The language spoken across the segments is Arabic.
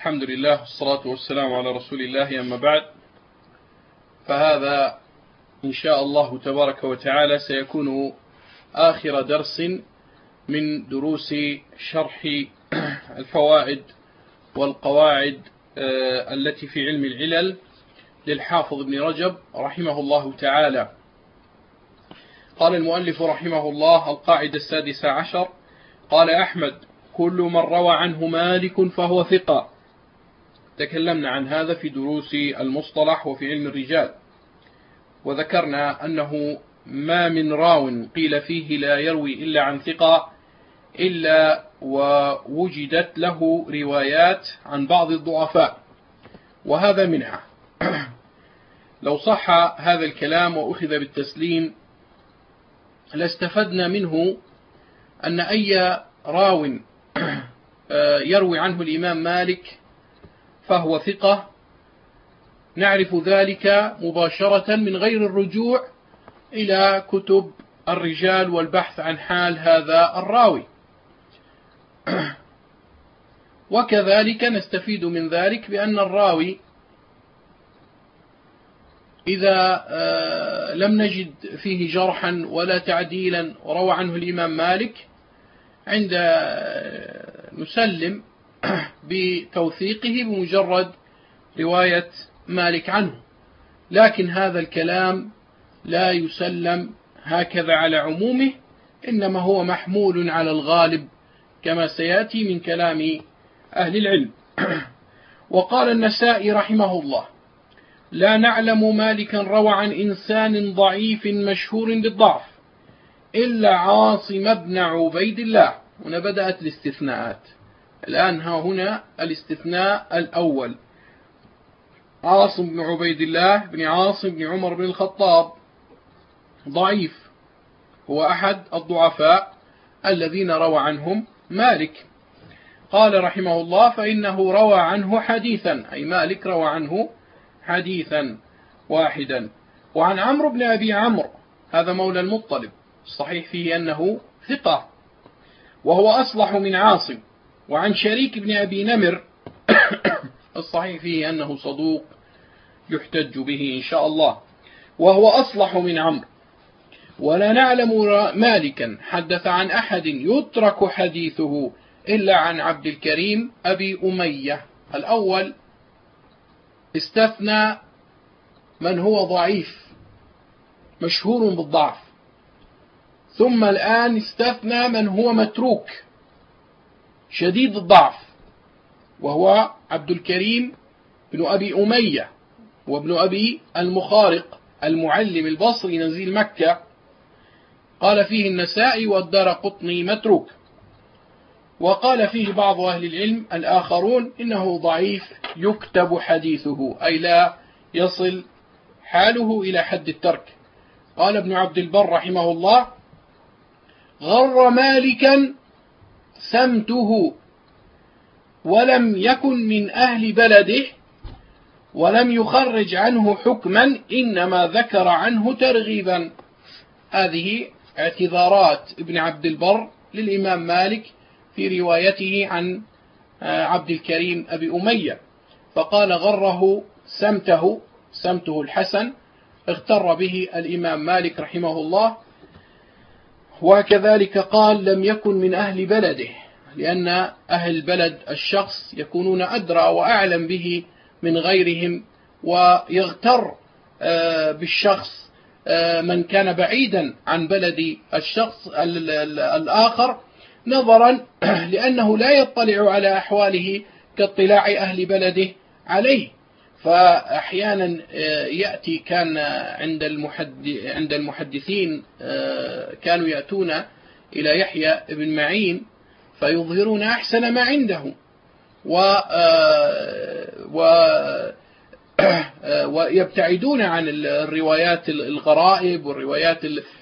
الحمد لله والصلاة والسلام على رسول الله، أما بعد، فهذا إن شاء الله تبارك وتعالى سيكون آخر درس من دروس شرح الفوائد والقواعد التي في علم العلل للحافظ ابن رجب رحمه الله تعالى. قال المؤلف رحمه الله: القاعدة 16 قال أحمد: كل من روى عنه مالك فهو ثقة. تكلمنا عن هذا في دروس المصطلح وفي علم الرجال، وذكرنا أنه ما من راو قيل فيه لا يروي إلا عن ثقة إلا ووجدت له روايات عن بعض الضعفاء، وهذا منها. لو صح هذا الكلام وأخذ بالتسليم لاستفدنا منه أن أي راو يروي عنه الإمام مالك فهو ثقة، نعرف ذلك مباشرة من غير الرجوع إلى كتب الرجال والبحث عن حال هذا الراوي. وكذلك نستفيد من ذلك بأن الراوي إذا لم نجد فيه جرحا ولا تعديلا وروى عنه الإمام مالك، عند نسلم بتوثيقه بمجرد رواية مالك عنه. لكن هذا الكلام لا يسلم هكذا على عمومه، إنما هو محمول على الغالب كما سيأتي من كلام أهل العلم. وقال النسائي رحمه الله: لا نعلم مالكا روى عن إنسان ضعيف مشهور بالضعف إلا عاصم بن عبيد الله. هنا بدأت الاستثناءات. الآن هنا الاستثناء الأول: عاصم بن عبيد الله بن عاصم بن عمر بن الخطاب ضعيف، هو أحد الضعفاء الذين روى عنهم مالك. قال رحمه الله: فإنه روى عنه حديثا، أي مالك روى عنه حديثا واحدا. وعن عمرو بن أبي عمرو، هذا مولى المطلب، الصحيح فيه أنه ثقة وهو أصلح من عاصم. وعن شريك بن أبي نمر الصحيح فيه أنه صدوق يحتج به إن شاء الله، وهو أصلح من عمرو. ولا نعلم مالكا حدث عن أحد يترك حديثه إلا عن عبد الكريم أبي أمية. الأول استثنى من هو ضعيف مشهور بالضعف، ثم الآن استثنى من هو متروك شديد الضعف، وهو عبد الكريم بن أبي أمية وابن أبي المخارق المعلم البصري نزيل مكة. قال فيه النسائي والدارقطني متروك. وقال فيه بعض أهل العلم الآخرون إنه ضعيف يكتب حديثه، أي لا يصل حاله إلى حد الترك. قال ابن عبد البر رحمه الله: غر مالكا سمته ولم يكن من أهل بلده ولم يخرج عنه حكما، إنما ذكر عنه ترغيبا. هذه اعتذارات ابن عبد البر للإمام مالك في روايته عن عبد الكريم أبي أمية، فقال غره سمته الحسن، اغتر به الإمام مالك رحمه الله. وكذلك قال لم يكن من أهل بلده، لأن أهل بلد الشخص يكونون أدرى وأعلم به من غيرهم، ويغتر بالشخص من كان بعيدا عن بلد الشخص الآخر، نظرا لأنه لا يطلع على أحواله كاطلاع أهل بلده عليه. فأحيانا يأتي، كان عند المحدثين كانوا يأتون إلى يحيى بن معين فيظهرون أحسن ما عندهم ويبتعدون عن الروايات الغرائب والروايات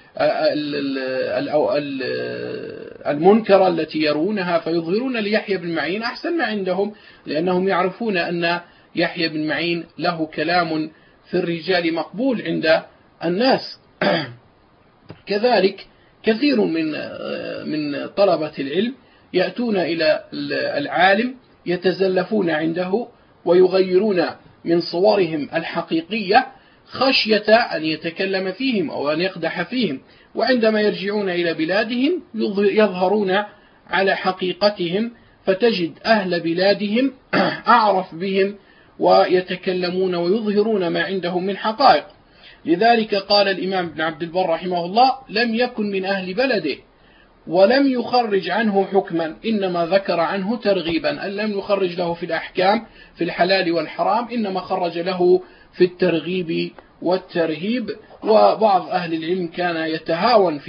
المنكرة التي يرونها، فيظهرون ليحيى بن معين أحسن ما عندهم، لأنهم يعرفون أن يحيى بن معين له كلام في الرجال مقبول عند الناس. كذلك كثير من طلبة العلم يأتون إلى العالم يتزلفون عنده ويغيرون من صورهم الحقيقية خشية أن يتكلم فيهم أو أن يقدح فيهم، وعندما يرجعون إلى بلادهم يظهرون على حقيقتهم، فتجد أهل بلادهم أعرف بهم ويتكلمون ويظهرون ما عندهم من حقائق. لذلك قال الإمام ابن عبد البر رحمه الله: لم يكن من أهل بلده ولم يخرج عنه حكما، إنما ذكر عنه ترغيبا، أن لم يخرج له في الأحكام في الحلال والحرام، إنما خرج له في الترغيب والترهيب. وبعض أهل العلم كان يتهاون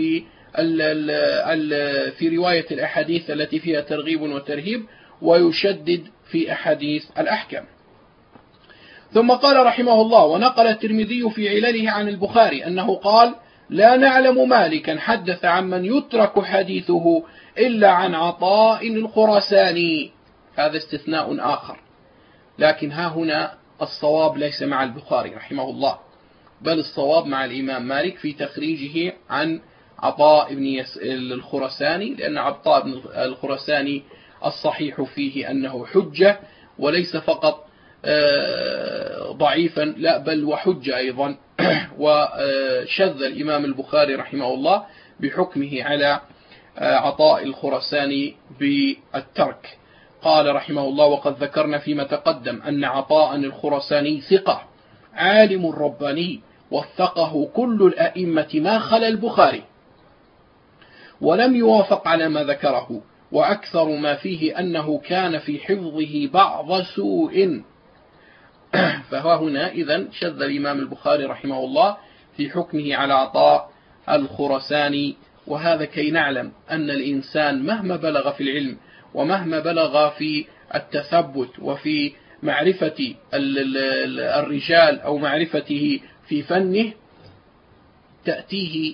في رواية الأحاديث التي فيها ترغيب وترهيب، ويشدد في أحاديث الأحكام. ثم قال رحمه الله: ونقل الترمذي في علله عن البخاري أنه قال: لا نعلم مالكا حدث عمن يترك حديثه إلا عن عطاء الخراساني. هذا استثناء آخر، لكن ها هنا الصواب ليس مع البخاري رحمه الله، بل الصواب مع الإمام مالك في تخريجه عن عطاء بن الخراساني، لأن عطاء بن الخراساني الصحيح فيه أنه حجة، وليس فقط ضعيفا، لا بل وحجة أيضا. وشذ الإمام البخاري رحمه الله بحكمه على عطاء الخراساني بالترك. قال رحمه الله: وقد ذكرنا فيما تقدم أن عطاء الخراساني ثقة عالم رباني، وثقه كل الأئمة ما خلا البخاري، ولم يوافق على ما ذكره، وأكثر ما فيه أنه كان في حفظه بعض سوء. فهنا إذن شذ الإمام البخاري رحمه الله في حكمه على عطاء الخراساني. وهذا كي نعلم أن الإنسان مهما بلغ في العلم ومهما بلغ في التثبت وفي معرفة الرجال أو معرفته في فنه، تأتيه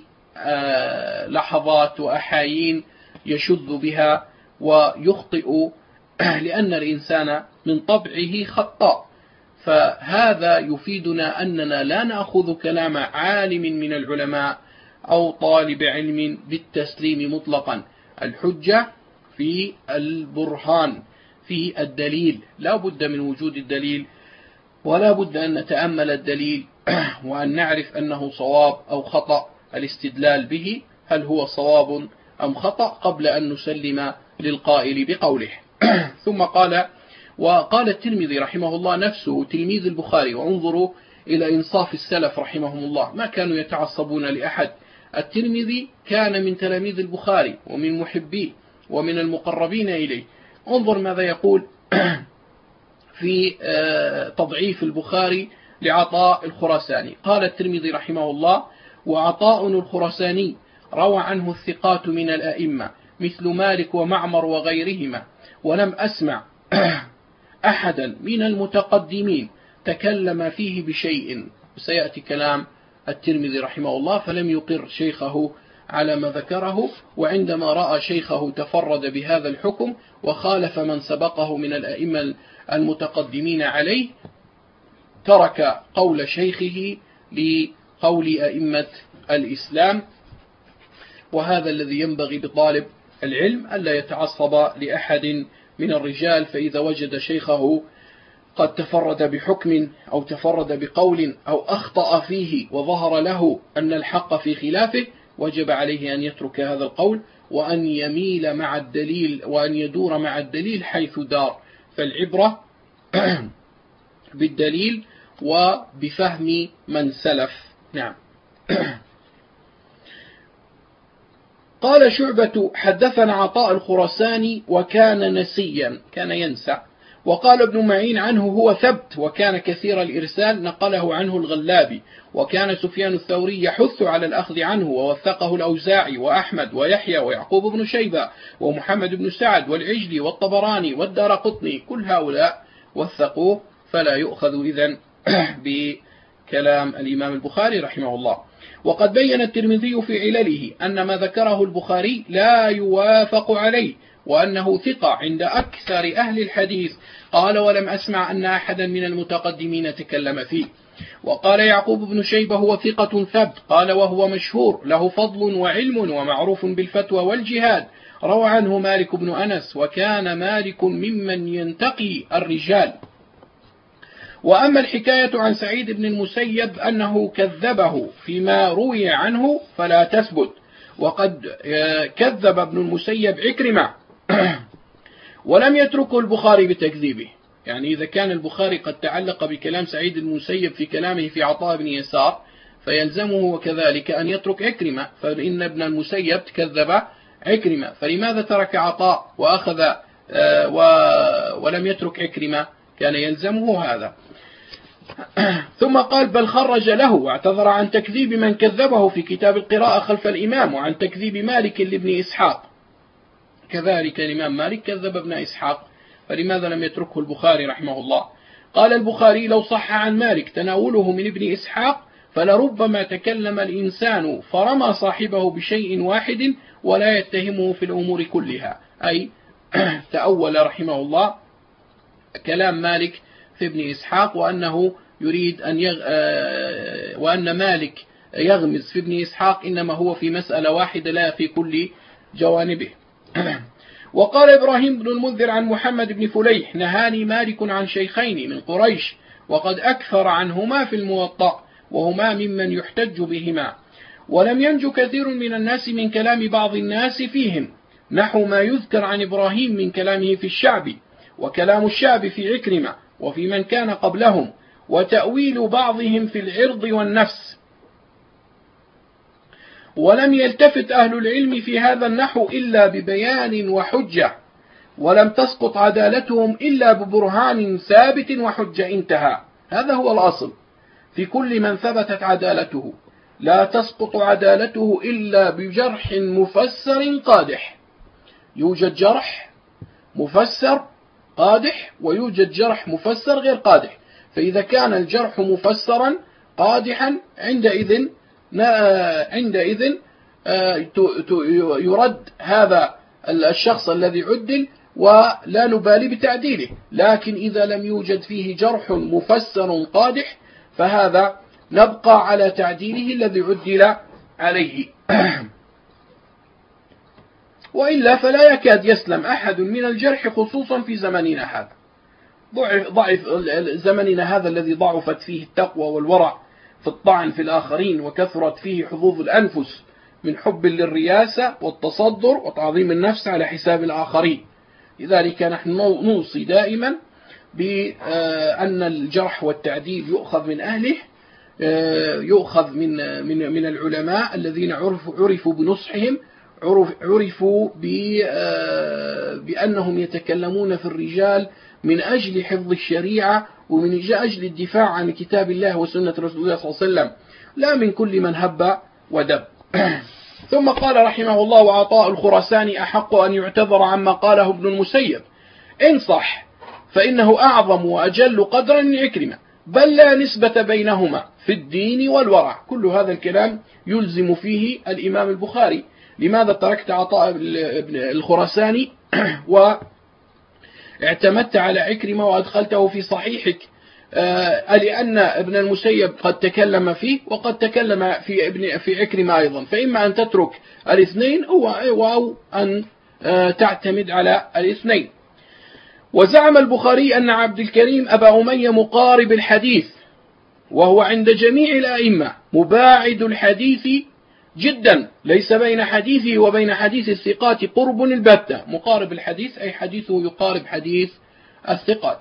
لحظات وأحايين يشذ بها ويخطئ، لأن الإنسان من طبعه خطاء. فهذا يفيدنا أننا لا نأخذ كلام عالم من العلماء أو طالب علم بالتسليم مطلقا. الحجة في البرهان، في الدليل، لا بد من وجود الدليل، ولا بد أن نتأمل الدليل وأن نعرف أنه صواب أو خطأ، الاستدلال به هل هو صواب أم خطأ، قبل أن نسلم للقائل بقوله. ثم قال: وقال الترمذي رحمه الله نفسه تلميذ البخاري، وانظروا إلى إنصاف السلف رحمهم الله، ما كانوا يتعصبون لأحد. الترمذي كان من تلاميذ البخاري ومن محبيه ومن المقربين إليه. انظر ماذا يقول في تضعيف البخاري لعطاء الخراساني. قال الترمذي رحمه الله: وعطاء الخراساني روى عنه الثقات من الأئمة مثل مالك ومعمر وغيرهما، ولم أسمع أحدا من المتقدمين تكلم فيه بشيء. سيأتي كلام الترمذي رحمه الله، فلم يقر شيخه على ما ذكره، وعندما رأى شيخه تفرد بهذا الحكم وخالف من سبقه من الأئمة المتقدمين عليه، ترك قول شيخه لقول أئمة الإسلام. وهذا الذي ينبغي بطالب العلم، ألا يتعصب لأحد من الرجال، فإذا وجد شيخه قد تفرد بحكم أو تفرد بقول أو أخطأ فيه وظهر له أن الحق في خلافه، وجب عليه أن يترك هذا القول وأن يميل مع الدليل وأن يدور مع الدليل حيث دار. فالعبرة بالدليل وبفهم من سلف. نعم. قال شعبة: حدثنا عطاء الخراساني وكان نسيا، كان ينسى. وقال ابن معين عنه: هو ثبت وكان كثير الإرسال، نقله عنه الغلابي. وكان سفيان الثوري يحث على الأخذ عنه، ووثقه الأوزاعي وأحمد ويحيى ويعقوب بن شيبة ومحمد بن سعد والعجلي والطبراني والدارقطني، كل هؤلاء وثقوه، فلا يؤخذ إذن بكلام الإمام البخاري رحمه الله. وقد بين الترمذي في علله أن ما ذكره البخاري لا يوافق عليه، وأنه ثقة عند أكثر أهل الحديث. قال: ولم أسمع أن أحدا من المتقدمين تكلم فيه. وقال يعقوب بن شيبة: هو ثقة ثبت. قال: وهو مشهور، له فضل وعلم ومعروف بالفتوى والجهاد، روى عنه مالك بن أنس، وكان مالك ممن ينتقي الرجال. وأما الحكاية عن سعيد بن المسيب أنه كذبه فيما روي عنه فلا تثبت، وقد كذب ابن المسيب عكرمة ولم يتركه البخاري بتكذيبه. يعني إذا كان البخاري قد تعلق بكلام سعيد بن المسيب في كلامه في عطاء بن يسار، فيلزمه وكذلك أن يترك عكرمة، فإن ابن المسيب كذب عكرمة، فلماذا ترك عطاء وأخذ ولم يترك عكرمة؟ كان يلزمه هذا. ثم قال: بل خرج له واعتذر عن تكذيب من كذبه في كتاب القراءة خلف الإمام، وعن تكذيب مالك لابن إسحاق. كذلك الإمام مالك كذب ابن إسحاق، فلماذا لم يتركه البخاري رحمه الله؟ قال البخاري: لو صح عن مالك تناوله من ابن إسحاق فلربما تكلم الإنسان فرمى صاحبه بشيء واحد ولا يتهمه في الأمور كلها، أي تأول رحمه الله كلام مالك في ابن إسحاق، وأنه يريد وأن مالك يغمز في ابن إسحاق إنما هو في مسألة واحدة لا في كل جوانبه. وقال إبراهيم بن المنذر عن محمد بن فليح: نهاني مالك عن شيخين من قريش وقد أكثر عنهما في الموطأ، وهما ممن يحتج بهما، ولم ينج كثير من الناس من كلام بعض الناس فيهم، نحو ما يذكر عن إبراهيم من كلامه في الشعب، وكلام الشعب في عكرمة وفي من كان قبلهم، وتأويل بعضهم في العرض والنفس. ولم يلتفت أهل العلم في هذا النحو إلا ببيان وحجة، ولم تسقط عدالتهم إلا ببرهان ثابت وحجة. انتهى. هذا هو الأصل في كل من ثبتت عدالته، لا تسقط عدالته إلا بجرح مفسر قادح. يوجد جرح مفسر قادح ويوجد جرح مفسر غير قادح، فإذا كان الجرح مفسرا قادحا عندئذ يرد هذا الشخص الذي عدل ولا نبالي بتعديله. لكن إذا لم يوجد فيه جرح مفسر قادح فهذا نبقى على تعديله الذي عدل عليه. وإلا فلا يكاد يسلم أحد من الجرح، خصوصا في زمننا هذا، ضعف زمننا هذا الذي ضعفت فيه التقوى والورع في الطعن في الآخرين، وكثرت فيه حظوظ الأنفس من حب للرياسة والتصدر وتعظيم النفس على حساب الآخرين. لذلك نحن نوصي دائما بأن الجرح والتعديل يؤخذ من أهله، يؤخذ من العلماء الذين عرفوا بنصحهم، عرفوا بأنهم يتكلمون في الرجال من أجل حفظ الشريعة ومن أجل الدفاع عن كتاب الله وسنة رسول الله صلى الله عليه وسلم، لا من كل من هب ودب. ثم قال رحمه الله: وعطاء الخراساني أحق أن يعتذر عما قاله ابن المسيب إن صح، فإنه أعظم وأجل قدرا من عكرمة، بل لا نسبة بينهما في الدين والورع. كل هذا الكلام يلزم فيه الإمام البخاري. لماذا تركت عطاء الخراساني واعتمدت على عكرمة وأدخلته في صحيحك؟ لأن ابن المسيب قد تكلم فيه وقد تكلم في عكرمة أيضا، فإما أن تترك الاثنين أو أن تعتمد على الاثنين. وزعم البخاري أن عبد الكريم أبا أمية مقارب الحديث، وهو عند جميع الأئمة مباعد الحديث جدا، ليس بين حديثه وبين حديث الثقات قرب البتة. مقارب الحديث أي حديثه يقارب حديث الثقات.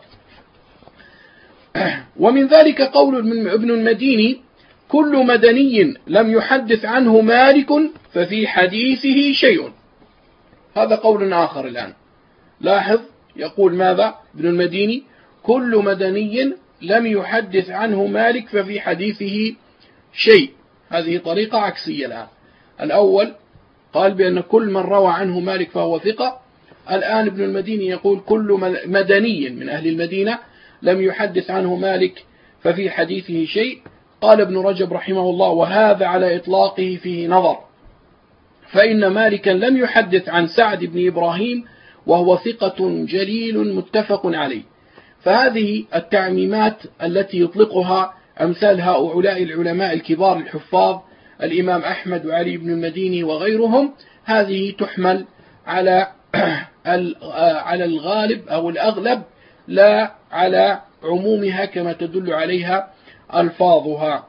ومن ذلك قول ابن المديني: كل مدني لم يحدث عنه مالك ففي حديثه شيء. هذا قول آخر الآن. لاحظ، يقول ماذا ابن المديني؟ كل مدني لم يحدث عنه مالك ففي حديثه شيء. هذه طريقة عكسية الآن. الأول قال بأن كل من روى عنه مالك فهو ثقة، الآن ابن المديني يقول كل مدني من أهل المدينة لم يحدث عنه مالك ففي حديثه شيء. قال ابن رجب رحمه الله: وهذا على إطلاقه فيه نظر، فإن مالكا لم يحدث عن سعد بن إبراهيم وهو ثقة جليل متفق عليه. فهذه التعميمات التي يطلقها أمثال هؤلاء العلماء الكبار الحفاظ، الإمام أحمد وعلي بن المديني وغيرهم، هذه تحمل على على الغالب أو الأغلب، لا على عمومها كما تدل عليها ألفاظها.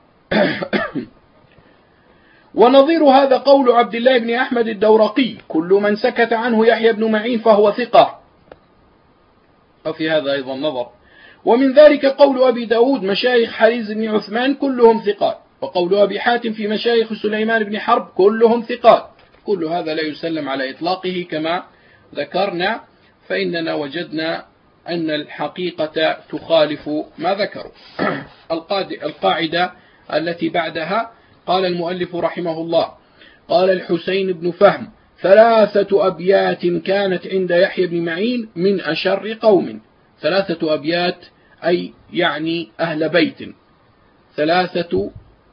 ونظير هذا قول عبد الله بن أحمد الدورقي: كل من سكت عنه يحيى بن معين فهو ثقة. وفي هذا أيضا نظر. ومن ذلك قول أبي داود: مشايخ حريز بن عثمان كلهم ثقات. وقول أبي حاتم في مشايخ سليمان بن حرب كلهم ثقات. كل هذا لا يسلم على إطلاقه كما ذكرنا، فإننا وجدنا أن الحقيقة تخالف ما ذكروا. القاعدة التي بعدها قال المؤلف رحمه الله: قال الحسين بن فهم: 3 أبيات كانت عند يحيى بن معين من أشر قوم. 3 أبيات أي يعني أهل بيت، 3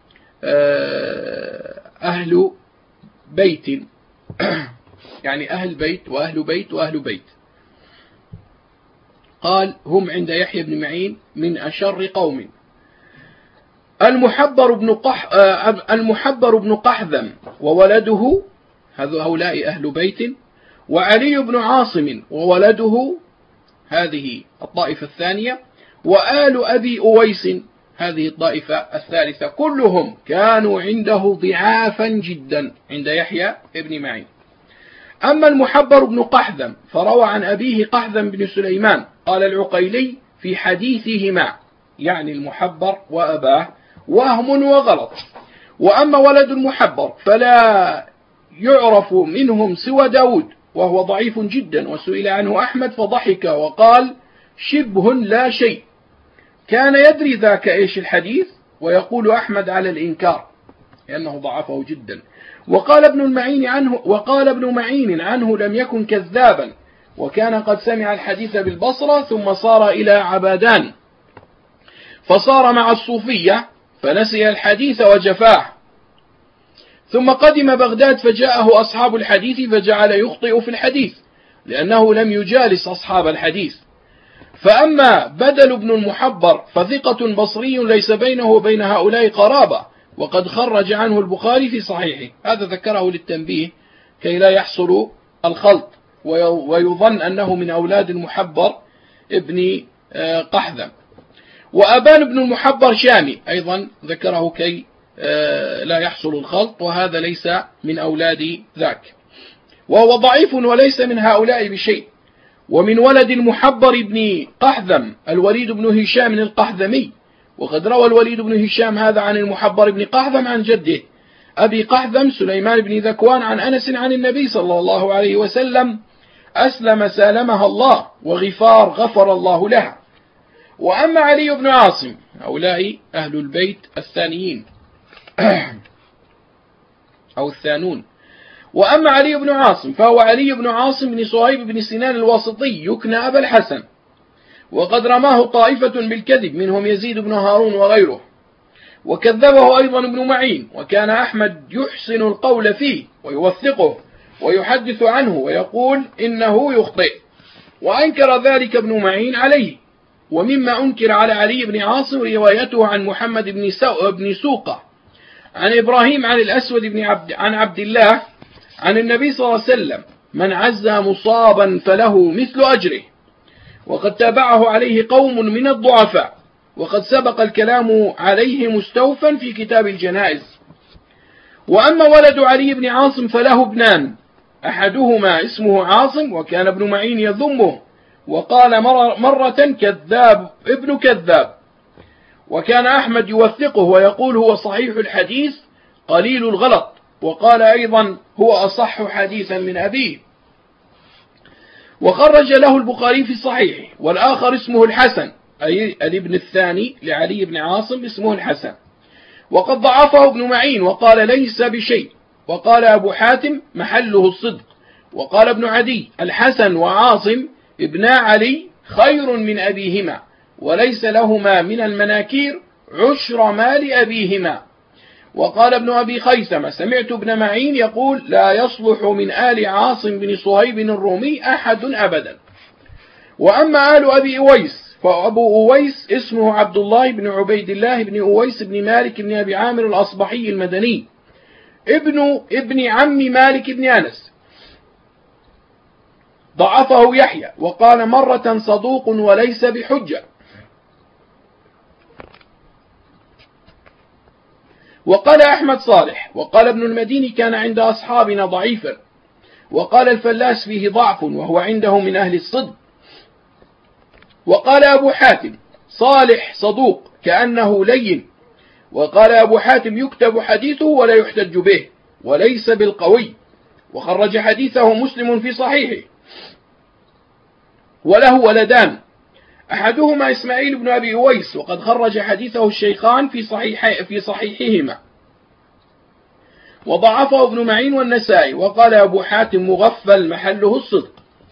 أهل بيت يعني أهل بيت وأهل بيت وأهل بيت. قال: هم عند يحيى بن معين من أشر قوم: المحبر بن قحذم وولده، هؤلاء أهل بيت، وعلي بن عاصم وولده، هذه الطائفة الثانية، وآل أبي أويس، هذه الطائفة الثالثة، كلهم كانوا عنده ضعافا جدا عند يحيى بن معين. أما المحبر بن قحذم فروى عن أبيه قحذم بن سليمان، قال العقيلي في حديثهما، يعني المحبر وأباه، وهم وغلط. وأما ولد المحبر فلا يعرف منهم سوى داود، وهو ضعيف جدا، وسئل عنه أحمد فضحك وقال: شبه لا شيء. كان يدري ذاك إيش الحديث، ويقول أحمد على الإنكار لأنه ضعفه جدا. وقال ابن معين عنه لم يكن كذابا، وكان قد سمع الحديث بالبصرة ثم صار إلى عبادان، فصار مع الصوفية فنسي الحديث وجفاه، ثم قدم بغداد فجاءه أصحاب الحديث فجعل يخطئ في الحديث لأنه لم يجالس أصحاب الحديث. فأما بدل بن المحبر فثقة بصري ليس بينه وبين هؤلاء قرابة، وقد خرج عنه البخاري في صحيحه. هذا ذكره للتنبيه كي لا يحصل الخلط ويظن أنه من أولاد المحبر ابن قحذم. وأبان بن المحبر شامي أيضا ذكره كي لا يحصل الخلط، وهذا ليس من أولاد ذاك، وهو ضعيف وليس من هؤلاء بشيء. ومن ولد المحبر بن قحذم الوليد بن هشام القحذمي، وقد روى الوليد بن هشام هذا عن المحبر بن قحذم عن جده أبي قحذم سليمان بن ذكوان عن أنس عن النبي صلى الله عليه وسلم: أسلم سالمها الله، وغفار غفر الله لها. وأما علي بن عاصم، هؤلاء أهل البيت الثانيين أو الثانون. وأما علي بن عاصم فهو علي بن عاصم بن صهيب بن سنان الواسطي، يكنى أبا الحسن، وقد رماه طائفة بالكذب منهم يزيد بن هارون وغيره، وكذبه أيضا ابن معين. وكان أحمد يحسن القول فيه ويوثقه ويحدث عنه ويقول إنه يخطئ، وأنكر ذلك ابن معين عليه. ومما أنكر على علي بن عاصم روايته عن محمد بن سوقة عن إبراهيم عن الأسود عن عبد الله عن النبي صلى الله عليه وسلم: من عزى مصابا فله مثل أجره. وقد تابعه عليه قوم من الضعفاء، وقد سبق الكلام عليه مستوفا في كتاب الجنائز. وأما ولد علي بن عاصم فله ابنان، أحدهما اسمه عاصم، وكان ابن معين يذمه وقال مرة كذاب ابن كذاب. وكان أحمد يوثقه ويقول هو صحيح الحديث قليل الغلط، وقال أيضا هو أصح حديثا من أبيه. وخرج له البخاري في صحيحه. والآخر اسمه الحسن، أي الابن الثاني لعلي بن عاصم اسمه الحسن، وقد ضعفه ابن معين وقال ليس بشيء. وقال أبو حاتم محله الصدق. وقال ابن عدي: الحسن وعاصم ابنا علي خير من أبيهما، وليس لهما من المناكير عشر مال أبيهما. وقال ابن أبي خيثمة: سمعت ابن معين يقول: لا يصلح من آل عاصم بن صهيب الرومي أحد أبدا. وأما آل أبي أويس فأبو أويس اسمه عبد الله بن عبيد الله بن أويس بن مالك بن أبي عامر الأصبحي المدني، ابن عم مالك بن أنس، وكان من أصحاب النبي صلى الله عليه وسلم. وأما أبو أويس فأبو أويس اسمه عبد الله بن عبيد الله بن أويس بن مالك بن أبي عامر الأصبحي المدني، ابن عم مالك بن أنس، وكان من أصحاب النبي صلى الله عليه وسلم. ضعفه يحيى وقال مرة صدوق وليس بحجة. وقال أحمد صالح وقال ابن المديني كان عند أصحابنا ضعيفا. وقال الفلاس فيه ضعف وهو عنده من أهل الصدق. وقال أبو حاتم صالح صدوق كأنه لين. وقال أبو حاتم يكتب حديثه ولا يحتج به وليس بالقوي. وخرج حديثه مسلم في صحيحه وله ولدان أحدهما إسماعيل بن أبي أويس وقد خرج حديثه الشيخان في صحيحهما. وضعفه ابن معين والنسائي. وقال أبو حاتم مغفل محله الصدق.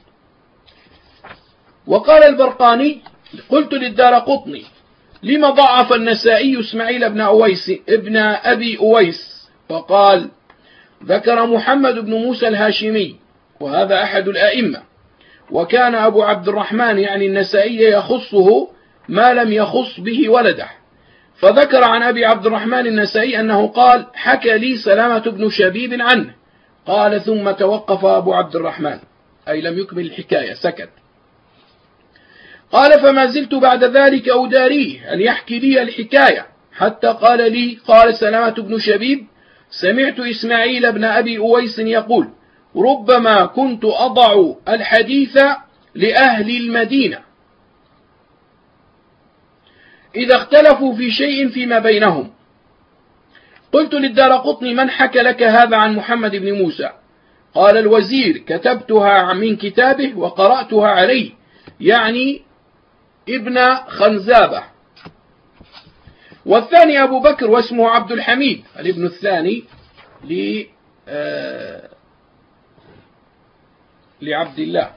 وقال البرقاني قلت للدارقطني لما ضعف النسائي إسماعيل ابن أبي أويس؟ فقال ذكر محمد بن موسى الهاشمي وهذا أحد الأئمة، وكان أبو عبد الرحمن يعني النسائي يخصه ما لم يخص به ولده، فذكر عن أبي عبد الرحمن النسائي أنه قال حكى لي سلامة بن شبيب عنه. قال ثم توقف أبو عبد الرحمن أي لم يكمل الحكاية سكت. قال فما زلت بعد ذلك أداريه أن يحكي لي الحكاية حتى قال لي قال سلامة بن شبيب سمعت إسماعيل بن أبي أويس يقول ربما كنت أضع الحديث لأهل المدينة إذا اختلفوا في شيء فيما بينهم. قلت للدارقطني من حكى لك هذا عن محمد بن موسى؟ قال الوزير كتبتها من كتابه وقرأتها عليه يعني ابن خنزابة. والثاني أبو بكر واسمه عبد الحميد الابن الثاني لعبد الله.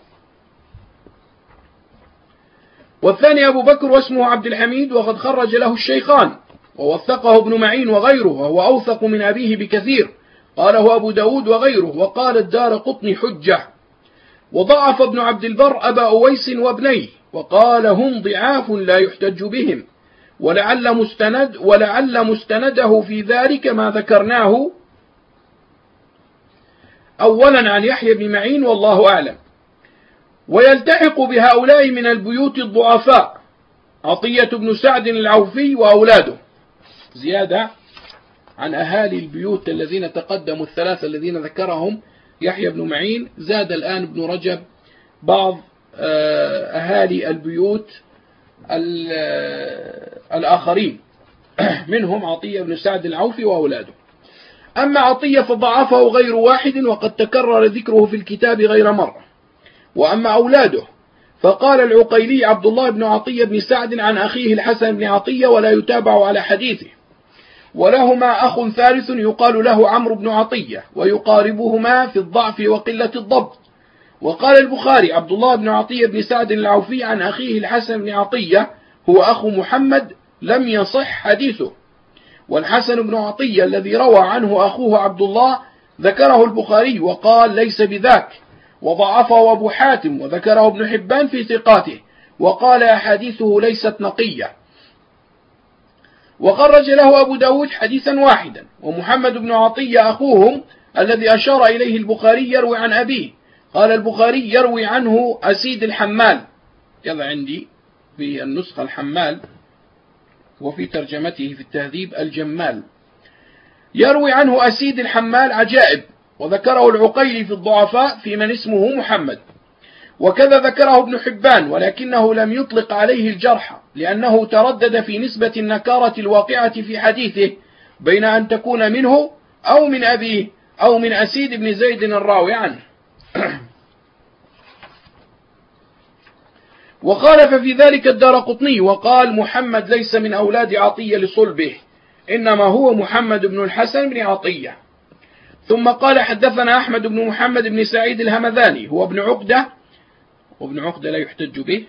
والثاني أبو بكر واسمه عبد الحميد وقد خرج له الشيخان ووثقه ابن معين وغيره وهو أوثق من أبيه بكثير قاله أبو داود وغيره. وقال الدارقطني حجة. وضعف ابن عبد البر أبا أويس وابنيه وقال هم ضعاف لا يحتج بهم ولعل مستنده في ذلك ما ذكرناه أولا عن يحيى بن معين والله أعلم. ويلتحق بهؤلاء من البيوت الضعفاء عطية بن سعد العوفي وأولاده زيادة عن أهالي البيوت الذين تقدموا الثلاثة الذين ذكرهم يحيى بن معين. زاد الآن ابن رجب بعض أهالي البيوت الآخرين منهم عطية بن سعد العوفي وأولاده. أما عطية فضعفه غير واحد وقد تكرر ذكره في الكتاب غير مرة. وأما أولاده فقال العقيلي عبد الله بن عطية بن سعد عن أخيه الحسن بن عطية ولا يتابع على حديثه. ولهما أخ ثالث يقال له عمرو بن عطية ويقاربهما في الضعف وقلة الضبط. وقال البخاري عبد الله بن عطية بن سعد العوفي عن أخيه الحسن بن عطية هو أخو محمد لم يصح حديثه. والحسن بن عطية الذي روى عنه أخوه عبد الله ذكره البخاري وقال ليس بذاك. وضعفه أبو حاتم وذكره ابن حبان في ثقاته وقال أحاديثه ليست نقية. وخرج له أبو داود حديثا واحدا. ومحمد بن عطية أخوهم الذي أشار إليه البخاري يروي عن أبيه. قال البخاري يروي عنه أسيد الحمال يلا عندي في النسخة الحمال وفي ترجمته في التهذيب الجمال يروي عنه أسيد الحمال عجائب. وذكره العقيلي في الضعفاء في من اسمه محمد. وكذا ذكره ابن حبان ولكنه لم يطلق عليه الجرح لأنه تردد في نسبة النكارة الواقعة في حديثه بين أن تكون منه أو من أبيه أو من أسيد بن زيد الراوي عنه. وخالف في ذلك الدارقطني وقال محمد ليس من أولاد عطية لصلبه إنما هو محمد بن الحسن بن عطية. ثم قال حدثنا أحمد بن محمد بن سعيد الهمذاني هو ابن عقدة وابن عقدة لا يحتج به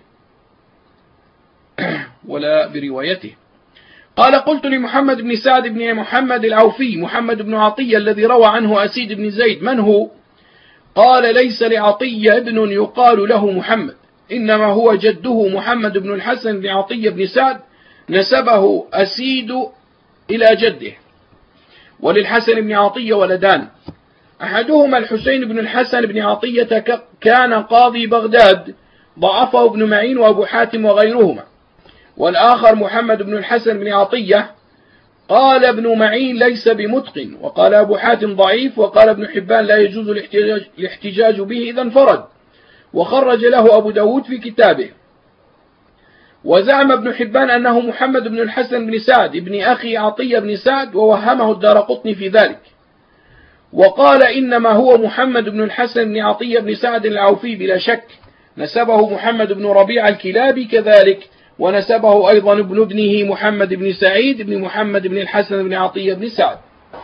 ولا بروايته. قال قلت لمحمد بن سعد بن محمد العوفي محمد بن عطية الذي روى عنه أسيد بن زيد من هو؟ قال ليس لعطية ابن يقال له محمد إنما هو جده محمد بن الحسن بن عطية بن سعد نسبه أسيد إلى جده. وللحسن بن عطية ولدان أحدهما الحسين بن الحسن بن عطية كان قاضي بغداد، ضعفه ابن معين وأبو حاتم وغيرهما. والآخر محمد بن الحسن بن عطية قال ابن معين ليس بمتقن، وقال أبو حاتم ضعيف، وقال ابن حبان لا يجوز الاحتجاج به إذا انفرد، وخرج له أبو داود في كتابه. وزعم ابن حبان أنه محمد بن الحسن بن سعد ابن أخي عطية بن سعد، ووهمه الدارقطني في ذلك، وقال إنما هو محمد بن الحسن بن عطية بن سعد العوفي بلا شك. نسبه محمد بن ربيع الكلابي كذلك، ونسبه أيضا ابن ابنه محمد بن سعيد بن محمد بن الحسن بن عطية بن سعد.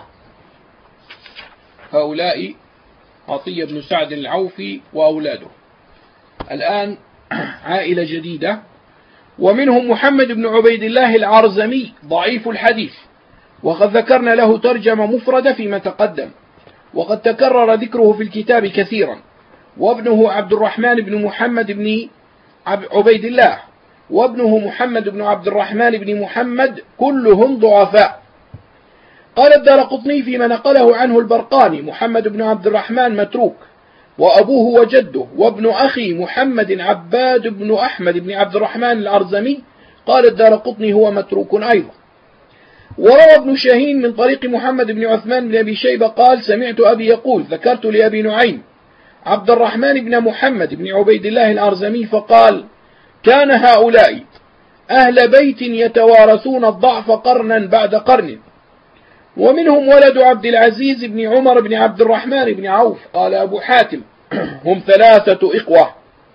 هؤلاء عطية بن سعد العوفي وأولاده. الآن عائلة جديدة، ومنهم محمد بن عبيد الله العرزمي ضعيف الحديث، وقد ذكرنا له ترجمة مفردة فيما تقدم، وقد تكرر ذكره في الكتاب كثيرا. وابنه عبد الرحمن بن محمد بن عبيد الله، وابنه محمد بن عبد الرحمن بن محمد، كلهم ضعفاء. قال الدارقطني فيما نقله عنه البرقاني: محمد بن عبد الرحمن متروك، وأبوه وجده وابن أخي محمد عباد بن أحمد بن عبد الرحمن العرزمي. قال الدارقطني هو متروك أيضا. وروى ابن شاهين من طريق محمد بن عثمان بن أبي شيبة قال: سمعت أبي يقول: ذكرت لأبي نعيم عبد الرحمن بن محمد بن عبيد الله العرزمي فقال: كان هؤلاء أهل بيت يتوارثون الضعف قرنا بعد قرن، ومنهم ولد عبد العزيز بن عمر بن عبد الرحمن بن عوف. قال أبو حاتم: هم 3 إخوة.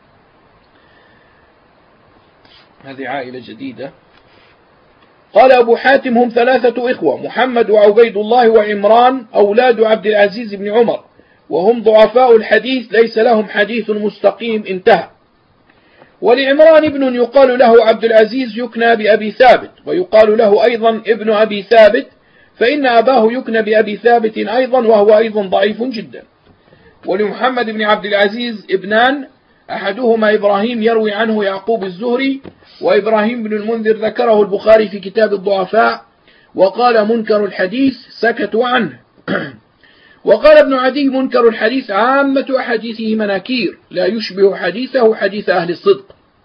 هذه عائلة جديدة. قال أبو حاتم: هم 3 إخوة، محمد وعبيد الله وعمران أولاد عبد العزيز بن عمر، وهم ضعفاء الحديث، ليس لهم حديث مستقيم. انتهى. ولعمران ابن يقال له عبد العزيز يكنى بأبي ثابت، ويقال له أيضا ابن أبي ثابت، فإن أباه يكنى بأبي ثابت أيضا، وهو أيضا ضعيف جدا. ولمحمد بن عبد العزيز ابنان، أحدهما إبراهيم يروي عنه يعقوب الزهري، وإبراهيم بن المنذر ذكره البخاري في كتاب الضعفاء، وقال منكر الحديث، سكتوا عنه. وقال ابن عدي: منكر الحديث عامة أحاديثه مناكير، لا يشبه حديثه حديث أهل الصدق.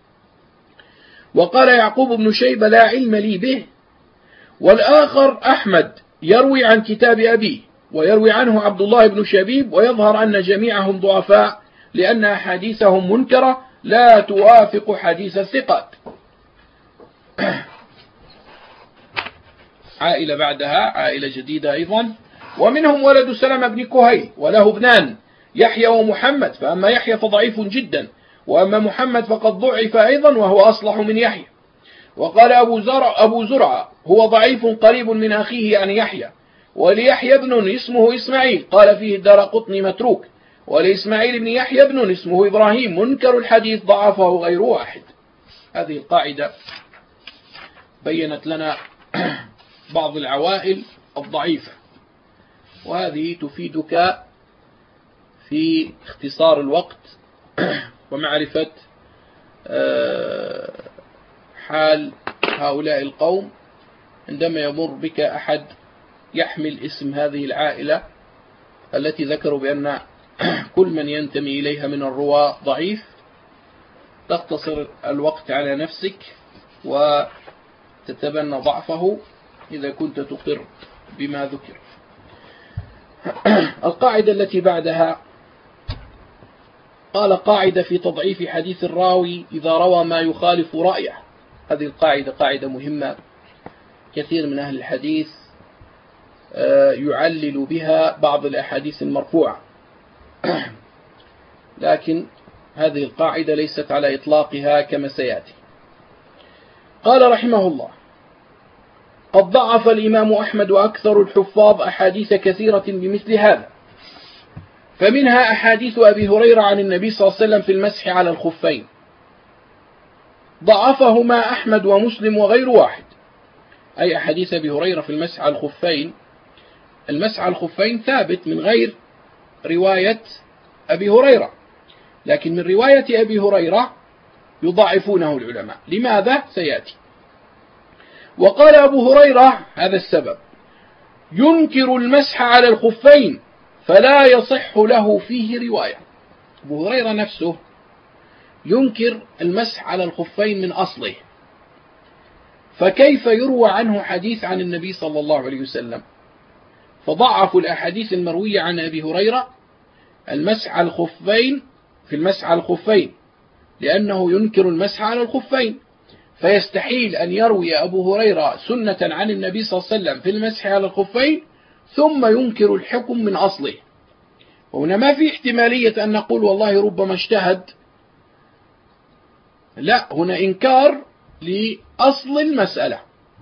وقال يعقوب بن شيبة: لا علم لي به. والآخر أحمد يروي عن كتاب أبيه، ويروي عنه عبد الله بن شبيب، ويظهر أن جميعهم ضعفاء، لأن أحاديثهم منكرة لا توافق حديث الثقات. عائلة بعدها، عائلة جديدة أيضا. ومنهم ولد سلمة بن كهيل، وله ابنان يحيى ومحمد، فأما يحيى فضعيف جدا، وأما محمد فقد ضعف أيضا، وهو أصلح من يحيى. وقال أبو زرعة: هو ضعيف قريب من أخيه يعني يحيى. وليحيى ابن اسمه إسماعيل، قال فيه الدارقطني متروك. ولإسماعيل بن يحيى ابن اسمه إبراهيم، منكر الحديث، ضعفه غير واحد. هذه القاعدة بينت لنا بعض العوائل الضعيفة، وهذه تفيدك في اختصار الوقت ومعرفة حال هؤلاء القوم عندما يمر بك أحد يحمل اسم هذه العائلة التي ذكروا بأن كل من ينتمي إليها من الرواة ضعيف. تقتصر الوقت على نفسك وتتبنى ضعفه إذا كنت تقر بما ذكر. القاعدة التي بعدها قال: قاعدة في تضعيف حديث الراوي إذا روى ما يخالف رأيه. هذه القاعدة قاعدة مهمة، كثير من أهل الحديث يعلل بها بعض الأحاديث المرفوعة، لكن هذه القاعدة ليست على إطلاقها كما سيأتي. قال رحمه الله: قد ضعف الإمام أحمد وأكثر الحفاظ أحاديث كثيرة بمثل هذا، فمنها أحاديث أبي هريرة عن النبي صلى الله عليه وسلم في المسح على الخفين، ضعفهما أحمد ومسلم وغير واحد. أي أحاديث أبي هريرة في المسح على الخفين، المسح على الخفين ثابت من غير رواية أبي هريرة، لكن من رواية أبي هريرة يضعفونه العلماء. لماذا؟ سيأتي. وقال أبو هريرة: هذا السبب، ينكر المسح على الخفين فلا يصح له فيه رواية. أبو هريرة نفسه ينكر المسح على الخفين من أصله، فكيف يروى عنه حديث عن النبي صلى الله عليه وسلم؟ فضعفوا الأحاديث المروية عن أبي هريرة المسح على الخفين في المسح على الخفين، لأنه ينكر المسح على الخفين، فيستحيل أن يروي أبو هريرة سنة عن النبي صلى الله عليه وسلم في المسح على الخفين ثم ينكر الحكم من أصله. وهنا ما في احتمالية أن نقول والله ربما اجتهد، لا، هنا إنكار لأصل المسألة.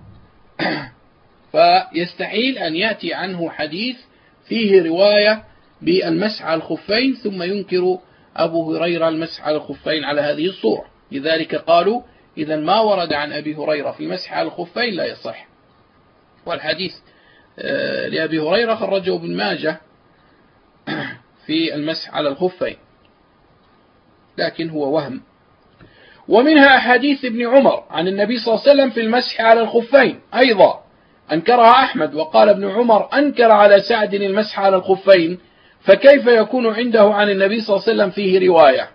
فيستحيل أن يأتي عنه حديث فيه رواية بالمسح على الخفين ثم ينكر أبو هريرة المسح على الخفين على هذه الصورة. لذلك قالوا إذا ما ورد عن أبي هريرة في المسح على الخفين لا يصح. والحديث لأبي هريرة خرجه ابن ماجه في المسح على الخفين، لكن هو وهم. ومنها أحاديث ابن عمر عن النبي صلى الله عليه وسلم في المسح على الخفين أيضا أنكرها أحمد، وقال ابن عمر أنكر على سعد المسح على الخفين، فكيف يكون عنده عن النبي صلى الله عليه وسلم فيه رواية؟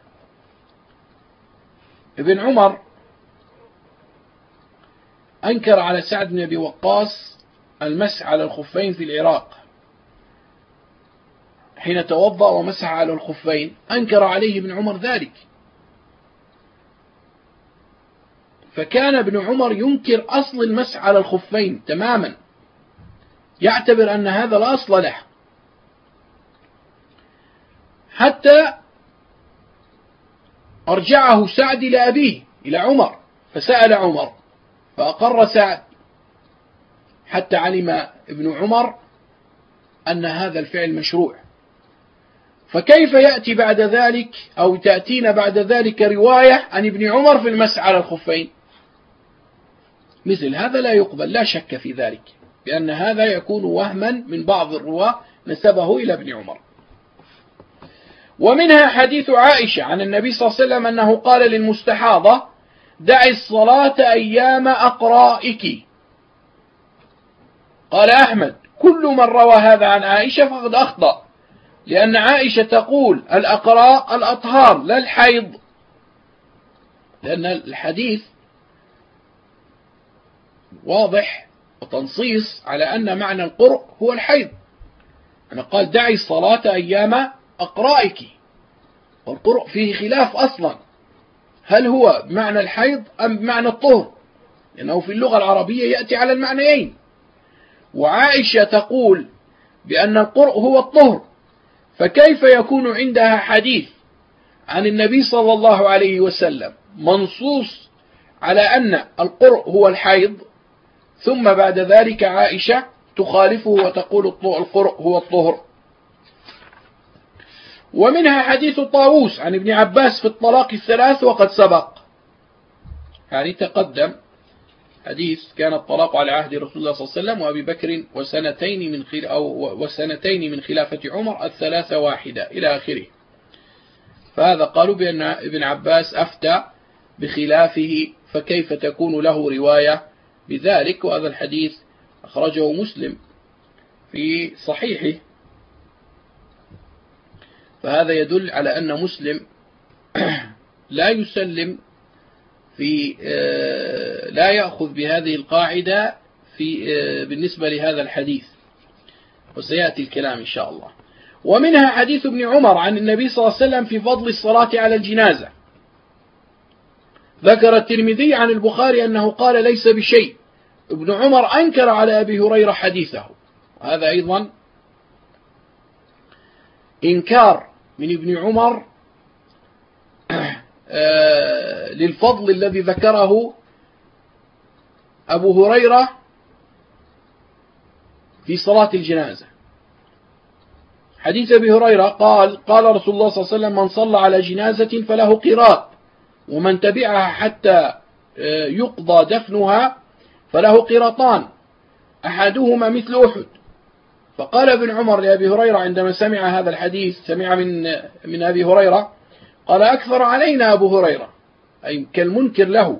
ابن عمر أنكر على سعد بن أبي وقاص المسح على الخفين في العراق حين توضأ ومسح على الخفين، أنكر عليه ابن عمر ذلك، فكان ابن عمر ينكر أصل المسح على الخفين تماما، يعتبر أن هذا لا أصل له، حتى أرجعه سعد إلى أبيه إلى عمر، فسأل عمر فأقر سعد، حتى علم ابن عمر أن هذا الفعل مشروع. فكيف يأتي بعد ذلك أو تأتينا بعد ذلك رواية عن ابن عمر في المسح على الخفين؟ مثل هذا لا يقبل، لا شك في ذلك، بأن هذا يكون وهما من بعض الرواة نسبه إلى ابن عمر. ومنها حديث عائشة عن النبي صلى الله عليه وسلم أنه قال للمستحاضة دعي الصلاة أيام أقرائك. قال أحمد كل من روى هذا عن عائشة فقد أخطأ، لأن عائشة تقول الأقراء الأطهار لا الحيض، لأن الحديث واضح وتنصيص على أن معنى القرء هو الحيض. أنا قال دعي الصلاة أيام أقرائك، والقرء فيه خلاف أصلا، هل هو بمعنى الحيض أم بمعنى الطهر، لأنه في اللغة العربية يأتي على المعنيين. وعائشة تقول بأن القرء هو الطهر، فكيف يكون عندها حديث عن النبي صلى الله عليه وسلم منصوص على أن القرء هو الحيض، ثم بعد ذلك عائشة تخالفه وتقول القرء هو الطهر؟ ومنها حديث طاووس عن ابن عباس في الطلاق الثلاث وقد سبق، يعني تقدم حديث كان الطلاق على عهد رسول الله صلى الله عليه وسلم وأبي بكر وسنتين من خلافة عمر الثلاثة واحدة إلى آخره. فهذا قالوا بأن ابن عباس أفتى بخلافه، فكيف تكون له رواية بذلك؟ وهذا الحديث أخرجه مسلم في صحيحه، فهذا يدل على أن مسلم لا يسلم لا يأخذ بهذه القاعدة بالنسبة لهذا الحديث، وسيأتي الكلام إن شاء الله. ومنها حديث ابن عمر عن النبي صلى الله عليه وسلم في فضل الصلاة على الجنازة، ذكر الترمذي عن البخاري أنه قال ليس بشيء. ابن عمر أنكر على أبي هريرة حديثه، هذا أيضا إنكار من ابن عمر للفضل الذي ذكره أبو هريرة في صلاة الجنازة. حديث أبي هريرة قال رسول الله صلى الله عليه وسلم من صلى على جنازة فله قيراط، ومن تبعها حتى يقضى دفنها فله قيراطان أحدهما مثل أحد. فقال ابن عمر لأبي هريرة عندما سمع هذا الحديث، سمع من أبي هريرة، قال أكثر علينا أبو هريرة، أي كالمنكر له.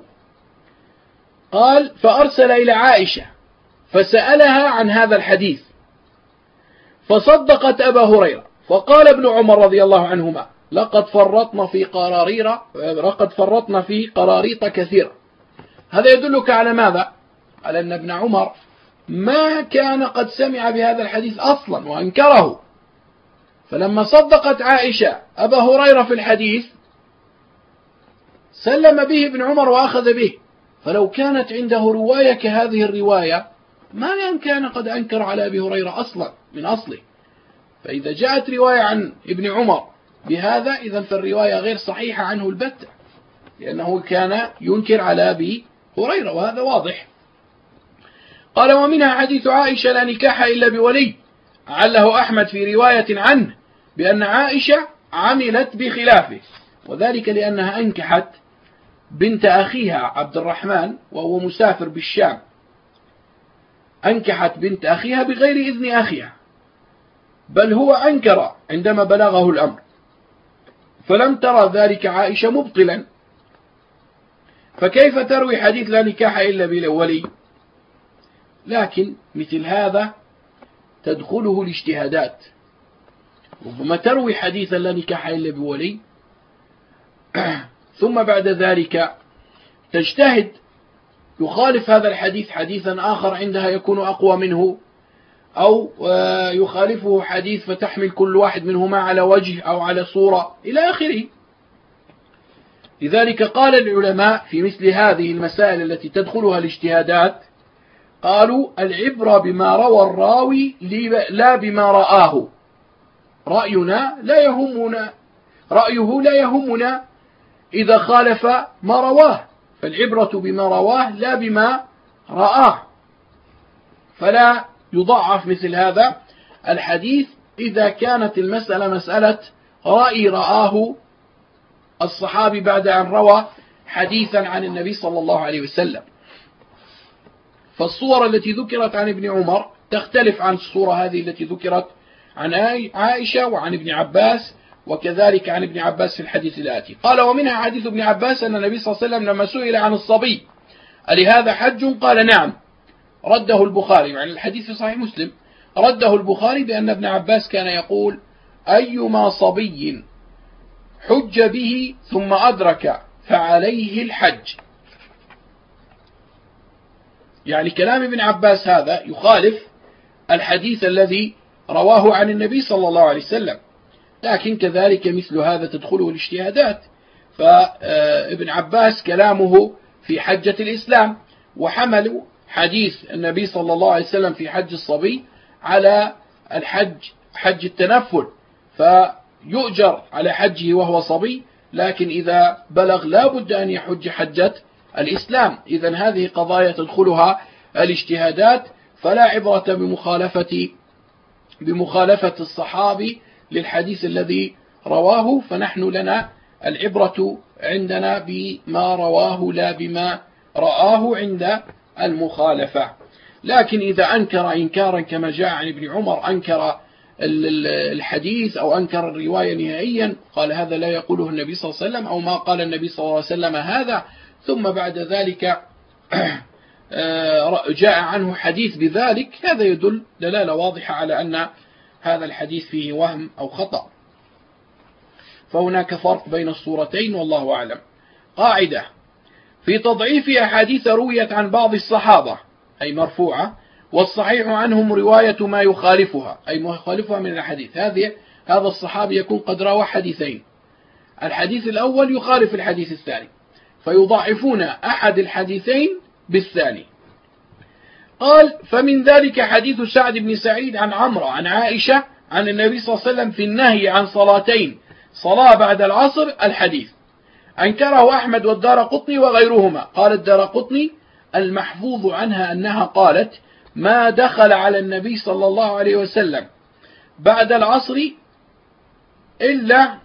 قال فأرسل إلى عائشة فسألها عن هذا الحديث، فصدقت أبا هريرة، فقال ابن عمر رضي الله عنهما: لقد فرطنا في قراريط كثيرة. هذا يدلك على ماذا؟ على أن ابن عمر ما كان قد سمع بهذا الحديث أصلا وأنكره، فلما صدقت عائشة أبا هريرة في الحديث سلم به ابن عمر وأخذ به. فلو كانت عنده رواية كهذه الرواية ما كان قد أنكر على أبي هريرة أصلا من أصله. فإذا جاءت رواية عن ابن عمر بهذا إذن فالرواية غير صحيحة عنه البتة، لأنه كان ينكر على أبي هريرة، وهذا واضح. قال: ومنها حديث عائشة: لا نكاح إلا بولي، عله أحمد في رواية عنه بأن عائشة عملت بخلافه، وذلك لأنها أنكحت بنت أخيها عبد الرحمن وهو مسافر بالشام، أنكحت بنت أخيها بغير إذن أخيها، بل هو أنكر عندما بلغه الأمر، فلم ترى ذلك عائشة مبطلا، فكيف تروي حديث لا نكاح إلا بولي؟ لكن مثل هذا تدخله الاجتهادات، ربما تروي حديثا لا نكاح إلا بولي ثم بعد ذلك تجتهد يخالف هذا الحديث حديثا آخر عندها يكون أقوى منه، أو يخالفه حديث فتحمل كل واحد منهما على وجه أو على صورة إلى آخره. لذلك قال العلماء في مثل هذه المسائل التي تدخلها الاجتهادات، قالوا: العبرة بما روى الراوي لا بما رآه. رأيه لا يهمنا إذا خالف ما رواه، فالعبرة بما رواه لا بما رآه. فلا يضعف مثل هذا الحديث إذا كانت المسألة مسألة رأي رآه الصحابي بعد أن روى حديثا عن النبي صلى الله عليه وسلم. فالصور التي ذكرت عن ابن عمر تختلف عن الصورة هذه التي ذكرت عن عائشة وعن ابن عباس، وكذلك عن ابن عباس في الحديث الآتي. قال: ومنها حديث ابن عباس أن النبي صلى الله عليه وسلم لما سئل عن الصبي: ألهذا حج؟ قال: نعم. رده البخاري، يعني الحديث في صحيح مسلم، رده البخاري بأن ابن عباس كان يقول: أيما صبي حج به ثم أدرك فعليه الحج. يعني كلام ابن عباس هذا يخالف الحديث الذي رواه عن النبي صلى الله عليه وسلم، لكن كذلك مثل هذا تدخله الاجتهادات. فابن عباس كلامه في حجة الإسلام، وحملوا حديث النبي صلى الله عليه وسلم في حج الصبي على حج التنفل، فيؤجر على حجه وهو صبي، لكن إذا بلغ لا بد أن يحج حجة الإسلام. إذن هذه قضايا تدخلها الاجتهادات، فلا عبرة بمخالفة الصحابي للحديث الذي رواه، فنحن لنا العبرة عندنا بما رواه لا بما رآه عند المخالفة. لكن إذا أنكر إنكارا كما جاء عن ابن عمر، أنكر الحديث أو أنكر الرواية نهائيا، قال هذا لا يقوله النبي صلى الله عليه وسلم، أو ما قال النبي صلى الله عليه وسلم هذا، ثم بعد ذلك جاء عنه حديث بذلك، هذا يدل دلالة واضحة على أن هذا الحديث فيه وهم أو خطأ. فهناك فرق بين الصورتين والله أعلم. قاعدة في تضعيف أحاديث رويت عن بعض الصحابة أي مرفوعة، والصحيح عنهم رواية ما يخالفها أي ما يخالفها من الحديث. هذا الصحابي يكون قد روى حديثين، الحديث الأول يخالف الحديث الثاني، فيضعفون أحد الحديثين بالثاني. قال: فمن ذلك حديث سعد بن سعيد عن عمرو عن عائشة عن النبي صلى الله عليه وسلم في النهي عن صلاتين، صلاة بعد العصر. الحديث أنكره أحمد والدارقطني وغيرهما. قال الدارقطني: المحفوظ عنها أنها قالت: ما دخل على النبي صلى الله عليه وسلم بعد العصر إلا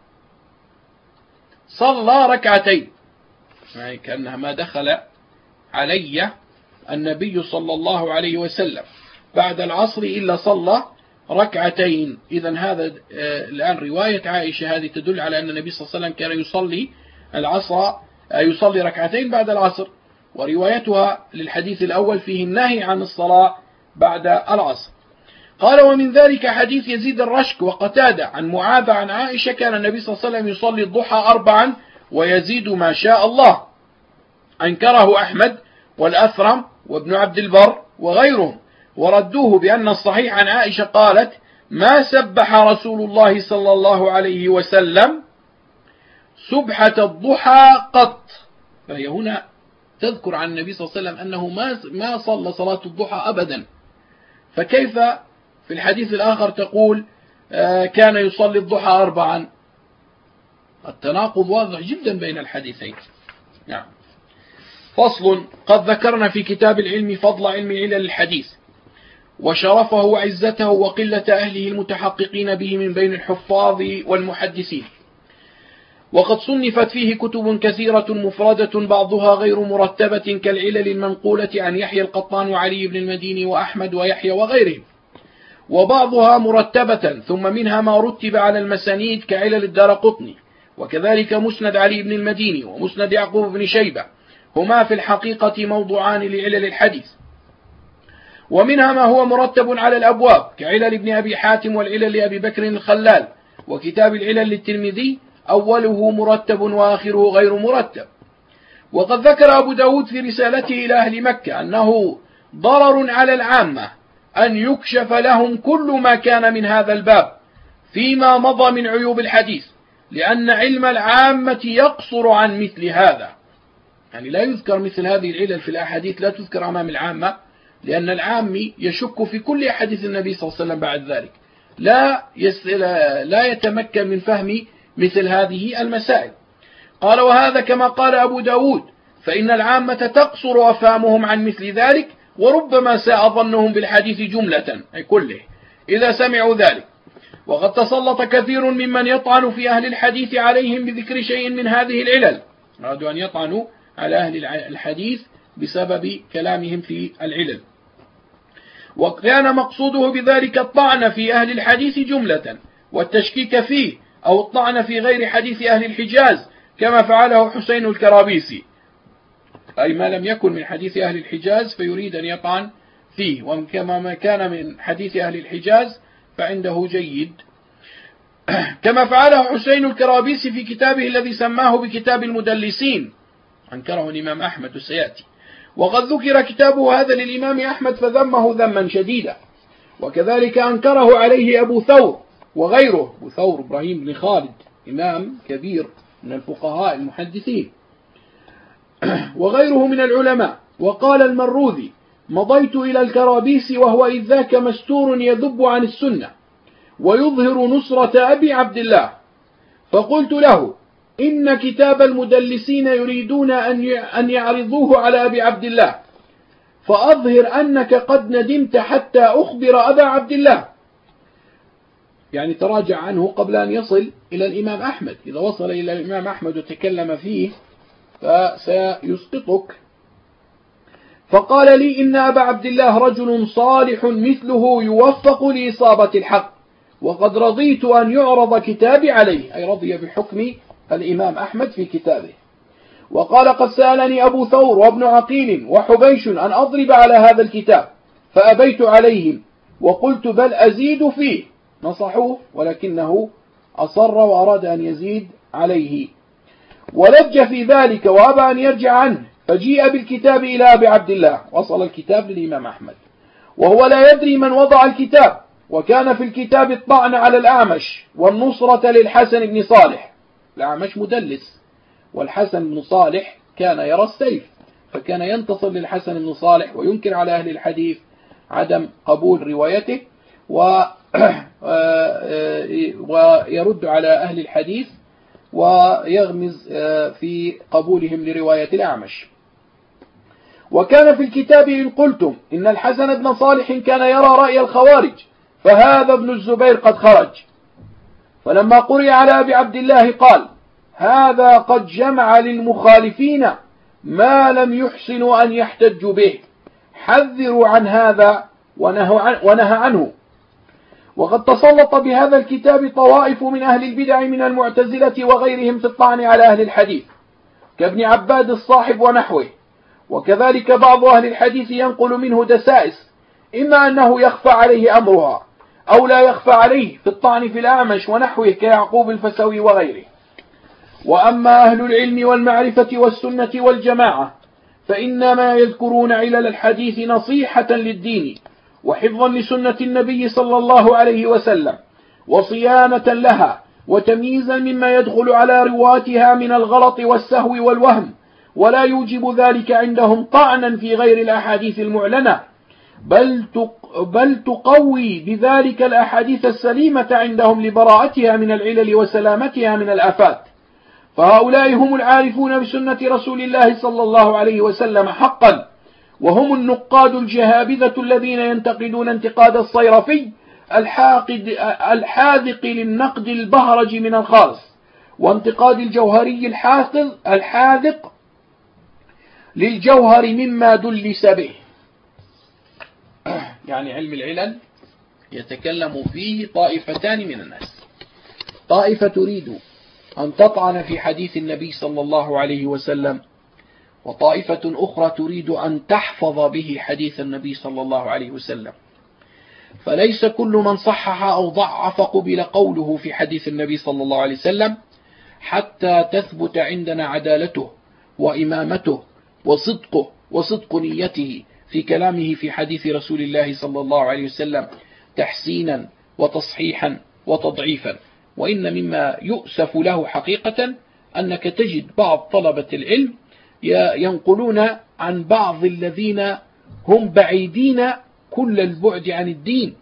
صلى ركعتين، يعني كأنها ما دخل علي النبي صلى الله عليه وسلم بعد العصر إلا صلى ركعتين. إذن هذا الآن رواية عائشة هذه تدل على أن النبي صلى الله عليه وسلم كان يصلي ركعتين بعد العصر، وروايتها للحديث الأول فيه النهي عن الصلاة بعد العصر. قال ومن ذلك حديث يزيد الرشك وقتادة عن معاذ عن عائشة كان النبي صلى الله عليه وسلم يصلي الضحى 4 ويزيد ما شاء الله. أنكره أحمد والأثرم وابن عبد البر وغيرهم، وردوه بأن الصحيح عن عائشة قالت: ما سبح رسول الله صلى الله عليه وسلم سبحة الضحى قط. فهي هنا تذكر عن النبي صلى الله عليه وسلم أنه ما صلى صلاة الضحى أبدا، فكيف في الحديث الآخر تقول كان يصلي الضحى 4؟ التناقض واضح جدا بين الحديثين. نعم. فصل: قد ذكرنا في كتاب العلم فضل علم علل الحديث وشرفه وعزته وقلة أهله المتحققين به من بين الحفاظ والمحدثين، وقد صنفت فيه كتب كثيرة مفردة بعضها غير مرتبة كالعلل المنقولة عن يحيى القطان وعلي بن المديني وأحمد ويحيى وغيرهم، وبعضها مرتبة ثم منها ما رتب على المسانيد كعلل الدارقطني، وكذلك مسند علي بن المديني ومسند يعقوب بن شيبة، هما في الحقيقة موضوعان لعلل الحديث. ومنها ما هو مرتب على الأبواب كعلل ابن أبي حاتم والعلل لأبي بكر الخلال، وكتاب العلل للترمذي أوله مرتب وآخره غير مرتب. وقد ذكر أبو داود في رسالته إلى أهل مكة أنه ضرر على العامة أن يكشف لهم كل ما كان من هذا الباب فيما مضى من عيوب الحديث، لأن علم العامة يقصر عن مثل هذا. يعني لا يذكر مثل هذه العلل في الأحاديث، لا تذكر أمام العامة، لأن العامي يشك في كل أحاديث النبي صلى الله عليه وسلم بعد ذلك، لا يتمكن من فهم مثل هذه المسائل. قال: وهذا كما قال أبو داود، فإن العامة تقصر أفهامهم عن مثل ذلك، وربما ساء ظنهم بالحديث جملة أي كله إذا سمعوا ذلك. وقد تسلط كثير ممن يطعن في أهل الحديث عليهم بذكر شيء من هذه العلل، أرادوا أن يطعنوا على أهل الحديث بسبب كلامهم في العلل، وكان مقصوده بذلك الطعن في أهل الحديث جملة والتشكيك فيه، أو الطعن في غير حديث أهل الحجاز كما فعله حسين الكرابيسي، أي ما لم يكن من حديث أهل الحجاز فيريد أن يطعن فيه، وكما ما كان من حديث أهل الحجاز فعنده جيد، كما فعله حسين الكرابيسي في كتابه الذي سماه بكتاب المدلسين، أنكره الإمام أحمد سيأتي. وقد ذكر كتابه هذا للإمام أحمد فذمه ذما شديدا، وكذلك أنكره عليه أبو ثور وغيره، أبو ثور إبراهيم بن خالد إمام كبير من الفقهاء المحدثين وغيره من العلماء. وقال المروذي: مضيت إلى الكرابيس وهو إذ ذاك مستور يذب عن السنة ويظهر نصرة أبي عبد الله، فقلت له: إن كتاب المدلسين يريدون أن يعرضوه على أبي عبد الله، فأظهر أنك قد ندمت حتى أخبر أبا عبد الله. يعني تراجع عنه قبل أن يصل إلى الإمام أحمد، إذا وصل إلى الإمام أحمد وتكلم فيه فسيسقطك. فقال لي: إن أبا عبد الله رجل صالح مثله يوفق لإصابة الحق، وقد رضيت أن يعرض كتابي عليه، أي رضي بحكم الإمام أحمد في كتابه. وقال: قد سألني أبو ثور وابن عقيل وحبيش أن أضرب على هذا الكتاب، فأبيت عليهم وقلت: بل أزيد فيه. نصحوه ولكنه أصر وأراد أن يزيد عليه، ولج في ذلك وأبى أن يرجع عنه، فجيء بالكتاب إلى أبي عبد الله. وصل الكتاب للإمام أحمد وهو لا يدري من وضع الكتاب، وكان في الكتاب الطعن على الأعمش والنصرة للحسن بن صالح. الأعمش مدلس، والحسن بن صالح كان يرى السيف، فكان ينتصر للحسن بن صالح وينكر على أهل الحديث عدم قبول روايته، ويرد على أهل الحديث ويغمز في قبولهم لرواية الأعمش. وكان في الكتاب إن قلتم إن الحسن بن صالح كان يرى رأي الخوارج، فهذا ابن الزبير قد خرج. فلما قرئ على أبي عبد الله قال: هذا قد جمع للمخالفين ما لم يحسنوا أن يحتجوا به، حذروا عن هذا ونهى عنه. وقد تسلط بهذا الكتاب طوائف من أهل البدع من المعتزلة وغيرهم في الطعن على أهل الحديث كابن عباد الصاحب ونحوه، وكذلك بعض أهل الحديث ينقل منه دسائس، إما أنه يخفى عليه أمرها أو لا يخفى عليه في الطعن في الأعمش ونحوه كيعقوب الفسوي وغيره. وأما أهل العلم والمعرفة والسنة والجماعة فإنما يذكرون علل الحديث نصيحة للدين وحفظا لسنة النبي صلى الله عليه وسلم وصيانة لها وتمييزا مما يدخل على رواتها من الغلط والسهو والوهم، ولا يوجب ذلك عندهم طعنا في غير الأحاديث المعلنة، بل تقوي بذلك الأحاديث السليمة عندهم لبراءتها من العلل وسلامتها من الآفات. فهؤلاء هم العارفون بسنة رسول الله صلى الله عليه وسلم حقا، وهم النقاد الجهابذة الذين ينتقدون انتقاد الصيرفي الحاذق للنقد البهرج من الخالص، وانتقاد الجوهري الحاذق للجوهر مما دلس به. يعني علم العلل يتكلم فيه طائفتان من الناس: طائفة تريد أن تطعن في حديث النبي صلى الله عليه وسلم، وطائفة أخرى تريد أن تحفظ به حديث النبي صلى الله عليه وسلم. فليس كل من صحح أو ضعف قبل قوله في حديث النبي صلى الله عليه وسلم حتى تثبت عندنا عدالته وإمامته وصدق نيته في كلامه في حديث رسول الله صلى الله عليه وسلم تحسينا وتصحيحا وتضعيفا. وإن مما يؤسف له حقيقة أنك تجد بعض طلبة العلم ينقلون عن بعض الذين هم بعيدين كل البعد عن الدين،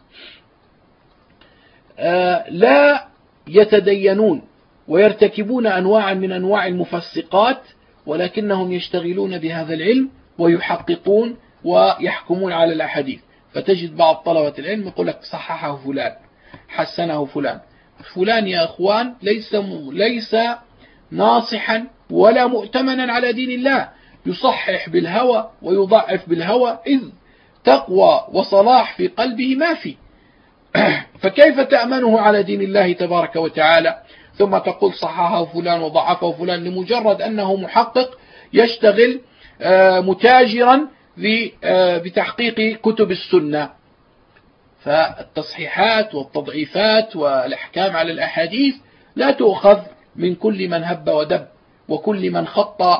لا يتدينون ويرتكبون أنواعا من أنواع المفسقات، ولكنهم يشتغلون بهذا العلم ويحققون ويحكمون على الأحاديث. فتجد بعض طلبة العلم يقول لك صححه فلان، حسنه فلان. فلان يا أخوان ليس ناصحا ولا مؤتمنا على دين الله، يصحح بالهوى ويضعف بالهوى، إذ تقوى وصلاح في قلبه ما في. فكيف تأمنه على دين الله تبارك وتعالى ثم تقول صححه فلان وضعفه فلان لمجرد أنه محقق يشتغل متاجرا بتحقيق كتب السنة؟ فالتصحيحات والتضعيفات والأحكام على الأحاديث لا تؤخذ من كل من هب ودب وكل من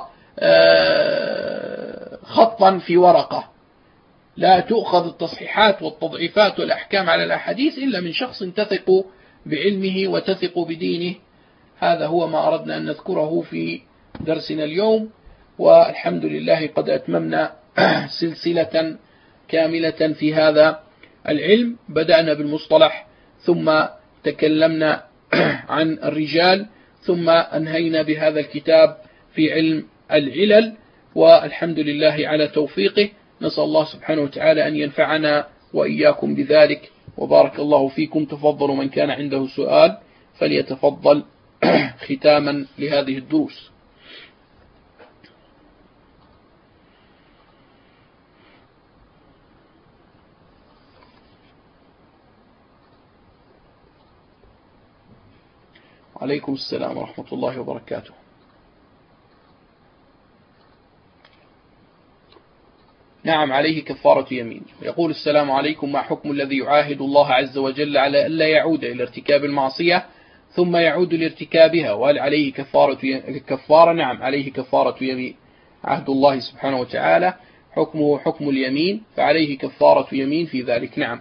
خطا في ورقة. لا تؤخذ التصحيحات والتضعيفات والأحكام على الأحاديث إلا من شخص تثق بعلمه وتثق بدينه. هذا هو ما أردنا أن نذكره في درسنا اليوم، والحمد لله قد أتممنا سلسلة كاملة في هذا العلم. بدأنا بالمصطلح، ثم تكلمنا عن الرجال، ثم أنهينا بهذا الكتاب في علم العلل، والحمد لله على توفيقه. نسأل الله سبحانه وتعالى أن ينفعنا وإياكم بذلك، وبارك الله فيكم. تفضلوا من كان عنده سؤال فليتفضل ختاما لهذه الدروس. عليكم السلام ورحمة الله وبركاته. نعم، عليه كفارة يمين. يقول: السلام عليكم، ما حكم الذي يعاهد الله عز وجل على ألا يعود إلى ارتكاب المعصية ثم يعود لارتكابها، وهل عليه كفارة؟ نعم، عليه كفارة يمين. عهد الله سبحانه وتعالى حكمه حكم اليمين، فعليه كفارة يمين في ذلك. نعم.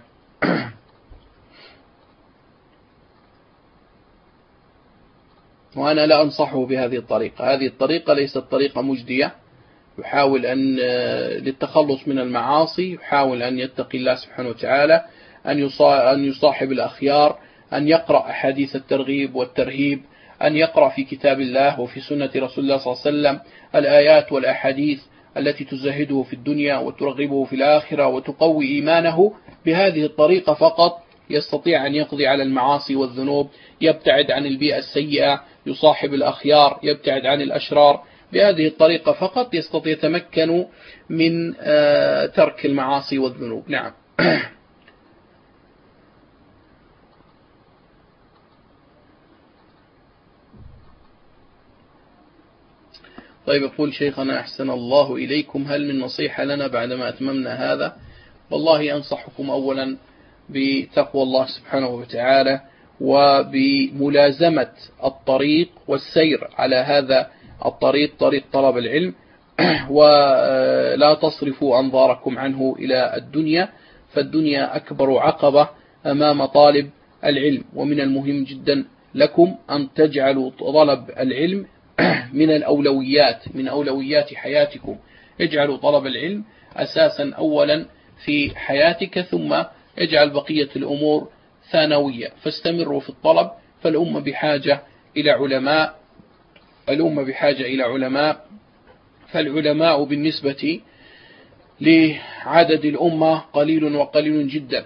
وأنا لا أنصحه بهذه الطريقة. هذه الطريقة ليست طريقة مجدية. يحاول أن للتخلص من المعاصي يحاول أن يتقي الله سبحانه وتعالى، أن يصاحب الأخيار، أن يقرأ أحاديث الترغيب والترهيب، أن يقرأ في كتاب الله وفي سنة رسول الله صلى الله عليه وسلم الآيات والأحاديث التي تزهده في الدنيا وترغبه في الآخرة وتقوي إيمانه. بهذه الطريقة فقط يستطيع أن يقضي على المعاصي والذنوب، يبتعد عن البيئة السيئة، يصاحب الأخيار، يبتعد عن الأشرار. بهذه الطريقة فقط يستطيع يتمكن من ترك المعاصي والذنوب. نعم. طيب، يقول: شيخنا أحسن الله إليكم، هل من نصيحة لنا بعدما أتممنا هذا؟ والله أنصحكم أولا بتقوى الله سبحانه وتعالى وبملازمة الطريق والسير على هذا الطريق، طريق طلب العلم، ولا تصرفوا أنظاركم عنه إلى الدنيا، فالدنيا أكبر عقبة أمام طالب العلم. ومن المهم جدا لكم أن تجعلوا طلب العلم من الأولويات، من أولويات حياتكم. اجعلوا طلب العلم أساسا أولا في حياتك، ثم اجعل بقية الأمور ثانوية. فاستمروا في الطلب، فالأمة بحاجة إلى علماء، الأمة بحاجة إلى علماء، فالعلماء بالنسبة لعدد الأمة قليل وقليل جدا.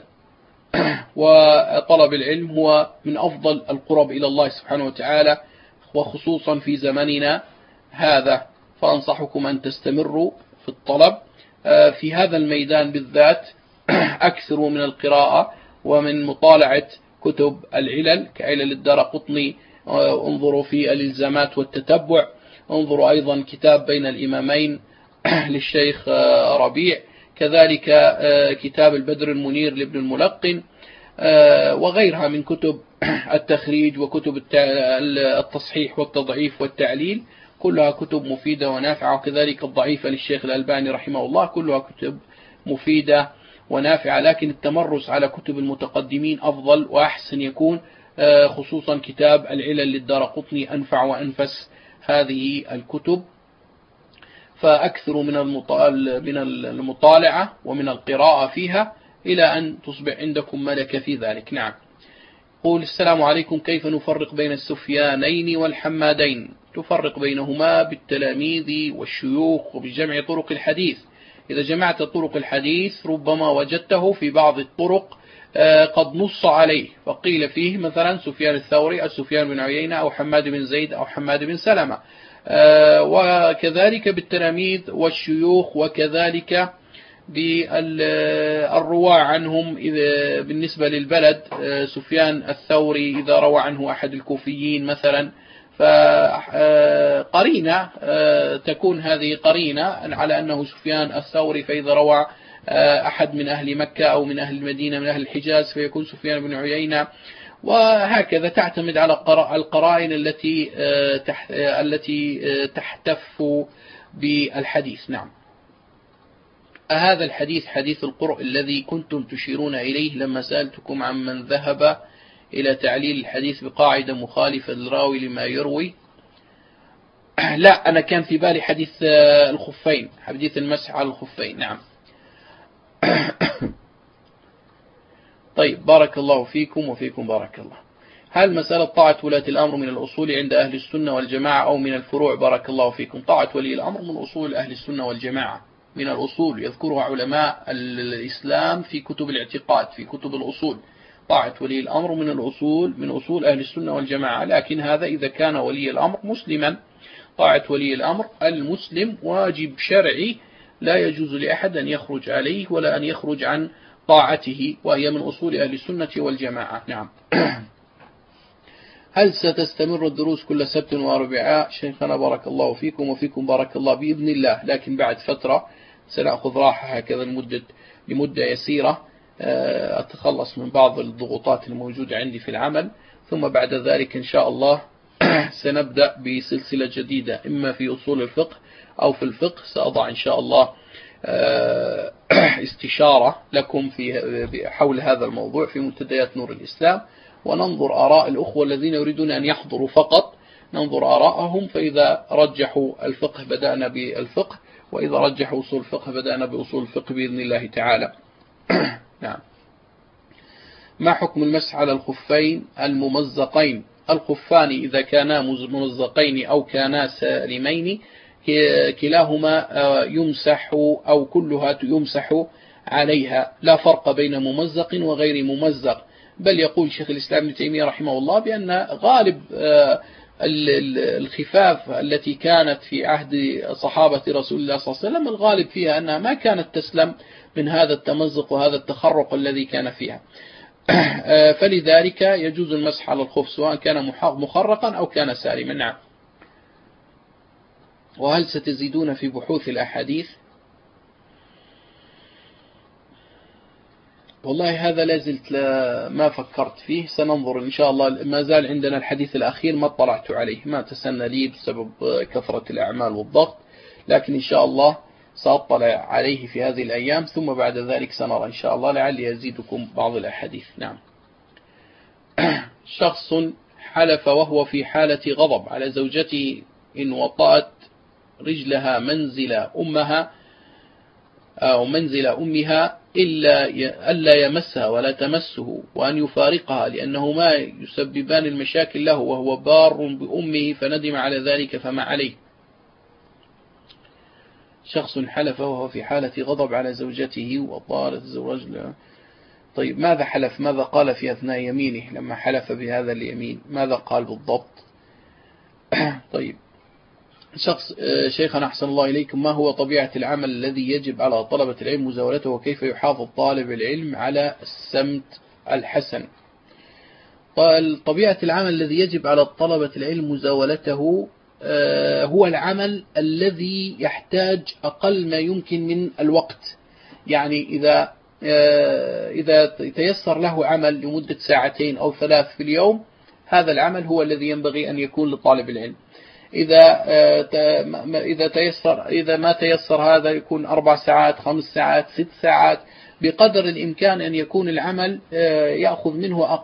وطلب العلم هو من أفضل القرب إلى الله سبحانه وتعالى، وخصوصا في زمننا هذا. فأنصحكم أن تستمروا في الطلب في هذا الميدان بالذات. أكثروا من القراءة ومن مطالعة كتب العلل كعلل الدارقطني، انظروا في الإلزامات والتتبع، انظروا أيضا كتاب بين الإمامين للشيخ ربيع، كذلك كتاب البدر المنير لابن الملقن، وغيرها من كتب التخريج وكتب التصحيح والتضعيف والتعليل، كلها كتب مفيدة ونافعة. وكذلك الضعيفة للشيخ الألباني رحمه الله، كلها كتب مفيدة ونافعة. لكن التمرس على كتب المتقدمين أفضل وأحسن يكون، خصوصا كتاب العلل للدارقطني أنفع وأنفس هذه الكتب. فأكثروا من المطالعة ومن القراءة فيها إلى أن تصبح عندكم ملكة في ذلك. نعم. قول: السلام عليكم، كيف نفرق بين السفيانين والحمادين؟ تفرق بينهما بالتلاميذ والشيوخ وبجمع طرق الحديث. إذا جمعت طرق الحديث ربما وجدته في بعض الطرق قد نص عليه، فقيل فيه مثلا سفيان الثوري أو سفيان بن عيينة أو حماد بن زيد أو حماد بن سلمة. وكذلك بالتلاميذ والشيوخ، وكذلك بالرواة عنهم. بالنسبة للبلد سفيان الثوري إذا روى عنه أحد الكوفيين مثلا، فقرينة تكون هذه قرينة على أنه سفيان الثوري، فإذا روى أحد من أهل مكة أو من أهل المدينة من أهل الحجاز فيكون سفيان بن عيينة. وهكذا تعتمد على القرائن التي تحتف بالحديث. نعم. هذا الحديث حديث القرء الذي كنتم تشيرون إليه لما سألتكم عن من ذهب إلى تعليل الحديث بقاعدة مخالفة للراوي لما يروي. لا، أنا كان في بالي حديث الخفين، حديث المسح على الخفين. نعم. طيب، بارك الله فيكم وفيكم بارك الله. هل مسألة طاعة ولاة الأمر من الأصول عند أهل السنة والجماعة أو من الفروع؟ بارك الله فيكم. طاعة ولي الأمر من أصول أهل السنة والجماعة، من الأصول يذكرها علماء الإسلام في كتب الاعتقاد، في كتب الأصول. طاعة ولي الأمر من الأصول، من أصول أهل السنة والجماعة، لكن هذا إذا كان ولي الأمر مسلما. طاعة ولي الأمر المسلم واجب شرعي لا يجوز لأحد أن يخرج عليه ولا أن يخرج عن طاعته، وهي من أصول أهل السنة والجماعة. نعم. هل ستستمر الدروس كل سبت وأربعاء؟ شيخنا بارك الله فيكم وفيكم بارك الله، بإذن الله، لكن بعد فترة سنأخذ راحة هكذا لمدة يسيرة، أتخلص من بعض الضغوطات الموجودة عندي في العمل، ثم بعد ذلك إن شاء الله سنبدأ بسلسلة جديدة، إما في أصول الفقه أو في الفقه. سأضع إن شاء الله استشارة لكم في حول هذا الموضوع في منتديات نور الإسلام، وننظر آراء الأخوة الذين يريدون أن يحضروا فقط، ننظر آراءهم، فإذا رجحوا الفقه بدأنا بالفقه، وإذا رجحوا أصول الفقه بدأنا بأصول الفقه بإذن الله تعالى. نعم. ما حكم المسح على الخفين الممزقين؟ الخفان إذا كانا ممزقين أو كانا سالمين كلاهما يمسح أو كلها يمسح عليها، لا فرق بين ممزق وغير ممزق. بل يقول شيخ الإسلام ابن تيمية رحمه الله بأن غالب الخفاف التي كانت في عهد صحابة رسول الله صلى الله عليه وسلم الغالب فيها أنها ما كانت تسلم من هذا التمزق وهذا التخرق الذي كان فيها. فلذلك يجوز المسح على الخف سواء كان مخرقا أو كان سالما. نعم. وهل ستزيدون في بحوث الأحاديث؟ والله هذا لازلت ما فكرت فيه، سننظر إن شاء الله. ما زال عندنا الحديث الأخير ما اطلعت عليه، ما تسنى لي بسبب كثرة الأعمال والضغط، لكن إن شاء الله سأطلع عليه في هذه الأيام، ثم بعد ذلك سنرى إن شاء الله، لعلي أزيدكم بعض الأحاديث. نعم. شخص حلف وهو في حالة غضب على زوجته إن وطأت رجلها منزل أمها أو منزل أمها ألا يمسها ولا تمسه، وأن يفارقها لأنهما يسببان المشاكل له، وهو بار بأمه فندم على ذلك فما عليه. شخص حلف وهو في حالة غضب على زوجته وطارت رجلها. طيب ماذا حلف؟ ماذا قال في أثناء يمينه لما حلف بهذا اليمين؟ ماذا قال بالضبط؟ طيب شيخنا أحسن الله إليكم، ما هو طبيعة العمل الذي يجب على طلبة العلم مزاولته، وكيف يحافظ طالب العلم على السمت الحسن؟ طبيعة العمل الذي يجب على طلبة العلم مزاولته هو العمل الذي يحتاج أقل ما يمكن من الوقت. يعني إذا تيسر له عمل لمدة 2 أو 3 في اليوم، هذا العمل هو الذي ينبغي أن يكون لطالب العلم. إذا ما تيسر هذا يكون 4 ساعات 5 ساعات 6 ساعات، بقدر الإمكان أن يكون العمل يأخذ منه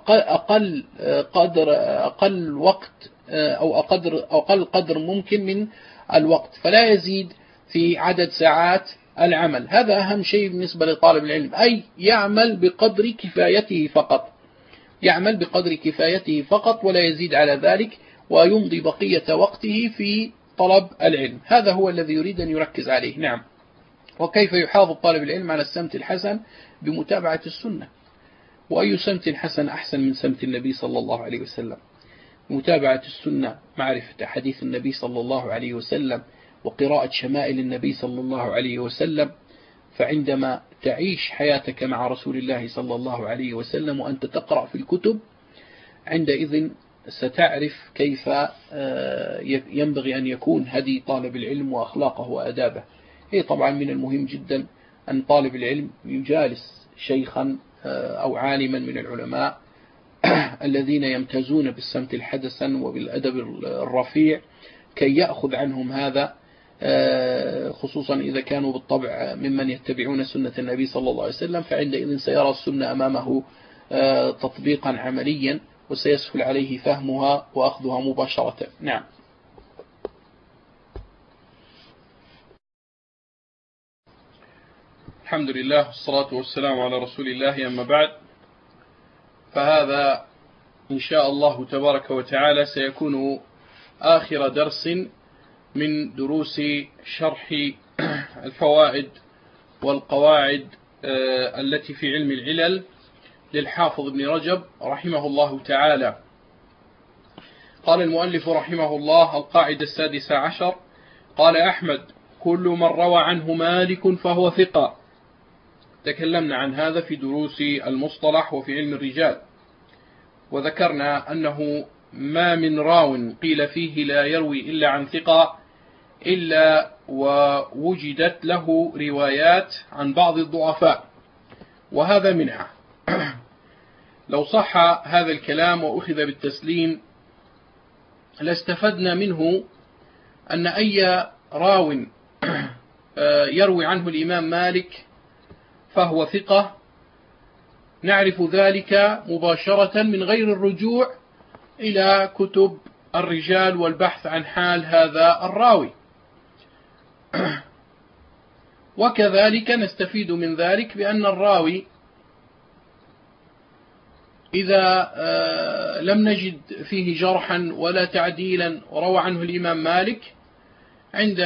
أقل وقت أو أقل قدر ممكن من الوقت، فلا يزيد في عدد ساعات العمل. هذا أهم شيء بالنسبة لطالب العلم، أي يعمل بقدر كفايته فقط، يعمل بقدر كفايته فقط ولا يزيد على ذلك، ويمضي بقية وقته في طلب العلم. هذا هو الذي يريد أن يركز عليه. نعم. وكيف يحافظ طالب العلم على السمت الحسن؟ بمتابعة السنة. وأي سمت حسن أحسن من سمت النبي صلى الله عليه وسلم؟ متابعة السنة، معرفة حديث النبي صلى الله عليه وسلم، وقراءة شمائل النبي صلى الله عليه وسلم. فعندما تعيش حياتك مع رسول الله صلى الله عليه وسلم وأنت تقرأ في الكتب، عندئذ ستعرف كيف ينبغي أن يكون هدي طالب العلم وأخلاقه وأدابه. هي طبعا من المهم جدا أن طالب العلم يجالس شيخا أو عالما من العلماء الذين يمتازون بالسمت الحسن وبالأدب الرفيع، كي يأخذ عنهم هذا، خصوصا إذا كانوا بالطبع ممن يتبعون سنة النبي صلى الله عليه وسلم، فعندئذ سيرى السنة أمامه تطبيقا عمليا، وسيسهل عليه فهمها وأخذها مباشرة. نعم. الحمد لله والصلاة والسلام على رسول الله، أما بعد، فهذا إن شاء الله تبارك وتعالى سيكون آخر درس من دروس شرح الفوائد والقواعد التي في علم العلل للحافظ ابن رجب رحمه الله تعالى. قال المؤلف رحمه الله: القاعدة 16، قال أحمد: كل من روى عنه مالك فهو ثقة. تكلمنا عن هذا في دروس المصطلح وفي علم الرجال، وذكرنا أنه ما من راو قيل فيه لا يروي إلا عن ثقة إلا ووجدت له روايات عن بعض الضعفاء، وهذا منها. لو صح هذا الكلام وأخذ بالتسليم لاستفدنا منه أن أي راو يروي عنه الإمام مالك فهو ثقة، نعرف ذلك مباشرة من غير الرجوع إلى كتب الرجال والبحث عن حال هذا الراوي. وكذلك نستفيد من ذلك بأن الراوي إذا لم نجد فيه جرحا ولا تعديلا وروى عنه الإمام مالك، عند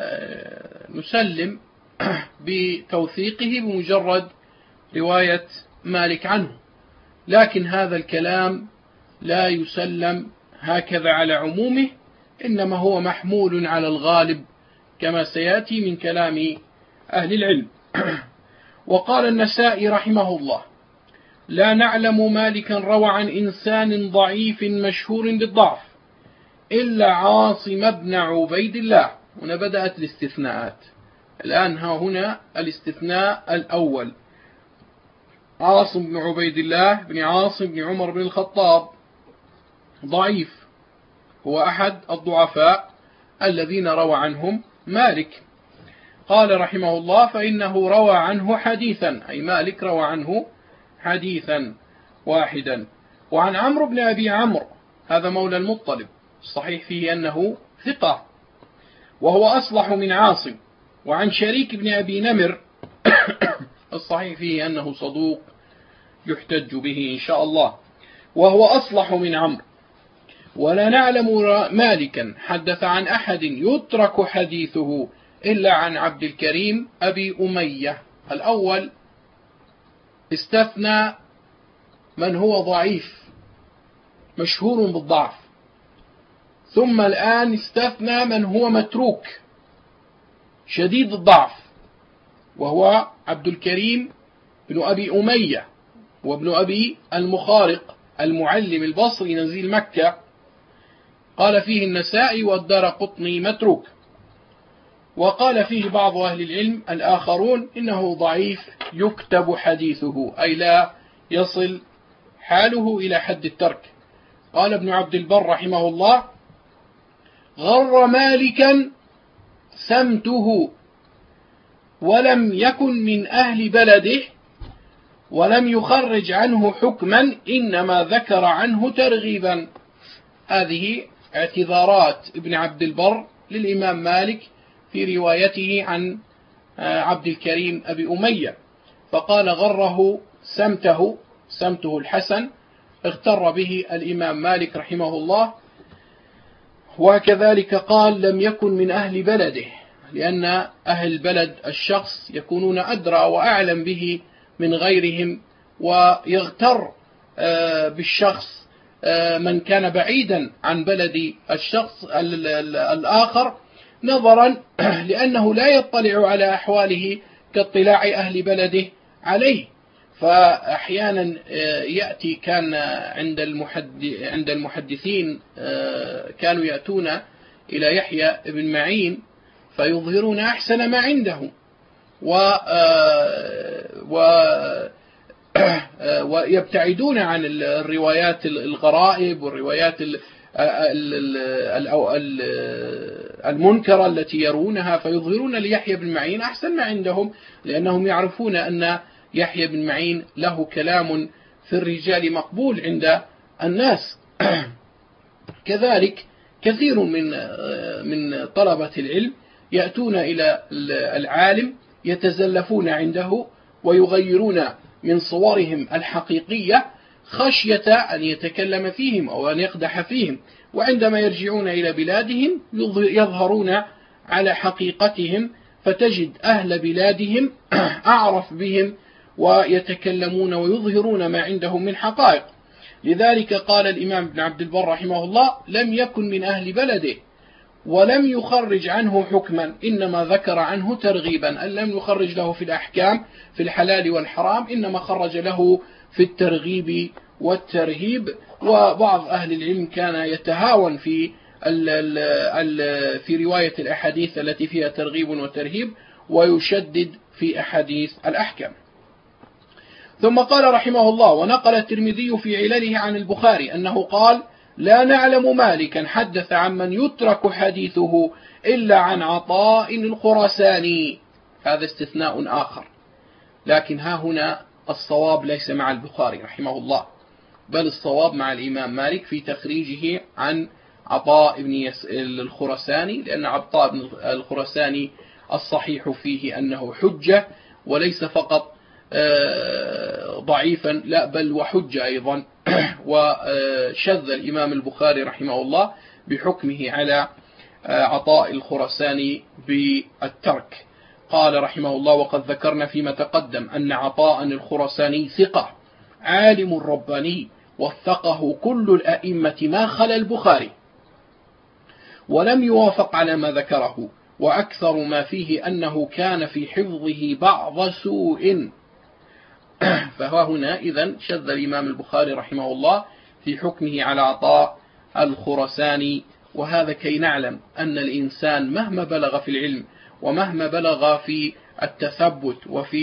نسلم بتوثيقه بمجرد رواية مالك عنه. لكن هذا الكلام لا يسلم هكذا على عمومه، إنما هو محمول على الغالب كما سيأتي من كلام أهل العلم. وقال النسائي رحمه الله: لا نعلم مالكا روى عن إنسان ضعيف مشهور بالضعف إلا عاصم بن عبيد الله. هنا بدأت الاستثناءات. الآن ها هنا الاستثناء الأول: عاصم بن عبيد الله بن عاصم بن عمر بن الخطاب ضعيف، هو أحد الضعفاء الذين روى عنهم مالك. قال رحمه الله: فإنه روى عنه حديثا، أي مالك روى عنه حديثا واحدا. وعن عمرو بن أبي عمرو، هذا مولى المطلب، الصحيح فيه أنه ثقة وهو أصلح من عاصم. وعن شريك بن أبي نمر الصحيح فيه أنه صدوق يحتج به إن شاء الله، وهو أصلح من عمرو. ولا نعلم مالكا حدث عن أحد يترك حديثه إلا عن عبد الكريم أبي أمية. الأول استثنى من هو ضعيف مشهور بالضعف، ثم الآن استثنى من هو متروك شديد الضعف، وهو عبد الكريم بن أبي أمية وابن أبي المخارق المعلم البصري نزيل مكة. قال فيه النسائي والدارقطني متروك. وقال فيه بعض أهل العلم الآخرون إنه ضعيف يكتب حديثه، أي لا يصل حاله إلى حد الترك. قال ابن عبد البر رحمه الله: غر مالكا سمته، ولم يكن من أهل بلده، ولم يخرج عنه حكما، إنما ذكر عنه ترغيبا. هذه اعتذارات ابن عبد البر للإمام مالك في روايته عن عبد الكريم أبي أمية، فقال غره سمته الحسن، اغتر به الإمام مالك رحمه الله. وكذلك قال لم يكن من أهل بلده، لأن أهل بلد الشخص يكونون أدرى وأعلم به من غيرهم، ويغتر بالشخص من كان بعيدا عن بلد الشخص الآخر، نظرا لأنه لا يطلع على أحواله كاطلاع أهل بلده عليه. فأحيانا يأتي، كان عند المحدثين كانوا يأتون إلى يحيى بن معين فيظهرون أحسن ما عندهم، ويبتعدون عن الروايات الغرائب والروايات المنكرة التي يرونها، فيظهرون ليحيى بن معين أحسن ما عندهم، لأنهم يعرفون أن يحيى بن معين له كلام في الرجال مقبول عند الناس. كذلك كثير من طلبة العلم يأتون إلى العالم يتزلفون عنده ويغيرون من صورهم الحقيقية خشية أن يتكلم فيهم أو أن يقدح فيهم، وعندما يرجعون إلى بلادهم يظهرون على حقيقتهم، فتجد أهل بلادهم أعرف بهم ويتكلمون ويظهرون ما عندهم من حقائق. لذلك قال الإمام ابن عبد البر رحمه الله: لم يكن من أهل بلده ولم يخرج عنه حكما، إنما ذكر عنه ترغيبا، أن لم يخرج له في الأحكام في الحلال والحرام، إنما خرج له في الترغيب والترهيب. وبعض أهل العلم كان يتهاون في رواية الأحاديث التي فيها ترغيب وترهيب، ويشدد في أحاديث الأحكام. ثم قال رحمه الله: ونقل الترمذي في علله عن البخاري أنه قال: لا نعلم مالكا حدث عمن يترك حديثه إلا عن عطاء الخراساني. هذا استثناء آخر، لكن ها هنا الصواب ليس مع البخاري رحمه الله، بل الصواب مع الإمام مالك في تخريجه عن عطاء بن الخراساني، لأن عطاء بن الخراساني الصحيح فيه أنه حجة، وليس فقط ضعيفا، لا بل وحجة أيضا. وشذ الإمام البخاري رحمه الله بحكمه على عطاء الخراساني بالترك. قال رحمه الله: وقد ذكرنا فيما تقدم أن عطاء الخراساني ثقة عالم رباني، وثقه كل الأئمة ما خلا البخاري، ولم يوافق على ما ذكره، وأكثر ما فيه أنه كان في حفظه بعض سوء. فهنا إذن شذ الإمام البخاري رحمه الله في حكمه على عطاء الخراساني. وهذا كي نعلم أن الإنسان مهما بلغ في العلم ومهما بلغ في التثبت وفي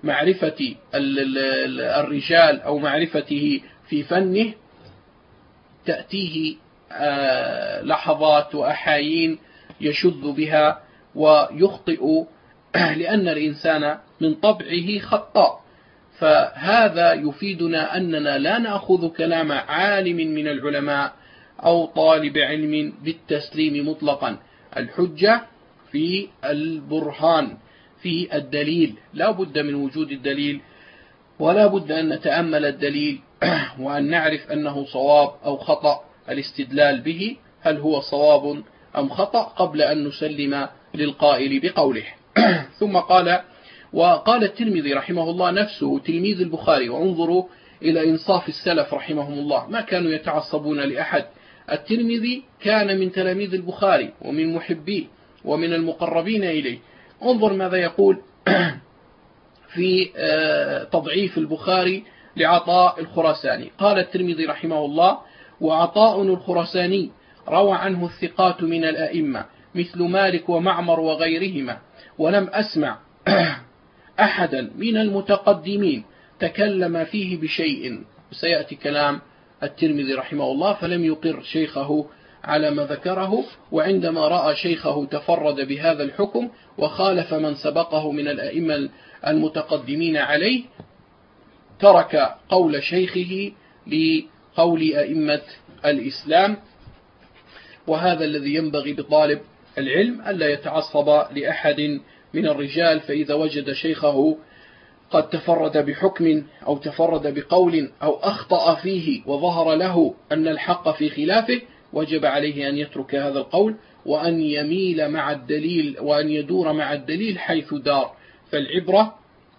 معرفة الرجال أو معرفته في فنه تأتيه لحظات وأحايين يشذ بها ويخطئ، لأن الإنسان من طبعه خطاء. فهذا يفيدنا أننا لا نأخذ كلام عالم من العلماء أو طالب علم بالتسليم مطلقا. الحجة في البرهان، في الدليل، لا بد من وجود الدليل، ولا بد أن نتأمل الدليل وأن نعرف أنه صواب أو خطأ، الاستدلال به هل هو صواب أم خطأ قبل أن نسلم للقائل بقوله. ثم قال: وقال الترمذي رحمه الله نفسه تلميذ البخاري، وانظروا إلى إنصاف السلف رحمهم الله، ما كانوا يتعصبون لأحد. الترمذي كان من تلاميذ البخاري ومن محبيه ومن المقربين إليه. انظر ماذا يقول في تضعيف البخاري لعطاء الخراساني. قال الترمذي رحمه الله: وعطاء الخراساني روى عنه الثقات من الأئمة مثل مالك ومعمر وغيرهما، ولم أسمع أحدا من المتقدمين تكلم فيه بشيء. سيأتي كلام الترمذي رحمه الله، فلم يقر شيخه على ما ذكره، وعندما رأى شيخه تفرد بهذا الحكم وخالف من سبقه من الأئمة المتقدمين عليه، ترك قول شيخه لقول أئمة الإسلام. وهذا الذي ينبغي بطالب العلم ألا يتعصب لأحد من الرجال، فإذا وجد شيخه قد تفرد بحكم أو تفرد بقول أو أخطأ فيه وظهر له أن الحق في خلافه، وجب عليه أن يترك هذا القول وأن يميل مع الدليل وأن يدور مع الدليل حيث دار. فالعبرة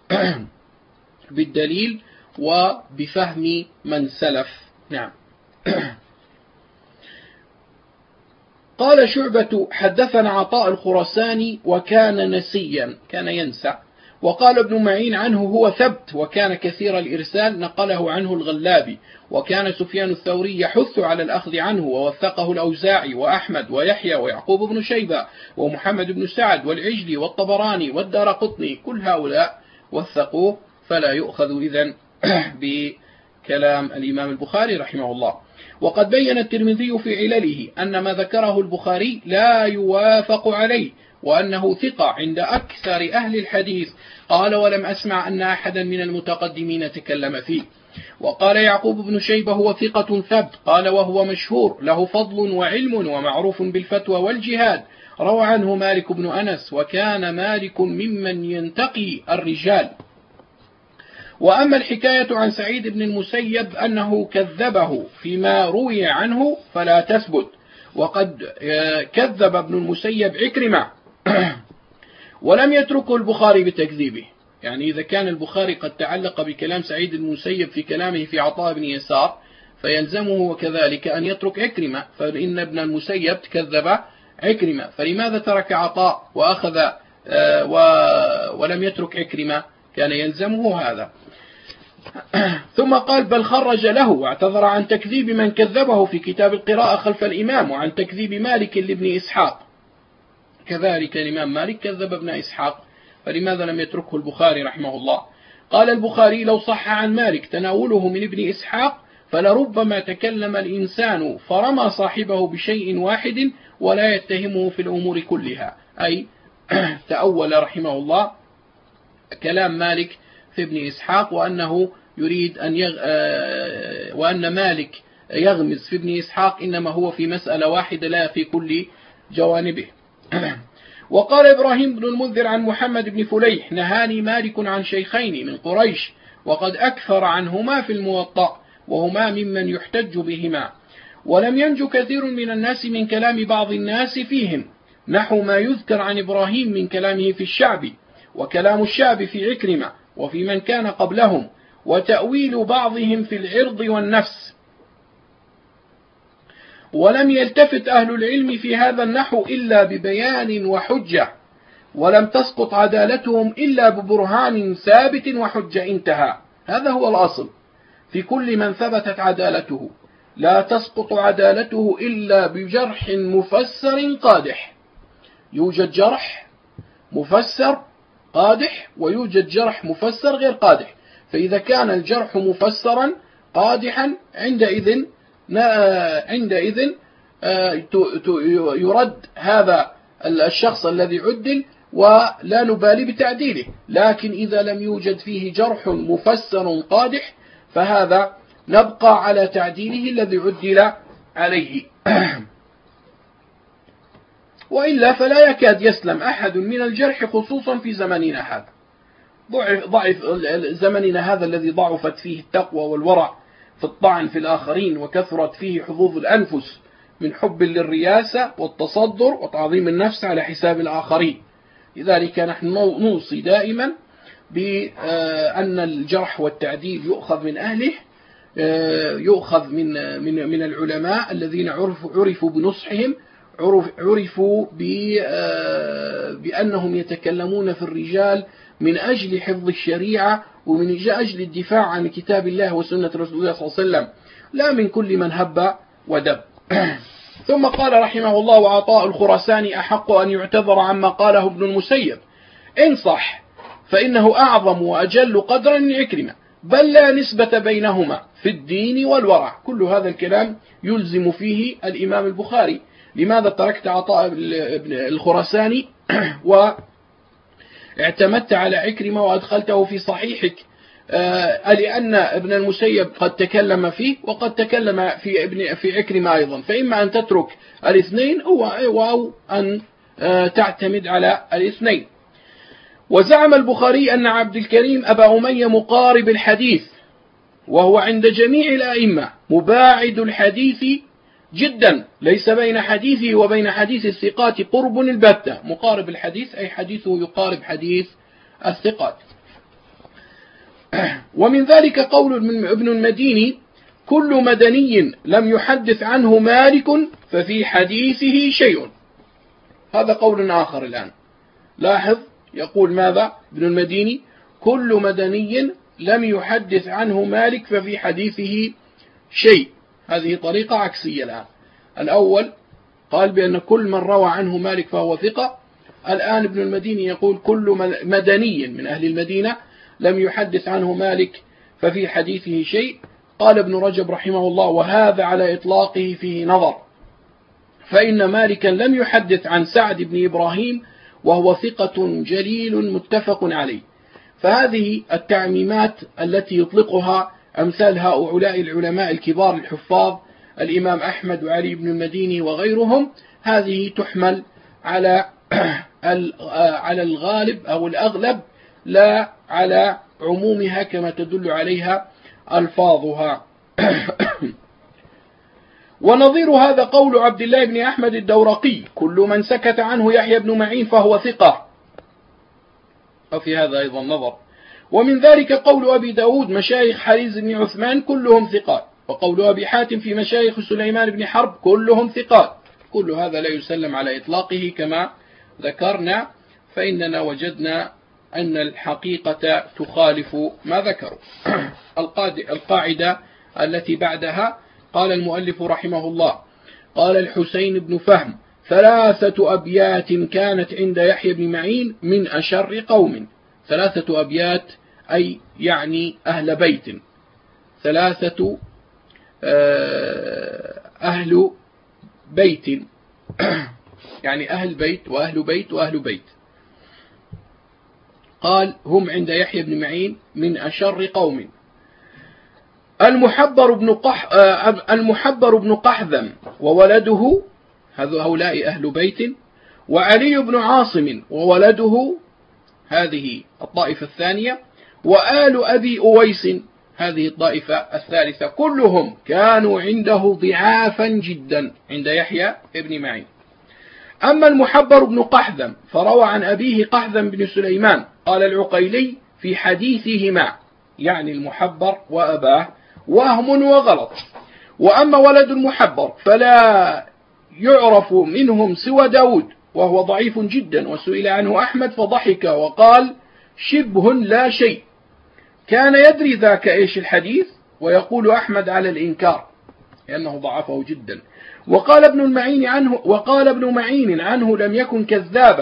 بالدليل وبفهم من سلف. نعم. قال شعبة: حدثنا عطاء الخراساني وكان نسيا، كان ينسى. وقال ابن معين عنه: هو ثبت وكان كثير الإرسال، نقله عنه الغلابي. وكان سفيان الثوري يحث على الأخذ عنه، ووثقه الأوزاعي وأحمد ويحيى ويعقوب بن شيبة ومحمد بن سعد والعجلي والطبراني والدارقطني، كل هؤلاء وثقوه، فلا يؤخذ إذن بكلام الإمام البخاري رحمه الله. وقد بين الترمذي في علله أن ما ذكره البخاري لا يوافق عليه، وأنه ثقة عند أكثر أهل الحديث. قال: ولم أسمع أن أحدا من المتقدمين تكلم فيه. وقال يعقوب بن شيبة: هو ثقة ثبت. قال: وهو مشهور، له فضل وعلم ومعروف بالفتوى والجهاد. روى عنه مالك بن أنس، وكان مالك ممن ينتقي الرجال. وأما الحكاية عن سعيد بن المسيب أنه كذبه فيما روي عنه فلا تثبت، وقد كذب ابن المسيب عكرمة ولم يتركه البخاري بتكذيبه. يعني إذا كان البخاري قد تعلق بكلام سعيد بن المسيب في كلامه في عطاء بن يسار، فيلزمه وكذلك أن يترك عكرمة، فإن ابن المسيب كذب عكرمة، فلماذا ترك عطاء وأخذ ولم يترك عكرمة؟ كان يلزمه هذا. ثم قال: بل خرج له واعتذر عن تكذيب من كذبه في كتاب القراءة خلف الإمام، وعن تكذيب مالك لابن إسحاق. كذلك الإمام مالك كذب ابن إسحاق، فلماذا لم يتركه البخاري رحمه الله؟ قال البخاري: لو صح عن مالك تناوله من ابن إسحاق فلربما تكلم الإنسان فرمى صاحبه بشيء واحد ولا يتهمه في الأمور كلها. أي تأول رحمه الله كلام مالك في ابن إسحاق، وأنه يريد وأن مالك يغمز في ابن إسحاق إنما هو في مسألة واحدة لا في كل جوانبه. وقال إبراهيم بن المنذر عن محمد بن فليح: نهاني مالك عن شيخين من قريش وقد أكثر عنهما في الموطأ، وهما ممن يحتج بهما، ولم ينج كثير من الناس من كلام بعض الناس فيهم، نحو ما يذكر عن إبراهيم من كلامه في الشعب، وكلام الشعب في عكرمة وفي من كان قبلهم، وتأويل بعضهم في العرض والنفس. ولم يلتفت أهل العلم في هذا النحو إلا ببيان وحجة، ولم تسقط عدالتهم إلا ببرهان ثابت وحجة. انتهى. هذا هو الأصل في كل من ثبتت عدالته، لا تسقط عدالته إلا بجرح مفسر قادح. يوجد جرح مفسر قادح ويوجد جرح مفسر غير قادح. فإذا كان الجرح مفسرا قادحا عندئذ يرد هذا الشخص الذي عدل ولا نبالي بتعديله. لكن إذا لم يوجد فيه جرح مفسر قادح فهذا نبقى على تعديله الذي عدل عليه. وإلا فلا يكاد يسلم أحد من الجرح، خصوصا في زمننا هذا، ضعف زمننا هذا الذي ضعفت فيه التقوى والورع في الطعن في الآخرين، وكثرت فيه حظوظ الأنفس من حب للرياسة والتصدر وتعظيم النفس على حساب الآخرين. لذلك نحن نوصي دائما بأن الجرح والتعديل يؤخذ من أهله، يؤخذ من العلماء الذين عرفوا بنصحهم، عرفوا بأنهم يتكلمون في الرجال من أجل حفظ الشريعة ومن أجل الدفاع عن كتاب الله وسنة رسول الله صلى الله عليه وسلم، لا من كل من هب ودب. ثم قال رحمه الله: وعطاء الخراساني أحق أن يعتذر عما قاله ابن المسيب إن صح، فإنه أعظم وأجل قدرا من عكرمة، بل لا نسبة بينهما في الدين والورع. كل هذا الكلام يلزم فيه الإمام البخاري. لماذا تركت عطاء الخراساني واعتمدت على عكرمة وأدخلته في صحيحك؟ لأن ابن المسيب قد تكلم فيه وقد تكلم في عكرمة أيضا، فإما أن تترك الاثنين أو أن تعتمد على الاثنين. وزعم البخاري أن عبد الكريم أبا أمية مقارب الحديث، وهو عند جميع الأئمة مباعد الحديث جدا، ليس بين حديثه وبين حديث الثقات قرب البتة. مقارب الحديث أي حديثه يقارب حديث الثقات. ومن ذلك قول ابن المديني: كل مدني لم يحدث عنه مالك ففي حديثه شيء. هذا قول آخر الآن. لاحظ، يقول ماذا ابن المديني؟ كل مدني لم يحدث عنه مالك ففي حديثه شيء. هذه طريقة عكسية الآن. الأول قال بأن كل من روى عنه مالك فهو ثقة، الآن ابن المديني يقول كل مدني من أهل المدينة لم يحدث عنه مالك ففي حديثه شيء. قال ابن رجب رحمه الله: وهذا على إطلاقه فيه نظر، فإن مالكا لم يحدث عن سعد بن إبراهيم وهو ثقة جليل متفق عليه. فهذه التعميمات التي يطلقها أمثال هؤلاء العلماء الكبار الحفاظ، الإمام أحمد وعلي بن المديني وغيرهم، هذه تحمل على الغالب أو الأغلب، لا على عمومها كما تدل عليها ألفاظها. ونظير هذا قول عبد الله بن أحمد الدورقي: كل من سكت عنه يحيى بن معين فهو ثقة. وفي هذا أيضا نظر. ومن ذلك قول أبي داود: مشايخ حريز بن عثمان كلهم ثقات. وقول أبي حاتم في مشايخ سليمان بن حرب كلهم ثقات. كل هذا لا يسلم على إطلاقه كما ذكرنا، فإننا وجدنا أن الحقيقة تخالف ما ذكروا. القاعدة التي بعدها قال المؤلف رحمه الله: قال الحسين بن فهم: 3 أبيات كانت عند يحيى بن معين من أشر قوم. 3 أبيات أي يعني أهل بيت، 3 أهل بيت يعني أهل بيت وأهل بيت وأهل بيت. قال: هم عند يحيى بن معين من أشر قوم. المحبر بن قحذم وولده، هؤلاء أهل بيت. وعلي بن عاصم وولده، هذه الطائفة الثانية. وآل أبي أويس، هذه الطائفة الثالثة. كلهم كانوا عنده ضعافا جدا عند يحيى بن معين. أما المحبر بن قحذم فروى عن أبيه قحذم بن سليمان. قال العقيلي في حديثهما، يعني المحبر وأباه، وهم وغلط. وأما ولد المحبر فلا يعرف منهم سوى داود، وهو ضعيف جدا، وسئل عنه أحمد فضحك وقال: شبه لا شيء. كان يدري ذاك إيش الحديث، ويقول أحمد على الإنكار لأنه ضعفه جدا. وقال ابن معين عنه لم يكن كذابا،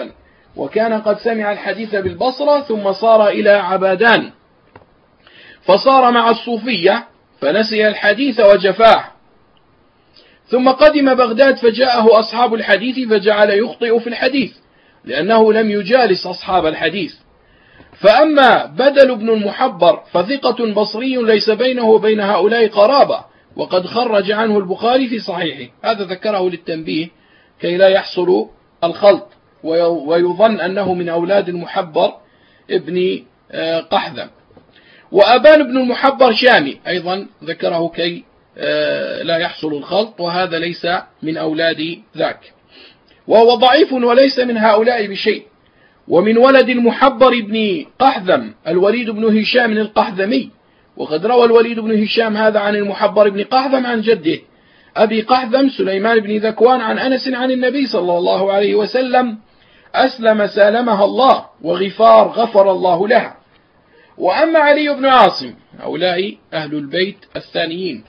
وكان قد سمع الحديث بالبصرة ثم صار إلى عبادان، فصار مع الصوفية فنسي الحديث وجفاه، ثم قدم بغداد فجاءه أصحاب الحديث فجعل يخطئ في الحديث لأنه لم يجالس أصحاب الحديث. فأما بدل بن المحبر فثقة بصري ليس بينه وبين هؤلاء قرابة، وقد خرج عنه البخاري في صحيحه. هذا ذكره للتنبيه كي لا يحصل الخلط ويظن أنه من أولاد المحبر ابن قحذم. وأبان بن المحبر شامي أيضا ذكره كي لا يحصل الخلط، وهذا ليس من أولاد ذاك، وهو ضعيف وليس من هؤلاء بشيء. ومن ولد المحبر بن قحذم الوليد بن هشام القحذمي، وقد روى الوليد بن هشام هذا عن المحبر بن قحذم عن جده أبي قحذم سليمان بن ذكوان عن أنس عن النبي صلى الله عليه وسلم: أسلم سالمها الله، وغفار غفر الله لها. وأما علي بن عاصم، هؤلاء أهل البيت الثانيين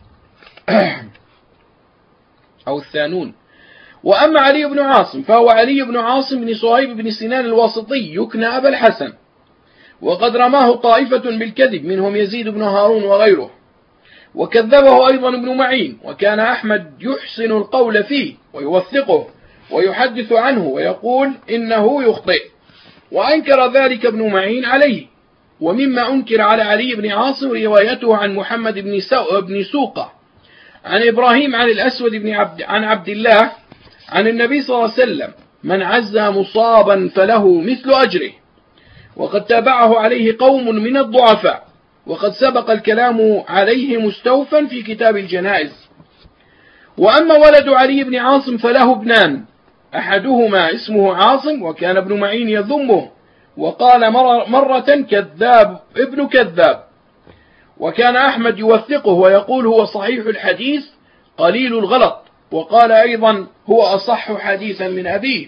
أو الثانون. وأما علي بن عاصم فهو علي بن عاصم بن صهيب بن سنان الواسطي يكنى أبا الحسن، وقد رماه طائفة بالكذب منهم يزيد بن هارون وغيره، وكذبه أيضا ابن معين، وكان أحمد يحسن القول فيه ويوثقه ويحدث عنه ويقول إنه يخطئ، وأنكر ذلك ابن معين عليه. ومما أنكر على علي بن عاصم روايته عن محمد بن سوقة عن إبراهيم عن الأسود عن عبد الله عن النبي صلى الله عليه وسلم: من عزى مصابا فله مثل أجره. وقد تابعه عليه قوم من الضعفاء، وقد سبق الكلام عليه مستوفا في كتاب الجنائز. وأما ولد علي بن عاصم فله ابنان، أحدهما اسمه عاصم، وكان ابن معين يذمه وقال مرة كذاب ابن كذاب، وكان أحمد يوثقه ويقول هو صحيح الحديث قليل الغلط، وقال أيضا هو أصح حديثا من أبيه.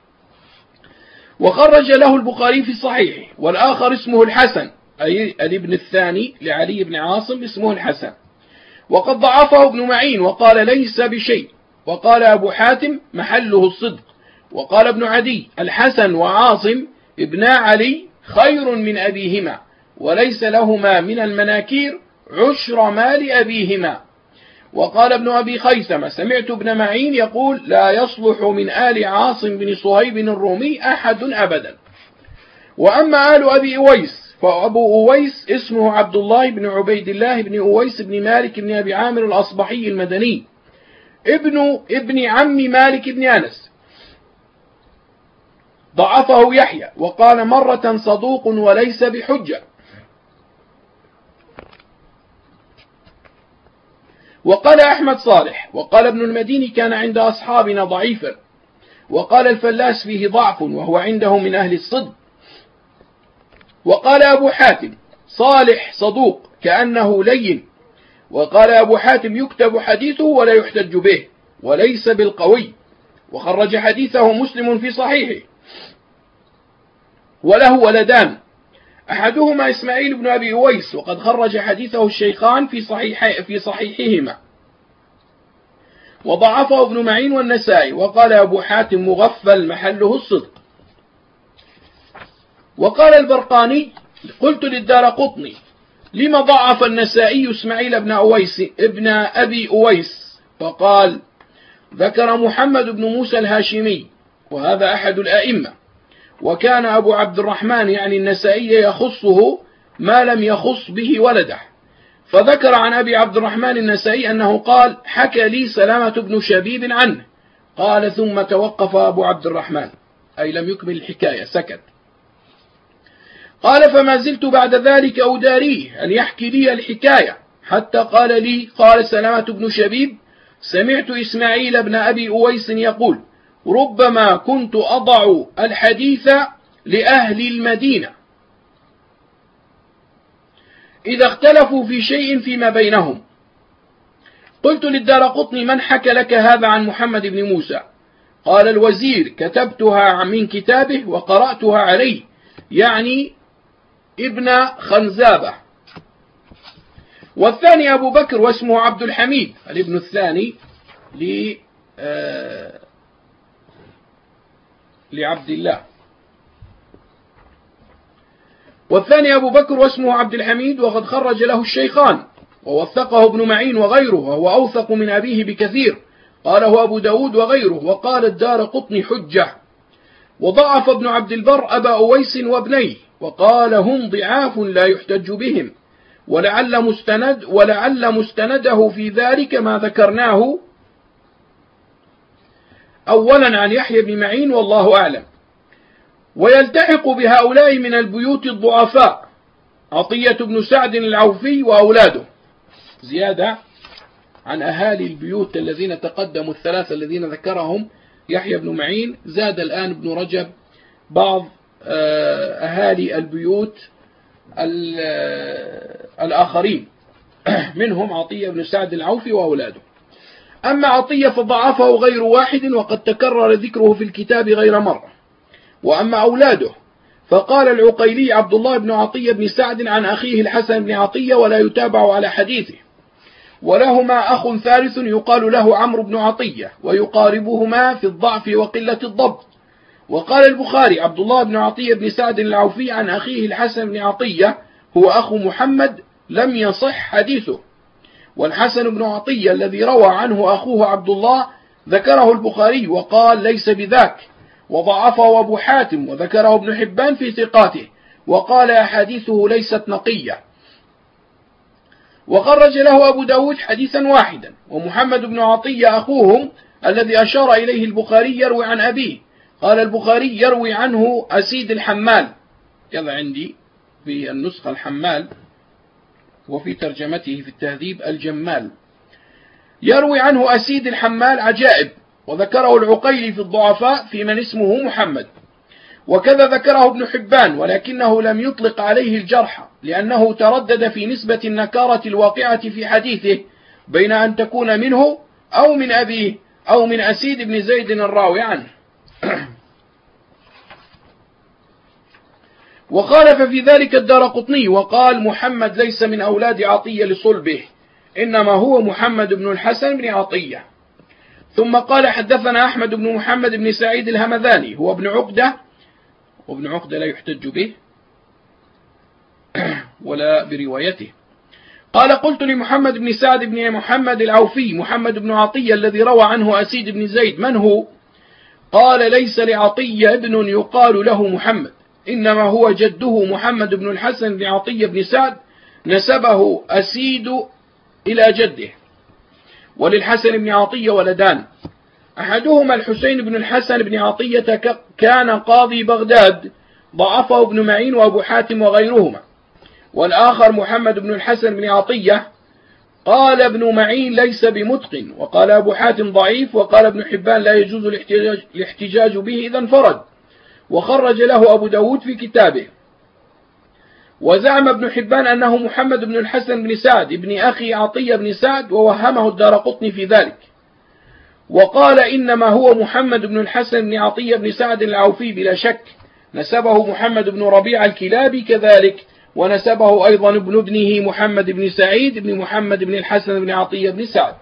وخرج له البخاري في صحيحه. والآخر اسمه الحسن، أي الابن الثاني لعلي بن عاصم اسمه الحسن، وقد ضعفه ابن معين وقال ليس بشيء. وقال أبو حاتم محله الصدق. وقال ابن عدي: الحسن وعاصم ابنا علي خير من أبيهما، وليس لهما من المناكير عشر مال أبيهما. وقال ابن أبي خيثمة: سمعت ابن معين يقول: لا يصلح من آل عاصم بن صهيب الرومي أحد أبدا. وأما آل أبي أويس فأبو أويس اسمه عبد الله بن عبيد الله بن أويس بن مالك بن أبي عامر الأصبحي المدني، ابن عم مالك بن أنس. ضعفه يحيى وقال مرة صدوق وليس بحجة. وقال أحمد صالح وقال ابن المديني: كان عند أصحابنا ضعيفا. وقال الفلاس: فيه ضعف وهو عنده من أهل الصدق. وقال أبو حاتم: صالح صدوق كأنه لين. وقال أبو حاتم: يكتب حديثه ولا يحتج به وليس بالقوي. وخرج حديثه مسلم في صحيحه. وله ولدان، أحدهما إسماعيل بن أبي أويس، وقد خرج حديثه الشيخان في صحيحهما. وضعفه ابن معين والنسائي. وقال أبو حاتم: مغفل محله الصدق. وقال البرقاني: قلت للدارقطني: لما ضعف النسائي إسماعيل ابن أبي أويس؟ فقال: ذكر محمد بن موسى الهاشمي، وهذا أحد الأئمة، وكان أبو عبد الرحمن يعني النسائي يخصه ما لم يخص به ولده. فذكر عن أبي عبد الرحمن النسائي أنه قال: حكى لي سلامة بن شبيب عنه. قال: ثم توقف أبو عبد الرحمن، أي لم يكمل الحكاية، سكت. قال: فما زلت بعد ذلك أداريه أن يحكي لي الحكاية، حتى قال لي: قال سلامة بن شبيب: سمعت إسماعيل بن أبي أويس يقول: ربما كنت أضع الحديث لأهل المدينة إذا اختلفوا في شيء فيما بينهم. قلت للدارقطني: من حكى لك هذا عن محمد بن موسى؟ قال: الوزير، كتبتها من كتابه وقرأتها عليه، يعني ابن خنزابة. والثاني أبو بكر واسمه عبد الحميد، الابن الثاني لعبد الله. والثاني أبو بكر واسمه عبد الحميد، وقد خرج له الشيخان ووثقه ابن معين وغيره، وهو أوثق من أبيه بكثير، قاله أبو داود وغيره. وقال الدارقطني حجة. وضعف ابن عبد البر أبا أويس وابنيه، وقال هم ضعاف لا يحتج بهم، ولعل مستنده في ذلك ما ذكرناه أولا عن يحيى بن معين، والله أعلم. ويلتحق بهؤلاء من البيوت الضعفاء عطية بن سعد العوفي وأولاده، زيادة عن أهالي البيوت الذين تقدموا الثلاثة الذين ذكرهم يحيى بن معين، زاد الآن ابن رجب بعض أهالي البيوت الآخرين منهم عطية بن سعد العوفي وأولاده. أما عطية فضعفه غير واحد، وقد تكرر ذكره في الكتاب غير مرة. وأما أولاده فقال العقيلي عبد الله بن عطية بن سعد عن أخيه الحسن بن عطية، ولا يتابع على حديثه. ولهما أخ ثالث يقال له عمرو بن عطية، ويقاربهما في الضعف وقلة الضبط. وقال البخاري عبد الله بن عطية بن سعد العوفي عن أخيه الحسن بن عطية هو أخو محمد، لم يصح حديثه. والحسن بن عطية الذي روى عنه أخوه عبد الله ذكره البخاري وقال ليس بذاك، وضعفه أبو حاتم، وذكره ابن حبان في ثقاته وقال أحاديثه ليست نقية. وخرج له أبو داود حديثا واحدا. ومحمد بن عطية أخوهم الذي أشار إليه البخاري يروي عن أبيه، قال البخاري يروي عنه أسيد الحمال، يلا عندي في النسخة الحمال، وفي ترجمته في التهذيب الجمال، يروي عنه أسيد الحمال عجائب. وذكره العقيلي في الضعفاء في من اسمه محمد. وكذا ذكره ابن حبان، ولكنه لم يطلق عليه الجرح، لأنه تردد في نسبة النكارة الواقعة في حديثه بين أن تكون منه أو من أبيه أو من أسيد بن زيد الراوي عنه. وخالف في ذلك الدارقطني وقال محمد ليس من أولاد عطية لصلبه، إنما هو محمد بن الحسن بن عطية. ثم قال حدثنا أحمد بن محمد بن سعيد الهمذاني هو ابن عقدة، وابن عقدة لا يحتج به ولا بروايته. قال قلت لمحمد بن سعد بن محمد العوفي محمد بن عطية الذي روى عنه أسيد بن زيد من هو؟ قال ليس لعطية ابن يقال له محمد، إنما هو جده محمد بن الحسن بن عطية بن سعد، نسبه أسيد إلى جده. وللحسن بن عطية ولدان، أحدهما الحسين بن الحسن بن عطية كان قاضي بغداد، ضعفه ابن معين وأبو حاتم وغيرهما. والآخر محمد بن الحسن بن عطية، قال ابن معين ليس بمتقن، وقال أبو حاتم ضعيف، وقال ابن حبان لا يجوز الاحتجاج به إذا انفرد، وخرج له أبو داود في كتابه. وزعم ابن حبان أنه محمد بن الحسن بن سعد ابن أخي عطية بن سعد، ووهمه الدارقطني في ذلك، وقال إنما هو محمد بن الحسن بن عطية بن سعد العوفي بلا شك. نسبه محمد بن ربيع الكلابي كذلك، ونسبه أيضا ابن ابنه محمد بن سعيد بن محمد بن الحسن بن عطية بن سعد.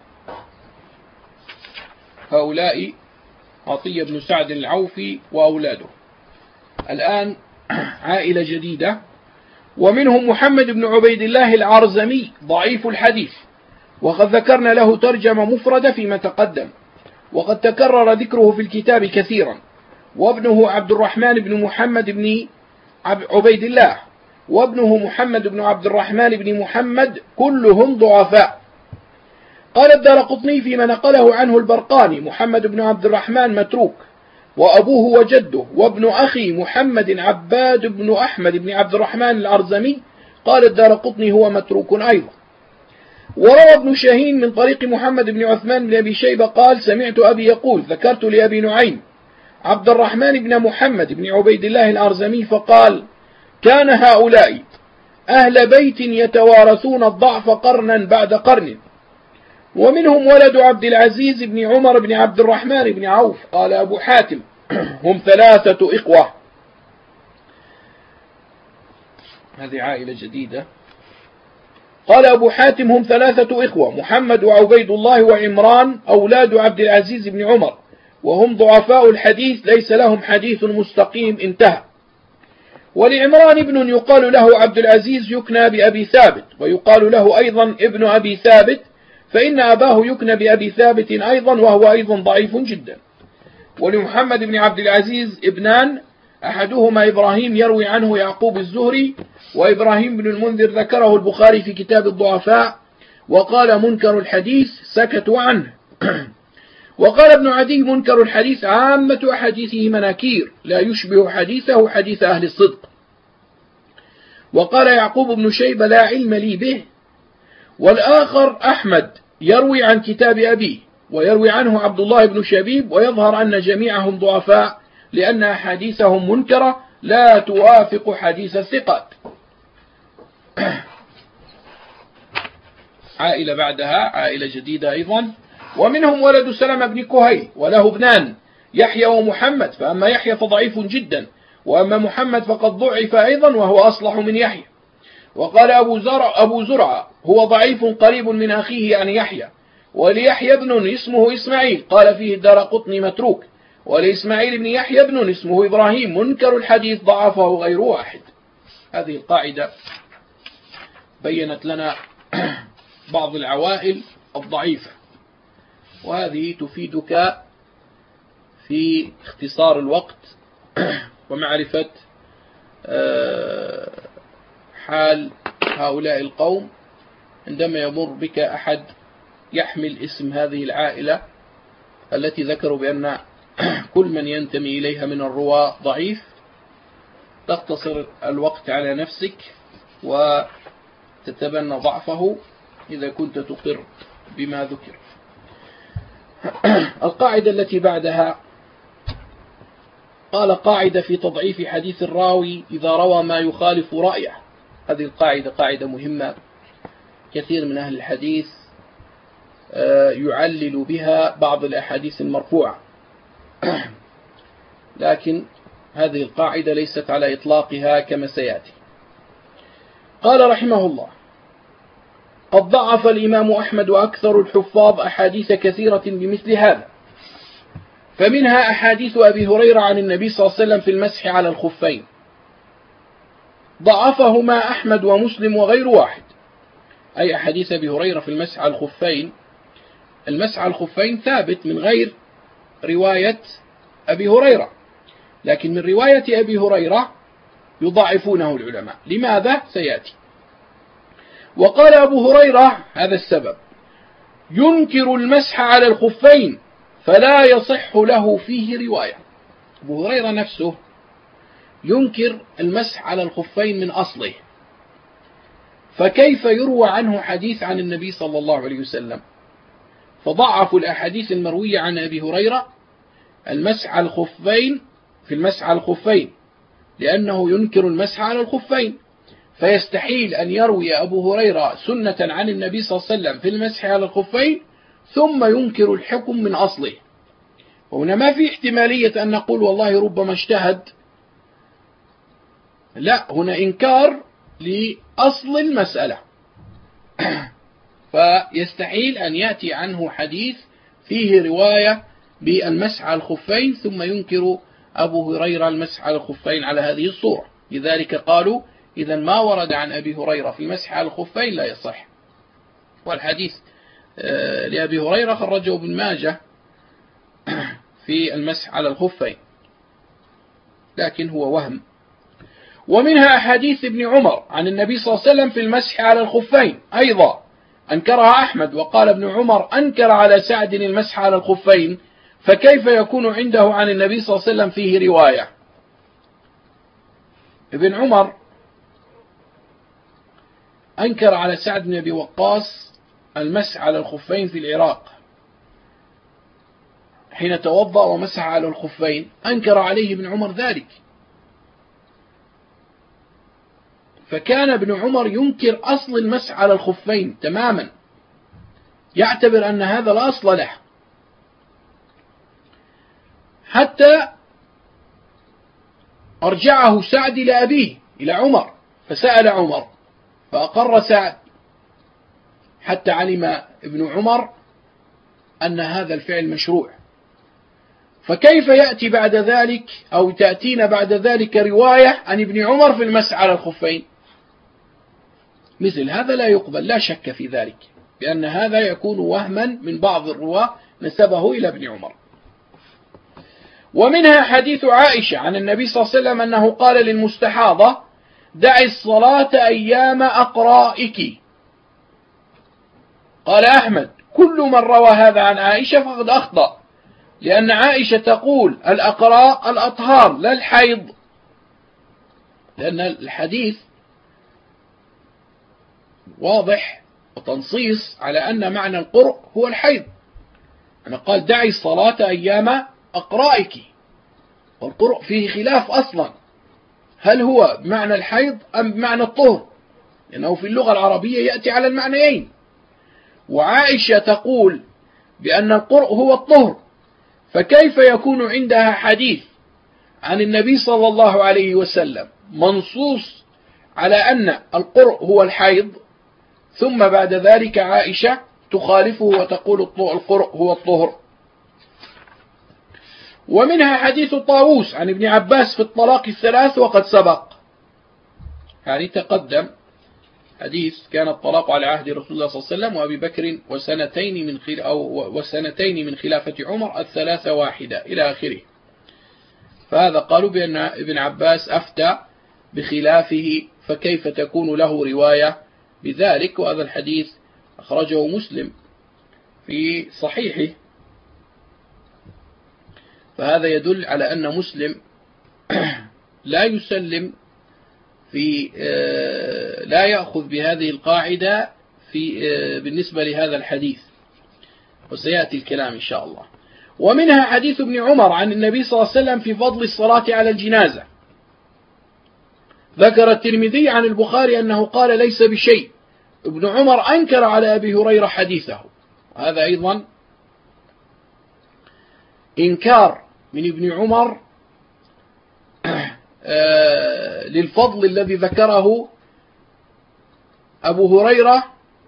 هؤلاء عطية بن سعد العوفي وأولاده. الآن عائلة جديدة، ومنهم محمد بن عبيد الله العرزمي ضعيف الحديث، وقد ذكرنا له ترجمة مفردة فيما تقدم، وقد تكرر ذكره في الكتاب كثيرا. وابنه عبد الرحمن بن محمد بن عبيد الله، وابنه محمد بن عبد الرحمن بن محمد، كلهم ضعفاء. قال الدارقطني فيما نقله عنه البرقاني محمد بن عبد الرحمن متروك، وأبوه وجده وابن أخي محمد عباد بن أحمد بن عبد الرحمن العرزمي، قال الدارقطني هو متروك أيضا. وروى ابن شاهين من طريق محمد بن عثمان بن أبي شيبة قال سمعت أبي يقول ذكرت لأبي نعيم عبد الرحمن بن محمد بن عبيد الله العرزمي فقال كان هؤلاء أهل بيت يتوارثون الضعف قرنا بعد قرن، ومنهم ولد عبد العزيز بن عمر بن عبد الرحمن بن عوف. قال أبو حاتم هم 3 إخوة. هذه عائلة جديدة. قال أبو حاتم هم 3 إخوة، محمد وعبيد الله وعمران أولاد عبد العزيز بن عمر، وهم ضعفاء الحديث ليس لهم حديث مستقيم. انتهى. ولعمران ابن يقال له عبد العزيز يكنى بأبي ثابت، ويقال له أيضا ابن أبي ثابت، فإن أباه يكنى بأبي ثابت أيضا وهو أيضا ضعيف جدا. ولمحمد بن عبد العزيز ابنان، أحدهما إبراهيم يروي عنه يعقوب الزهري، وإبراهيم بن المنذر ذكره البخاري في كتاب الضعفاء، وقال منكر الحديث سكتوا عنه. وقال ابن عدي منكر الحديث عامة أحاديثه مناكير لا يشبه حديثه حديث أهل الصدق. وقال يعقوب بن شيبة لا علم لي به. والآخر أحمد يروي عن كتاب أبيه، ويروي عنه عبد الله بن شبيب، ويظهر أن جميعهم ضعفاء لأن أحاديثهم منكرة لا توافق حديث الثقات. عائلة بعدها عائلة جديدة أيضا، ومنهم ولد سلمة بن كهيل وله ابنان يحيى ومحمد، فأما يحيى فضعيف جدا، وأما محمد فقد ضعف أيضا وهو أصلح من يحيى. وقال أبو زرعة هو ضعيف قريب من أخيه يعني يحيى. وليحيى ابن اسمه إسماعيل قال فيه الدارقطني متروك. ولإسماعيل بن يحيى ابن اسمه إبراهيم منكر الحديث ضعفه غير واحد. هذه القاعدة بينت لنا بعض العوائل الضعيفة، وهذه تفيدك في اختصار الوقت ومعرفة حال هؤلاء القوم عندما يمر بك أحد يحمل اسم هذه العائلة التي ذكروا بأن كل من ينتمي إليها من الرواة ضعيف. تقتصر الوقت على نفسك وتتبنى ضعفه إذا كنت تقر بما ذكر. القاعدة التي بعدها قال قاعدة في تضعيف حديث الراوي إذا روى ما يخالف رأيه. هذه القاعدة قاعدة مهمة، كثير من أهل الحديث يعلل بها بعض الأحاديث المرفوعة، لكن هذه القاعدة ليست على إطلاقها كما سيأتي. قال رحمه الله: قد ضعف الإمام أحمد وأكثر الحفاظ أحاديث كثيرة بمثل هذا، فمنها أحاديث أبي هريرة عن النبي صلى الله عليه وسلم في المسح على الخفين، ضعفهما أحمد ومسلم وغير واحد. أي أحاديث أبي هريرة في المسح على الخفين، المسح على الخفين ثابت من غير رواية أبي هريرة، لكن من رواية أبي هريرة يضعفونه العلماء. لماذا؟ سيأتي. وقال أبو هريرة هذا السبب: ينكر المسح على الخفين فلا يصح له فيه رواية. أبو هريرة نفسه ينكر المسح على الخفين من أصله، فكيف يروى عنه حديث عن النبي صلى الله عليه وسلم؟ فضعفوا الأحاديث المروية عن أبي هريرة المسح على الخفين في المسح على الخفين لأنه ينكر المسح على الخفين، فيستحيل أن يروي أبو هريرة سنة عن النبي صلى الله عليه وسلم في المسح على الخفين ثم ينكر الحكم من أصله. وهنا ما في احتمالية أن نقول والله ربما اجتهد، لا، هنا إنكار لأصل المسألة، فيستحيل أن يأتي عنه حديث فيه رواية بالمسح على الخفين ثم ينكر أبو هريرة المسح على الخفين على هذه الصورة. لذلك قالوا إذا ما ورد عن أبي هريرة في المسح على الخفين لا يصح. والحديث لأبي هريرة خرجه ابن ماجه في المسح على الخفين، لكن هو وهم. ومنها أحاديث ابن عمر عن النبي صلى الله عليه وسلم في المسح على الخفين أيضا أنكرها أحمد، وقال ابن عمر أنكر على سعد المسح على الخفين، فكيف يكون عنده عن النبي صلى الله عليه وسلم فيه رواية؟ ابن عمر أنكر على سعد بن أبي وقاص المسح على الخفين في العراق حين توضأ ومسح على الخفين، أنكر عليه ابن عمر ذلك، فكان ابن عمر ينكر أصل المسح على الخفين تماما، يعتبر أن هذا لا أصل له، حتى أرجعه سعد إلى أبيه إلى عمر، فسأل عمر فأقر سعد، حتى علم ابن عمر أن هذا الفعل مشروع. فكيف يأتي بعد ذلك أو تأتينا بعد ذلك رواية عن ابن عمر في المسح على الخفين؟ مثل هذا لا يقبل، لا شك في ذلك، لأن هذا يكون وهما من بعض الرواة نسبه إلى ابن عمر. ومنها حديث عائشة عن النبي صلى الله عليه وسلم أنه قال للمستحاضة: دعي الصلاة أيام أقرائك. قال أحمد: كل من روى هذا عن عائشة فقد أخطأ، لأن عائشة تقول الأقراء الأطهار لا الحيض، لأن الحديث واضح وتنصيص على أن معنى القرء هو الحيض. أنا قال: دعي الصلاة أيام أقرائك، والقرء فيه خلاف أصلا، هل هو بمعنى الحيض أم بمعنى الطهر؟ لأنه في اللغة العربية يأتي على المعنيين. وعائشة تقول بأن القرء هو الطهر، فكيف يكون عندها حديث عن النبي صلى الله عليه وسلم منصوص على أن القرء هو الحيض، ثم بعد ذلك عائشة تخالفه وتقول القرء هو الطهر؟ ومنها حديث طاووس عن ابن عباس في الطلاق الثلاث وقد سبق، يعني تقدم حديث كان الطلاق على عهد رسول الله صلى الله عليه وسلم وأبي بكر وسنتين من خلافة عمر، الثلاثة واحدة إلى آخره. فهذا قالوا بأن ابن عباس أفتى بخلافه، فكيف تكون له رواية بذلك؟ وهذا الحديث أخرجه مسلم في صحيحه، فهذا يدل على أن مسلم لا يسلم لا يأخذ بهذه القاعدة بالنسبة لهذا الحديث، وسيأتي الكلام إن شاء الله. ومنها حديث ابن عمر عن النبي صلى الله عليه وسلم في فضل الصلاة على الجنازة. ذكر الترمذي عن البخاري أنه قال: ليس بشيء. ابن عمر أنكر على أبي هريرة حديثه، هذا أيضا إنكار من ابن عمر للفضل الذي ذكره أبو هريرة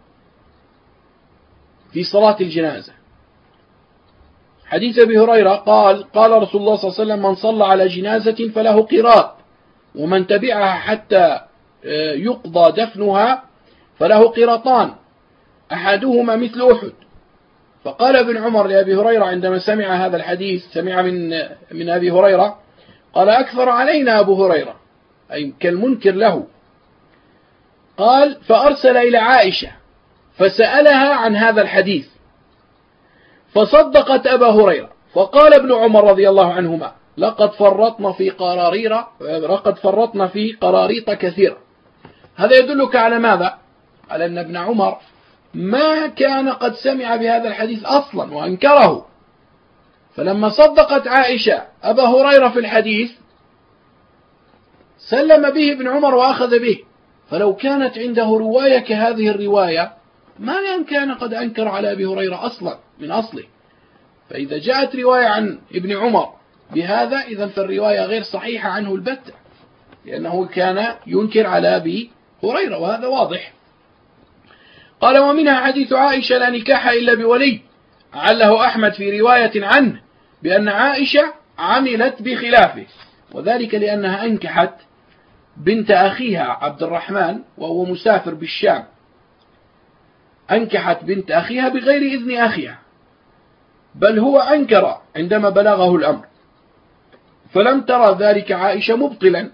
في صلاة الجنازة. حديث أبي هريرة قال رسول الله صلى الله عليه وسلم: من صلى على جنازة فله قيراط، ومن تبعها حتى يقضى دفنها فله قيراطان، أحدهما مثل أحد. فقال ابن عمر لأبي هريرة عندما سمع هذا الحديث، سمع من أبي هريرة، قال: أكثر علينا أبو هريرة، أي كالمنكر له. قال: فأرسل إلى عائشة فسألها عن هذا الحديث فصدقت أبا هريرة. فقال ابن عمر رضي الله عنهما: لقد فرطنا في قراريط كثيرة. هذا يدلك على ماذا؟ على أن ابن عمر ما كان قد سمع بهذا الحديث أصلا وأنكره، فلما صدقت عائشة أبا هريرة في الحديث سلم به ابن عمر وأخذ به. فلو كانت عنده رواية كهذه الرواية ما كان قد أنكر على أبي هريرة أصلا من أصله. فإذا جاءت رواية عن ابن عمر بهذا، إذن فالرواية غير صحيحة عنه البتة، لأنه كان ينكر على أبي هريرة، وهذا واضح. قال: ومنها حديث عائشة: لا نكاح إلا بولي، عله أحمد في رواية عنه بأن عائشة عملت بخلافه، وذلك لأنها أنكحت بنت أخيها عبد الرحمن وهو مسافر بالشام، أنكحت بنت أخيها بغير إذن أخيها، بل هو أنكر عندما بلغه الأمر، فلم ترى ذلك عائشة مبطلا،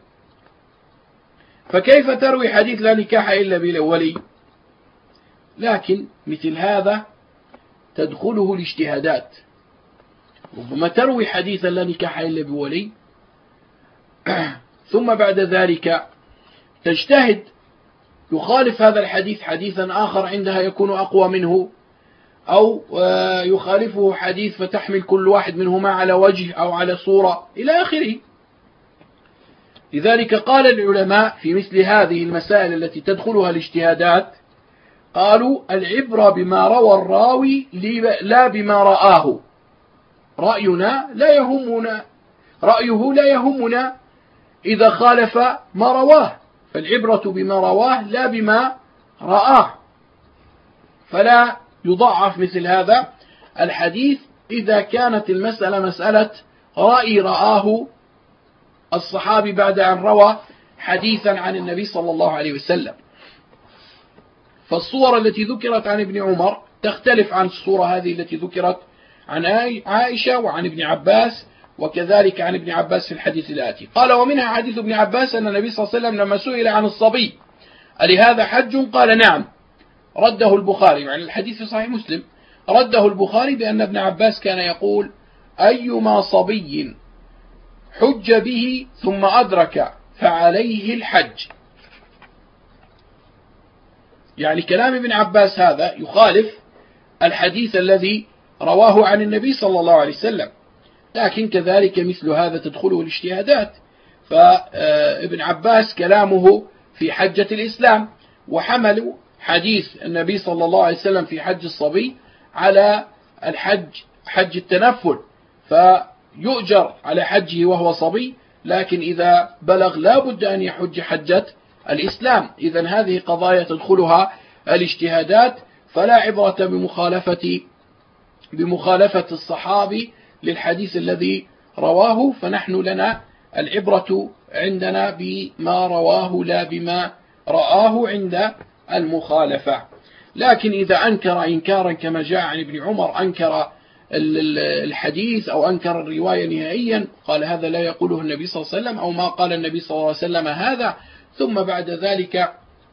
فكيف تروي حديث لا نكاح إلا بولي؟ لكن مثل هذا تدخله الاجتهادات، ربما تروي حديثا لا نكاح إلا بولي ثم بعد ذلك تجتهد يخالف هذا الحديث حديثا آخر عندها يكون أقوى منه، أو يخالفه حديث فتحمل كل واحد منهما على وجه أو على صورة إلى آخره. لذلك قال العلماء في مثل هذه المسائل التي تدخلها الاجتهادات، قالوا: العبرة بما روى الراوي لا بما رآه. رأيه لا يهمنا إذا خالف ما رواه، فالعبرة بما رواه لا بما رآه. فلا يضعف مثل هذا الحديث إذا كانت المسألة مسألة رأي رآه الصحابي بعد أن روى حديثا عن النبي صلى الله عليه وسلم. فالصور التي ذكرت عن ابن عمر تختلف عن الصورة هذه التي ذكرت عن عائشة وعن ابن عباس، وكذلك عن ابن عباس في الحديث الآتي. قال: ومنها حديث ابن عباس أن النبي صلى الله عليه وسلم لما سئل عن الصبي ألهذا حج؟ قال: نعم. رده البخاري، يعني الحديث في صحيح مسلم، رده البخاري بأن ابن عباس كان يقول: أيما صبي حج به ثم أدرك فعليه الحج. يعني كلام ابن عباس هذا يخالف الحديث الذي رواه عن النبي صلى الله عليه وسلم، لكن كذلك مثل هذا تدخله الاجتهادات. فابن عباس كلامه في حجة الإسلام، وحملوا حديث النبي صلى الله عليه وسلم في حج الصبي على حج التنفل، فيؤجر على حجه وهو صبي، لكن إذا بلغ لا بد أن يحج حجة الإسلام. إذن هذه قضايا تدخلها الاجتهادات، فلا عبرة بمخالفة الصحابي للحديث الذي رواه، فنحن لنا العبرة عندنا بما رواه لا بما رآه عند المخالفة. لكن إذا أنكر إنكارا كما جاء عن ابن عمر، أنكر الحديث أو أنكر الرواية نهائيا، قال هذا لا يقوله النبي صلى الله عليه وسلم، أو ما قال النبي صلى الله عليه وسلم هذا، ثم بعد ذلك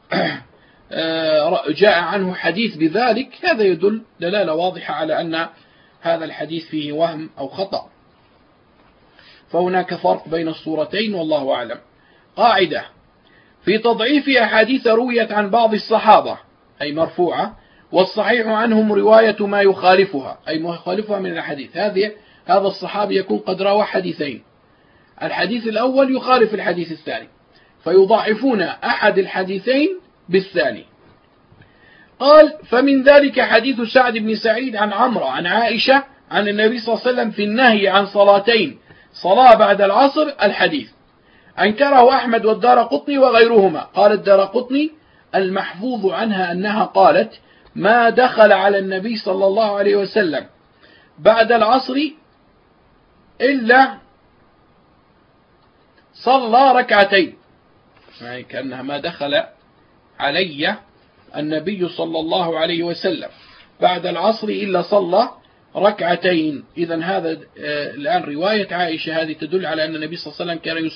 جاء عنه حديث بذلك، هذا يدل دلالة واضحة على أن هذا الحديث فيه وهم أو خطأ. فهناك فرق بين الصورتين والله أعلم. قاعدة في تضعيف أحاديث رويت عن بعض الصحابة أي مرفوعة، والصحيح عنهم رواية ما يخالفها أي ما يخالفها من الحديث. هذا الصحابي يكون قد روى حديثين، الحديث الأول يخالف الحديث الثاني، فيضعفون أحد الحديثين بالثاني. قال: فمن ذلك حديث سعد بن سعيد عن عمرو عن عائشة عن النبي صلى الله عليه وسلم في النهي عن صلاتين، صلاة بعد العصر. الحديث أنكره أحمد والدارقطني وغيرهما. قال الدارقطني: المحفوظ عنها أنها قالت: ما دخل على النبي صلى الله عليه وسلم بعد العصر إلا صلى ركعتين، يعني كأنها ما دخل علي النبي صلى الله عليه وسلم بعد العصر إلا صلى ركعتين. إذن هذا الآن رواية عائشة هذه تدل على أن النبي صلى الله عليه وسلم كان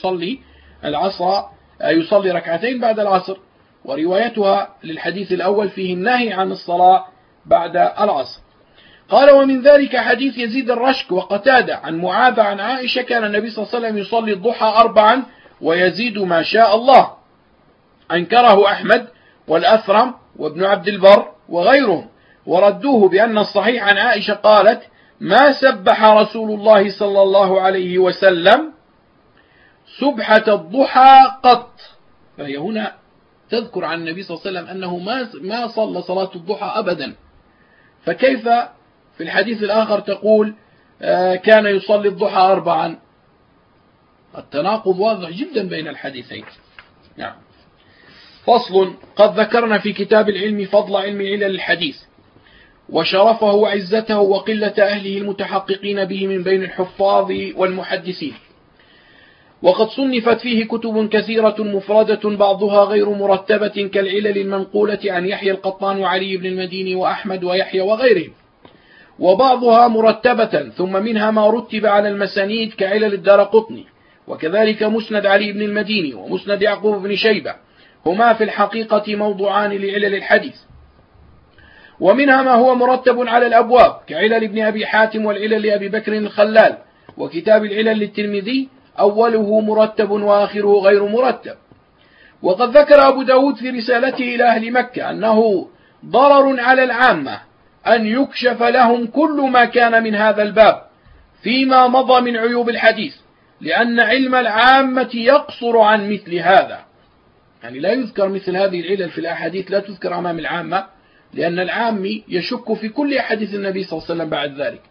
يصلي ركعتين بعد العصر، وروايتها للحديث الأول فيه النهي عن الصلاة بعد العصر. قال: ومن ذلك حديث يزيد الرشك وقتادة عن معاذ عن عائشة كان النبي صلى الله عليه وسلم يصلي الضحى 4 ويزيد ما شاء الله. أنكره أحمد والأثرم وابن عبد البر وغيرهم، وردوه بأن الصحيح عن عائشة قالت: ما سبح رسول الله صلى الله عليه وسلم سبحة الضحى قط. فهي هنا تذكر عن النبي صلى الله عليه وسلم أنه ما صلى صلاة الضحى أبدا، فكيف في الحديث الآخر تقول كان يصلي الضحى 4؟ التناقض واضح جدا بين الحديثين. نعم. فصل: قد ذكرنا في كتاب العلم فضل علم علل الحديث وشرفه وعزته وقلة أهله المتحققين به من بين الحفاظ والمحدثين، وقد صنفت فيه كتب كثيرة مفردة بعضها غير مرتبة كالعلل المنقولة عن يحيى القطان وعلي بن المديني وأحمد ويحيى وغيرهم، وبعضها مرتبة ثم منها ما رتب على المسانيد كعلل الدارقطني، وكذلك مسند علي بن المديني ومسند يعقوب بن شيبة، هما في الحقيقة موضوعان لعلل الحديث. ومنها ما هو مرتب على الأبواب كعلل ابن أبي حاتم والعلل لأبي بكر الخلال، وكتاب العلل للترمذي أوله مرتب وآخره غير مرتب. وقد ذكر أبو داود في رسالته إلى أهل مكة أنه ضرر على العامة أن يكشف لهم كل ما كان من هذا الباب فيما مضى من عيوب الحديث، لأن علم العامة يقصر عن مثل هذا، يعني لا يذكر مثل هذه العلل في الأحاديث، لا تذكر أمام العامة، لأن العامي يشك في كل أحاديث النبي صلى الله عليه وسلم بعد ذلك،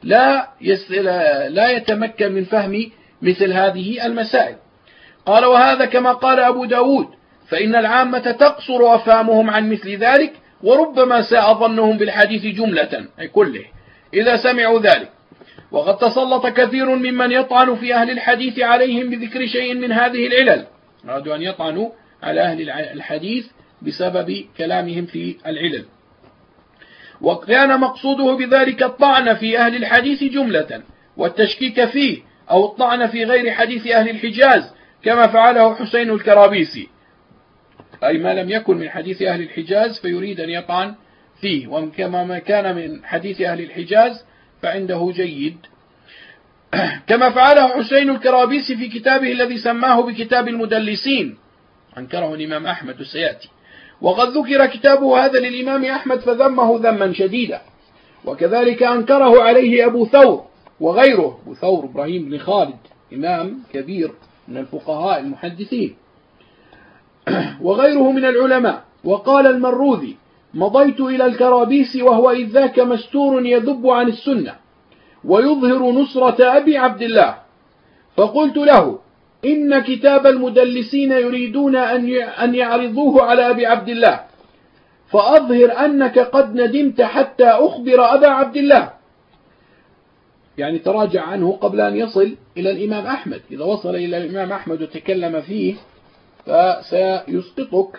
لا يتمكن من فهم مثل هذه المسائل. قال: وهذا كما قال أبو داود، فإن العامة تقصر أفهامهم عن مثل ذلك، وربما ساء ظنهم بالحديث جملة أي كله إذا سمعوا ذلك. وقد تسلط كثير ممن يطعن في أهل الحديث عليهم بذكر شيء من هذه العلل، أرادوا أن يطعنوا على أهل الحديث بسبب كلامهم في العلل، وكان مقصوده بذلك الطعن في أهل الحديث جملة والتشكيك فيه، أو الطعن في غير حديث أهل الحجاز كما فعله حسين الكرابيسي، أي ما لم يكن من حديث أهل الحجاز فيريد أن يطعن فيه، وكما ما كان من حديث أهل الحجاز فعنده جيد، كما فعله حسين الكرابيسي في كتابه الذي سماه بكتاب المدلسين، أنكره الإمام أحمد سيأتي. وقد ذكر كتابه هذا للإمام أحمد فذمه ذما شديدا، وكذلك أنكره عليه أبو ثور وغيره، أبو ثور إبراهيم بن خالد إمام كبير من الفقهاء المحدثين وغيره من العلماء. وقال المروذي: مضيت إلى الكرابيسي وهو إذ ذاك مستور يذب عن السنة ويظهر نصرة أبي عبد الله، فقلت له: إن كتاب المدلسين يريدون أن يعرضوه على أبي عبد الله، فأظهر أنك قد ندمت حتى أخبر أبا عبد الله. يعني تراجع عنه قبل أن يصل إلى الإمام أحمد، إذا وصل إلى الإمام أحمد وتكلم فيه فسيسقطك.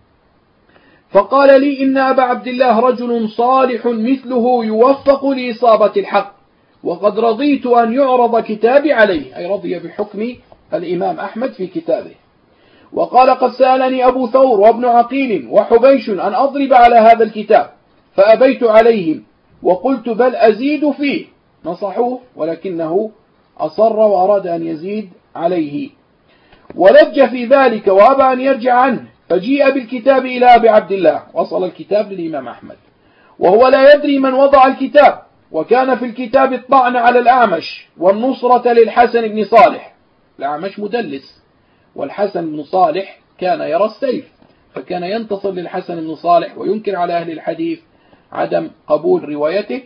فقال لي: إن أبا عبد الله رجل صالح مثله يوفق لإصابة الحق، وقد رضيت أن يعرض كتابي عليه، أي رضي بحكم الإمام أحمد في كتابه. وقال: قد سألني أبو ثور وابن عقيل وحبيش أن أضرب على هذا الكتاب، فأبيت عليهم وقلت: بل أزيد فيه. نصحوه ولكنه أصر وأراد أن يزيد عليه، ولج في ذلك وأبى أن يرجع عنه، فجيء بالكتاب إلى أبي عبد الله، وصل الكتاب للإمام أحمد وهو لا يدري من وضع الكتاب، وكان في الكتاب الطعن على الأعمش والنصرة للحسن بن صالح. الأعمش مدلس، والحسن بن صالح كان يرى السيف، فكان ينتصر للحسن بن صالح وينكر على أهل الحديث عدم قبول روايته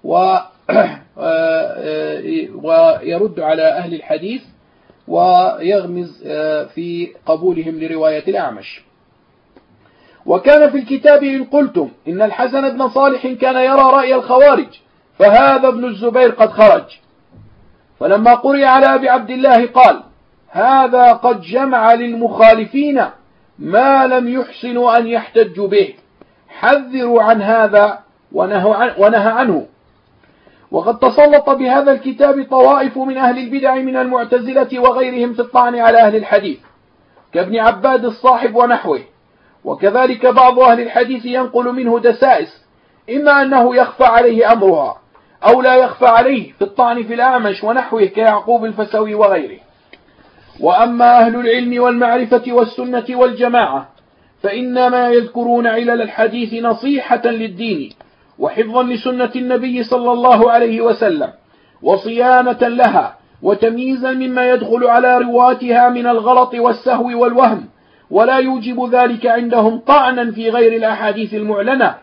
ويرد على أهل الحديث ويغمز في قبولهم لرواية الأعمش. وكان في الكتاب إن قلتم إن الحسن بن صالح كان يرى رأي الخوارج، فهذا ابن الزبير قد خرج. فلما قرئ على أبي عبد الله قال: هذا قد جمع للمخالفين ما لم يحسنوا أن يحتجوا به، حذروا عن هذا ونهى عنه. وقد تسلط بهذا الكتاب طوائف من أهل البدع من المعتزلة وغيرهم في الطعن على أهل الحديث، كابن عباد الصاحب ونحوه. وكذلك بعض أهل الحديث ينقل منه دسائس، إما أنه يخفى عليه أمرها أو لا يخفى عليه، في الطعن في الأعمش ونحوه كيعقوب الفسوي وغيره. وأما أهل العلم والمعرفة والسنة والجماعة فإنما يذكرون علل الحديث نصيحة للدين وحفظا لسنة النبي صلى الله عليه وسلم، وصيانة لها، وتمييزا مما يدخل على رواتها من الغلط والسهو والوهم، ولا يوجب ذلك عندهم طعنا في غير الأحاديث المعلنة،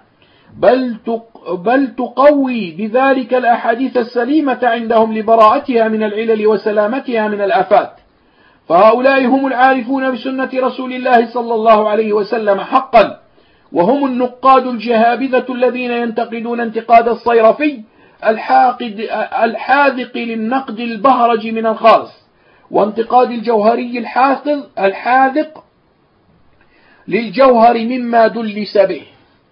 بل تقوي بذلك الأحاديث السليمة عندهم لبراءتها من العلل وسلامتها من الآفات. فهؤلاء هم العارفون بسنة رسول الله صلى الله عليه وسلم حقا، وهم النقاد الجهابذة الذين ينتقدون انتقاد الصيرفي الحاذق للنقد البهرج من الخالص، وانتقاد الجوهري الحاذق للجوهر مما دلس به.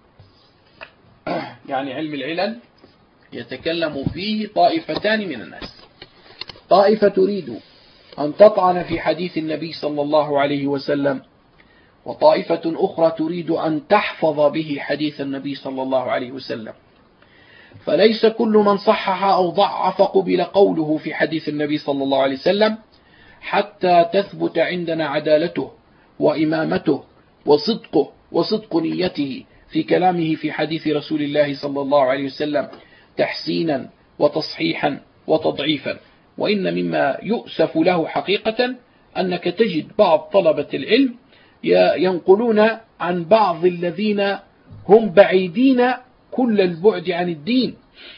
يعني علم العلل يتكلم فيه طائفتان من الناس: طائفة تريد أن تطعن في حديث النبي صلى الله عليه وسلم، وطائفة أخرى تريد أن تحفظ به حديث النبي صلى الله عليه وسلم. فليس كل من صحح أو ضعف قبل قوله في حديث النبي صلى الله عليه وسلم حتى تثبت عندنا عدالته وإمامته وصدق نيته في كلامه في حديث رسول الله صلى الله عليه وسلم تحسينا وتصحيحا وتضعيفا. وإن مما يؤسف له حقيقة أنك تجد بعض طلبة العلم ينقلون عن بعض الذين هم بعيدين كل البعد عن الدين،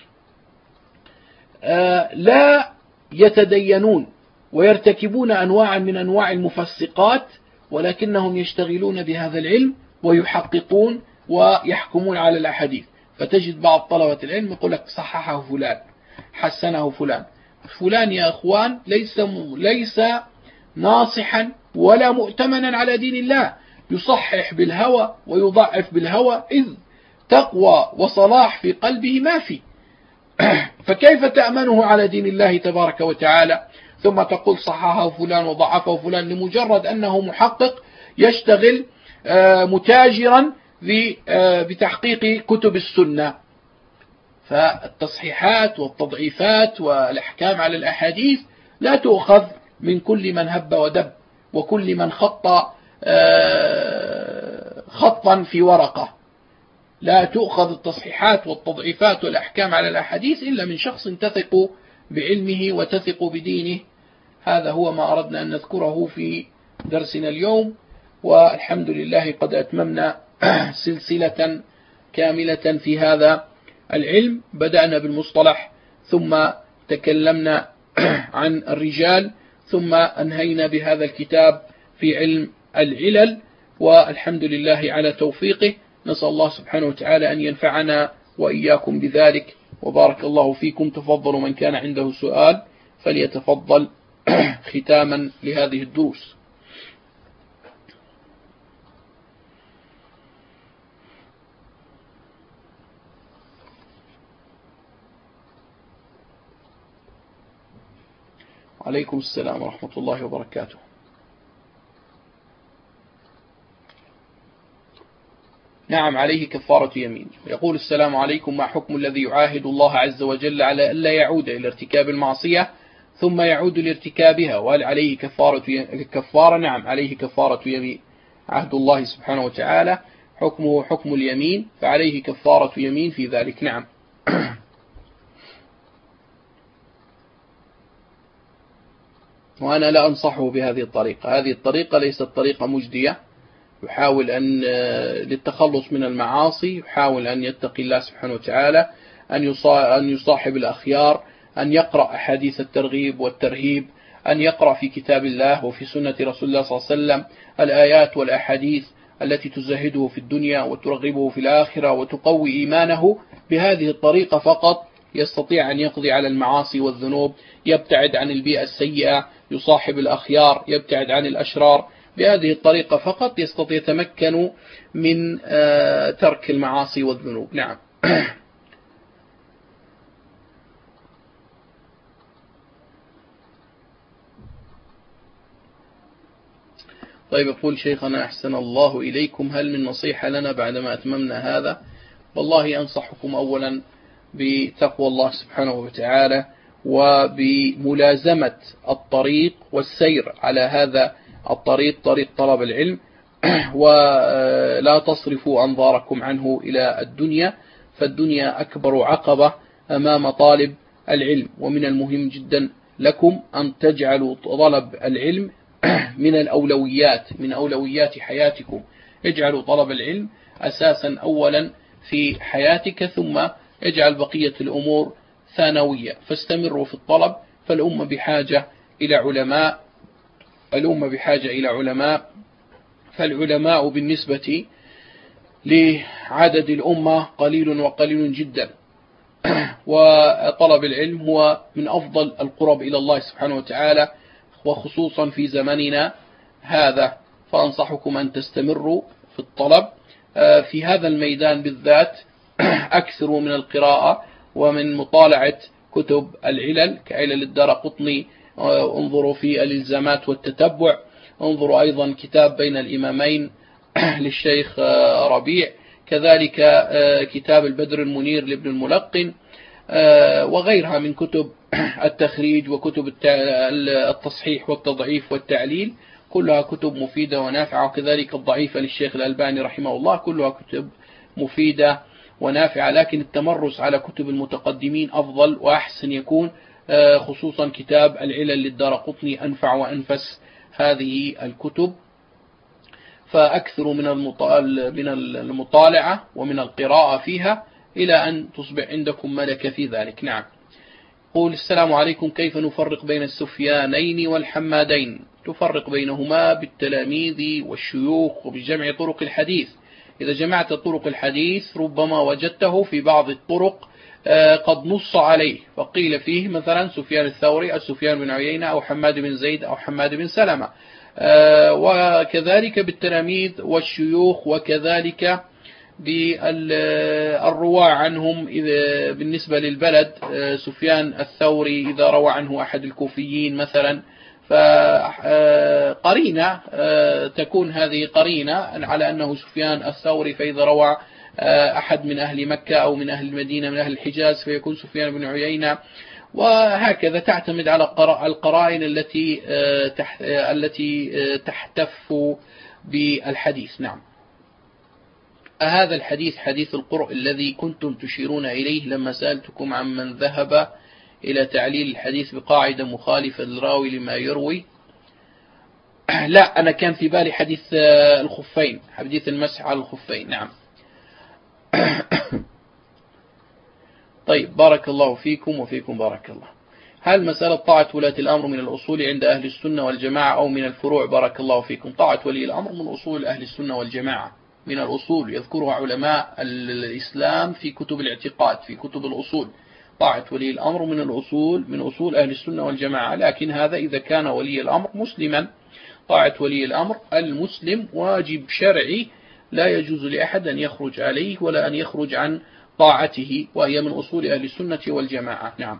لا يتدينون ويرتكبون أنواعا من أنواع المفسقات، ولكنهم يشتغلون بهذا العلم ويحققون ويحكمون على الأحاديث. فتجد بعض طلبة العلم يقول لك صححه فلان، حسنه فلان. فلان يا أخوان ليس ناصحا ولا مؤتمنا على دين الله، يصحح بالهوى ويضعف بالهوى، إذ تقوى وصلاح في قلبه ما في. فكيف تأمنه على دين الله تبارك وتعالى ثم تقول صححه فلان وضعفه فلان لمجرد أنه محقق يشتغل متاجرا بتحقيق كتب السنة؟ فالتصحيحات والتضعيفات والأحكام على الأحاديث لا تؤخذ من كل من هب ودب وكل من خط خطا في ورقة. لا تؤخذ التصحيحات والتضعيفات والأحكام على الأحاديث إلا من شخص تثق بعلمه وتثق بدينه. هذا هو ما أردنا أن نذكره في درسنا اليوم، والحمد لله قد أتممنا سلسلة كاملة في هذا العلم. بدأنا بالمصطلح، ثم تكلمنا عن الرجال، ثم أنهينا بهذا الكتاب في علم العلل، والحمد لله على توفيقه. نسأل الله سبحانه وتعالى أن ينفعنا وإياكم بذلك، وبارك الله فيكم. تفضلوا من كان عنده سؤال فليتفضل ختاما لهذه الدروس. عليكم السلام ورحمة الله وبركاته. نعم، عليه كفارة يمين. يقول: السلام عليكم، ما حكم الذي يعاهد الله عز وجل على ألا يعود إلى ارتكاب المعصية ثم يعود لارتكابها، وهل عليه كفارة؟ نعم، عليه كفارة يمين. عهد الله سبحانه وتعالى حكمه حكم اليمين، فعليه كفارة يمين في ذلك. نعم. وأنا لا أنصحه بهذه الطريقة. هذه الطريقة ليست طريقة مجدية. يحاول أن للتخلص من المعاصي يحاول أن يتقي الله سبحانه وتعالى، أن يصاحب الأخيار، أن يقرأ أحاديث الترغيب والترهيب، أن يقرأ في كتاب الله وفي سنة رسول الله صلى الله عليه وسلم الآيات والأحاديث التي تزهده في الدنيا وترغبه في الآخرة وتقوي إيمانه. بهذه الطريقة فقط يستطيع أن يقضي على المعاصي والذنوب، يبتعد عن البيئة السيئة، يصاحب الأخيار، يبتعد عن الأشرار. بهذه الطريقة فقط يستطيع يتمكن من ترك المعاصي والذنوب. نعم. طيب، يقول شيخنا أحسن الله إليكم، هل من نصيحة لنا بعدما أتممنا هذا؟ والله أنصحكم أولا بتقوى الله سبحانه وتعالى وبملازمة الطريق والسير على هذا الطريق، طريق طلب العلم، ولا تصرفوا أنظاركم عنه إلى الدنيا، فالدنيا أكبر عقبة أمام طالب العلم. ومن المهم جدا لكم أن تجعلوا طلب العلم من أولويات حياتكم. اجعلوا طلب العلم أساسا أولا في حياتك، ثم اجعل بقية الأمور ثانوية. فاستمروا في الطلب، فالأمة بحاجة إلى علماء، فالعلماء بالنسبة لعدد الأمة قليل وقليل جدا. وطلب العلم هو من أفضل القرب إلى الله سبحانه وتعالى، وخصوصا في زمننا هذا. فأنصحكم أن تستمروا في الطلب في هذا الميدان بالذات. أكثروا من القراءة ومن مطالعة كتب العلل كعلل الدارقطني، انظروا في الإلزامات والتتبع، انظروا أيضا كتاب بين الإمامين للشيخ ربيع، كذلك كتاب البدر المنير لابن الملقن، وغيرها من كتب التخريج وكتب التصحيح والتضعيف والتعليل. كلها كتب مفيدة ونافعة، وكذلك الضعيفة للشيخ الألباني رحمه الله، كلها كتب مفيدة ونافعة. لكن التمرس على كتب المتقدمين أفضل وأحسن يكون، خصوصا كتاب العلل للدارقطني أنفع وأنفس هذه الكتب. فأكثروا من المطالعة ومن القراءة فيها إلى أن تصبح عندكم ملكة في ذلك. نعم. قول: السلام عليكم، كيف نفرق بين السفيانين والحمادين؟ تفرق بينهما بالتلاميذ والشيوخ وبجمع طرق الحديث. إذا جمعت طرق الحديث ربما وجدته في بعض الطرق قد نص عليه، فقيل فيه مثلا سفيان الثوري أو سفيان بن عيينة أو حماد بن زيد أو حماد بن سلمة. وكذلك بالتلاميذ والشيوخ، وكذلك بالرواة عنهم بالنسبة للبلد. سفيان الثوري إذا روى عنه أحد الكوفيين مثلا، فقرينة تكون هذه قرينة على أنه سفيان الثوري، فإذا روى أحد من أهل مكة أو من أهل المدينة من أهل الحجاز فيكون سفيان بن عيينة. وهكذا تعتمد على القرائن التي تحتف بالحديث. نعم. هذا الحديث حديث القرء الذي كنتم تشيرون إليه لما سألتكم عن من ذهب إلى تعليل الحديث بقاعدة مخالفة للراوي لما يروي. لا، أنا كان في بالي حديث الخفين، حديث المسح على الخفين. نعم. طيب، بارك الله فيكم وفيكم بارك الله. هل مسألة طاعة ولاة الأمر من الأصول عند أهل السنة والجماعة أو من الفروع؟ بارك الله فيكم. طاعة ولي الأمر من أصول أهل السنة والجماعة، من الأصول يذكرها علماء الإسلام في كتب الاعتقاد، في كتب الأصول. طاعة ولي الأمر من أصول أهل السنة والجماعة، لكن هذا إذا كان ولي الأمر مسلما. طاعة ولي الأمر المسلم واجب شرعي لا يجوز لأحد أن يخرج عليه ولا أن يخرج عن طاعته، وهي من أصول أهل السنة والجماعة. نعم.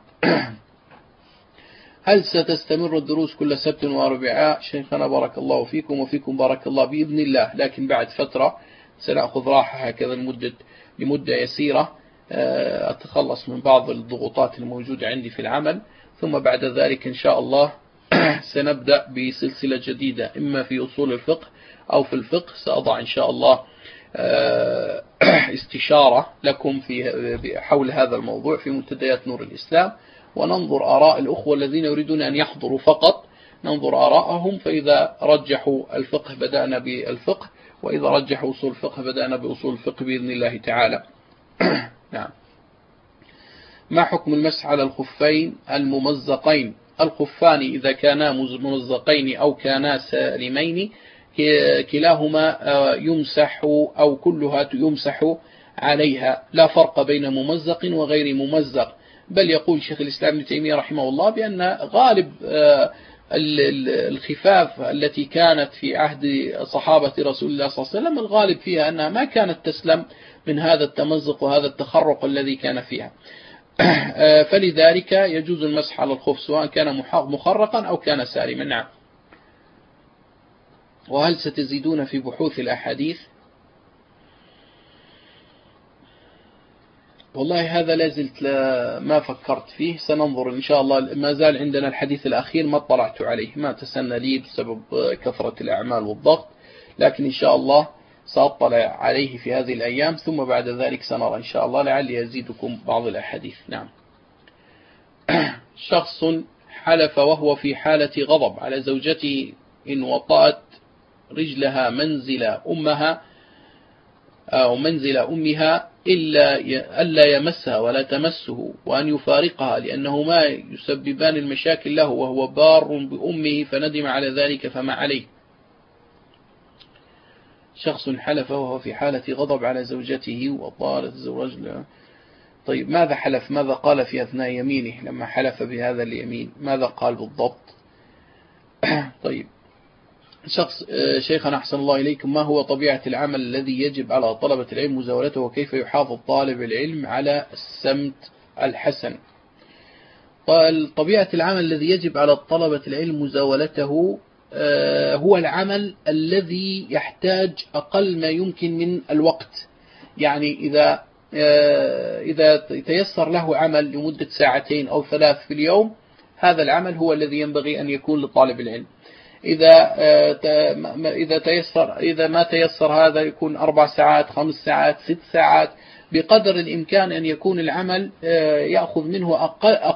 هل ستستمر الدروس كل سبت وأربعاء؟ شيخنا بارك الله فيكم وفيكم بارك الله، بإذن الله، لكن بعد فترة سنأخذ راحة هكذا لمدة يسيرة، أتخلص من بعض الضغوطات الموجودة عندي في العمل، ثم بعد ذلك إن شاء الله سنبدأ بسلسلة جديدة، إما في أصول الفقه أو في الفقه. سأضع إن شاء الله استشارة لكم في حول هذا الموضوع في منتديات نور الإسلام، وننظر آراء الأخوة الذين يريدون أن يحضروا فقط، ننظر آراءهم، فإذا رجحوا الفقه بدأنا بالفقه، وإذا رجحوا أصول الفقه بدأنا بأصول الفقه بإذن الله تعالى. نعم. ما حكم المسح على الخفين الممزقين؟ الخفان إذا كانا ممزقين أو كانا سالمين كلاهما يمسح أو كلها يمسح عليها، لا فرق بين ممزق وغير ممزق. بل يقول شيخ الإسلام ابن تيمية رحمه الله بأن غالب الخفاف التي كانت في عهد صحابة رسول الله صلى الله عليه وسلم الغالب فيها أنها ما كانت تسلم من هذا التمزق وهذا التخرق الذي كان فيها، فلذلك يجوز المسح على الخف سواء كان مخرقا أو كان سالما. نعم. وهل ستزيدون في بحوث الأحاديث؟ والله هذا لازلت ما فكرت فيه، سننظر إن شاء الله. ما زال عندنا الحديث الأخير ما اطلعت عليه، ما تسنى لي بسبب كثرة الأعمال والضغط، لكن إن شاء الله سأطلع عليه في هذه الأيام، ثم بعد ذلك سنرى إن شاء الله، لعلي يزيدكم بعض الأحاديث. نعم. شخص حلف وهو في حالة غضب على زوجته إن وطأت رجلها منزل أمها أو منزل أمها ألا يمسها ولا تمسه، وأن يفارقها لأنهما يسببان المشاكل له، وهو بار بأمه فندم على ذلك فما عليه. شخص حلف وهو في حالة غضب على زوجته وطالت الزوج. طيب، ماذا حلف؟ ماذا قال في أثناء يمينه لما حلف بهذا اليمين؟ ماذا قال بالضبط؟ طيب، شيخنا أحسن الله إليكم، ما هو طبيعة العمل الذي يجب على طلبة العلم مزاولته، وكيف يحافظ طالب العلم على السمت الحسن؟ طبيعة العمل الذي يجب على طلبة العلم مزاولته هو العمل الذي يحتاج أقل ما يمكن من الوقت. يعني إذا تيسر له عمل لمدة 2 أو 3 في اليوم، هذا العمل هو الذي ينبغي أن يكون لطالب العلم. إذا ما تيسر هذا يكون 4 ساعات 5 ساعات 6 ساعات، بقدر الإمكان أن يكون العمل يأخذ منه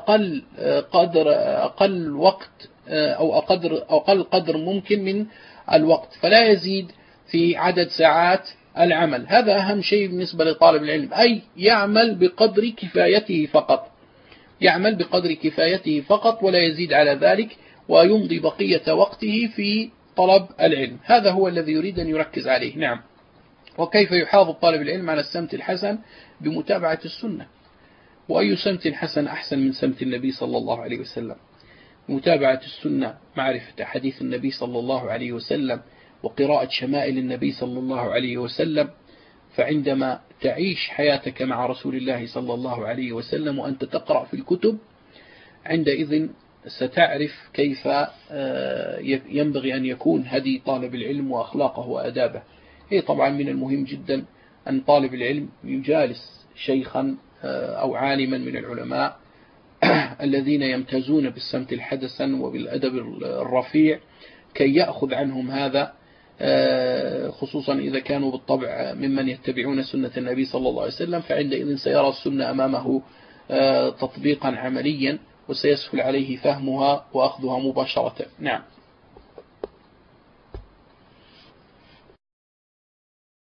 أقل وقت أو أقل قدر ممكن من الوقت، فلا يزيد في عدد ساعات العمل. هذا أهم شيء بالنسبة لطالب العلم، أي يعمل بقدر كفايته فقط، يعمل بقدر كفايته فقط ولا يزيد على ذلك، ويمضي بقية وقته في طلب العلم. هذا هو الذي يريد أن يركز عليه. نعم. وكيف يحافظ طالب العلم على السمت الحسن؟ بمتابعة السنة، وأي سمت حسن أحسن من سمت النبي صلى الله عليه وسلم؟ متابعة السنة، معرفة حديث النبي صلى الله عليه وسلم، وقراءة شمائل النبي صلى الله عليه وسلم. فعندما تعيش حياتك مع رسول الله صلى الله عليه وسلم وأنت تقرأ في الكتب، عندئذ ستعرف كيف ينبغي أن يكون هدي طالب العلم وأخلاقه وأدابه. هي طبعا من المهم جدا أن طالب العلم يجالس شيخا أو عالما من العلماء الذين يمتازون بالسمت الحسن وبالأدب الرفيع، كي يأخذ عنهم هذا، خصوصا إذا كانوا بالطبع ممن يتبعون سنة النبي صلى الله عليه وسلم، فعندئذ سيرى السنة أمامه تطبيقا عمليا، وسيسهل عليه فهمها وأخذها مباشرة. نعم.